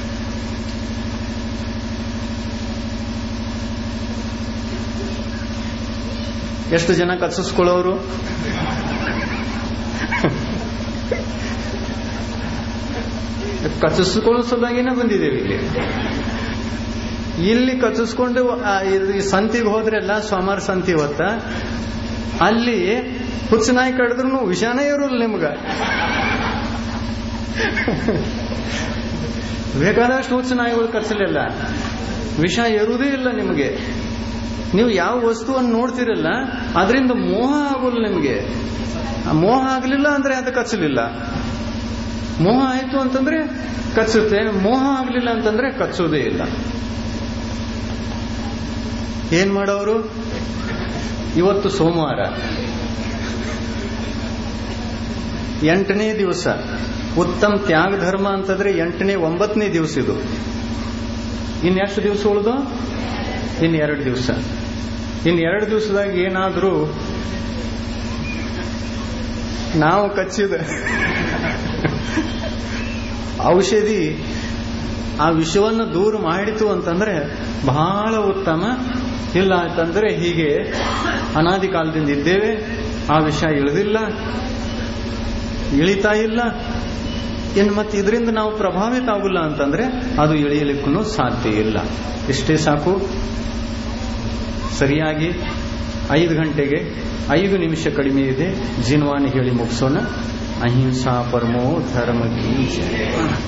ಎಷ್ಟು ಜನ ಕಚ್ಚಿಸ್ಕೊಳ್ಳೋರು? ಕಚ್ಚಿಸ್ಕೊಳ್ಳೋ ಸಲುವಾಗಿನೇ ಬಂದಿದ್ದೇವೆ ಇಲ್ಲಿ. ಇಲ್ಲಿ ಕಚ್ಚಿಸ್ಕೊಂಡು ಸಂತಿಗೆ ಹೋದ್ರೆಲ್ಲ ಸೋಮವಾರ ಸಂತಿ ಹೊತ್ತ ಅಲ್ಲಿ ಹುಚ್ಚ ನಾಯಿ ಕಡಿದ್ರು ವಿಷಾನೇ ಇರೋಲ್ಲ ನಿಮ್ಗ. ಬೇಕಾದಷ್ಟು ಹುಚ್ಚ ನಾಯಿಗಳು ಕಚ್ಚಲಿಲ್ಲ, ವಿಷ ಇರುವುದೇ ಇಲ್ಲ ನಿಮಗೆ. ನೀವು ಯಾವ ವಸ್ತುವನ್ನು ನೋಡ್ತಿರಲ್ಲ ಅದರಿಂದ ಮೋಹ ಆಗೋಲ್ಲ ನಿಮಗೆ. ಮೋಹ ಆಗಲಿಲ್ಲ ಅಂದ್ರೆ ಅದು ಕಚ್ಚಲಿಲ್ಲ. ಮೋಹ ಆಯ್ತು ಅಂತಂದ್ರೆ ಕಚ್ಚುತ್ತೆ, ಮೋಹ ಆಗಲಿಲ್ಲ ಅಂತಂದ್ರೆ ಕಚ್ಚೋದೇ ಇಲ್ಲ. ಏನ್ ಮಾಡೋರು? ಇವತ್ತು ಸೋಮವಾರ, ಎಂಟನೇ ದಿವಸ. ಉತ್ತಮ ತ್ಯಾಗ ಧರ್ಮ ಅಂತಂದ್ರೆ ಎಂಟನೇ ಒಂಬತ್ತನೇ ದಿವಸ ಇದು. ಇನ್ನೆಷ್ಟು ದಿವಸ ಉಳಿದು? ಇನ್ ಎರಡು ದಿವಸ. ಇನ್ ಎರಡು ದಿವಸದಾಗ ಏನಾದ್ರೂ ನಾವು ಕಚ್ಚಿದ ಔಷಧಿ ಆ ವಿಷವನ್ನು ದೂರ ಮಾಡಿತು ಅಂತಂದ್ರೆ ಬಹಳ ಉತ್ತಮ. ಇಲ್ಲ ಅಂತಂದ್ರೆ ಹೀಗೆ ಅನಾದಿ ಕಾಲದಿಂದ ಇದ್ದೇವೆ, ಆ ವಿಷ ಇಳಿದಿಲ್ಲ, ಇಳಿತಾ ಇಲ್ಲ. ಇನ್ನು ಮತ್ತೆ ಇದರಿಂದ ನಾವು ಪ್ರಭಾವಿತ ಆಗುಲ್ಲ ಅಂತಂದ್ರೆ ಅದು ಇಳಿಯಲಿಕ್ಕೂ ಸಾಧ್ಯ ಇಲ್ಲ. ಇಷ್ಟೇ ಸಾಕು. ಸರಿಯಾಗಿ ಐದು ಗಂಟೆಗೆ ಐದು ನಿಮಿಷ ಕಡಿಮೆ ಇದೆ. ಜಿನ್ವಾನ್ ಹೇಳಿ ಮುಗಿಸೋಣ. ಅಹಿಂಸಾ ಪರಮೋ ಧರ್ಮ ಕೀ ಜಯ.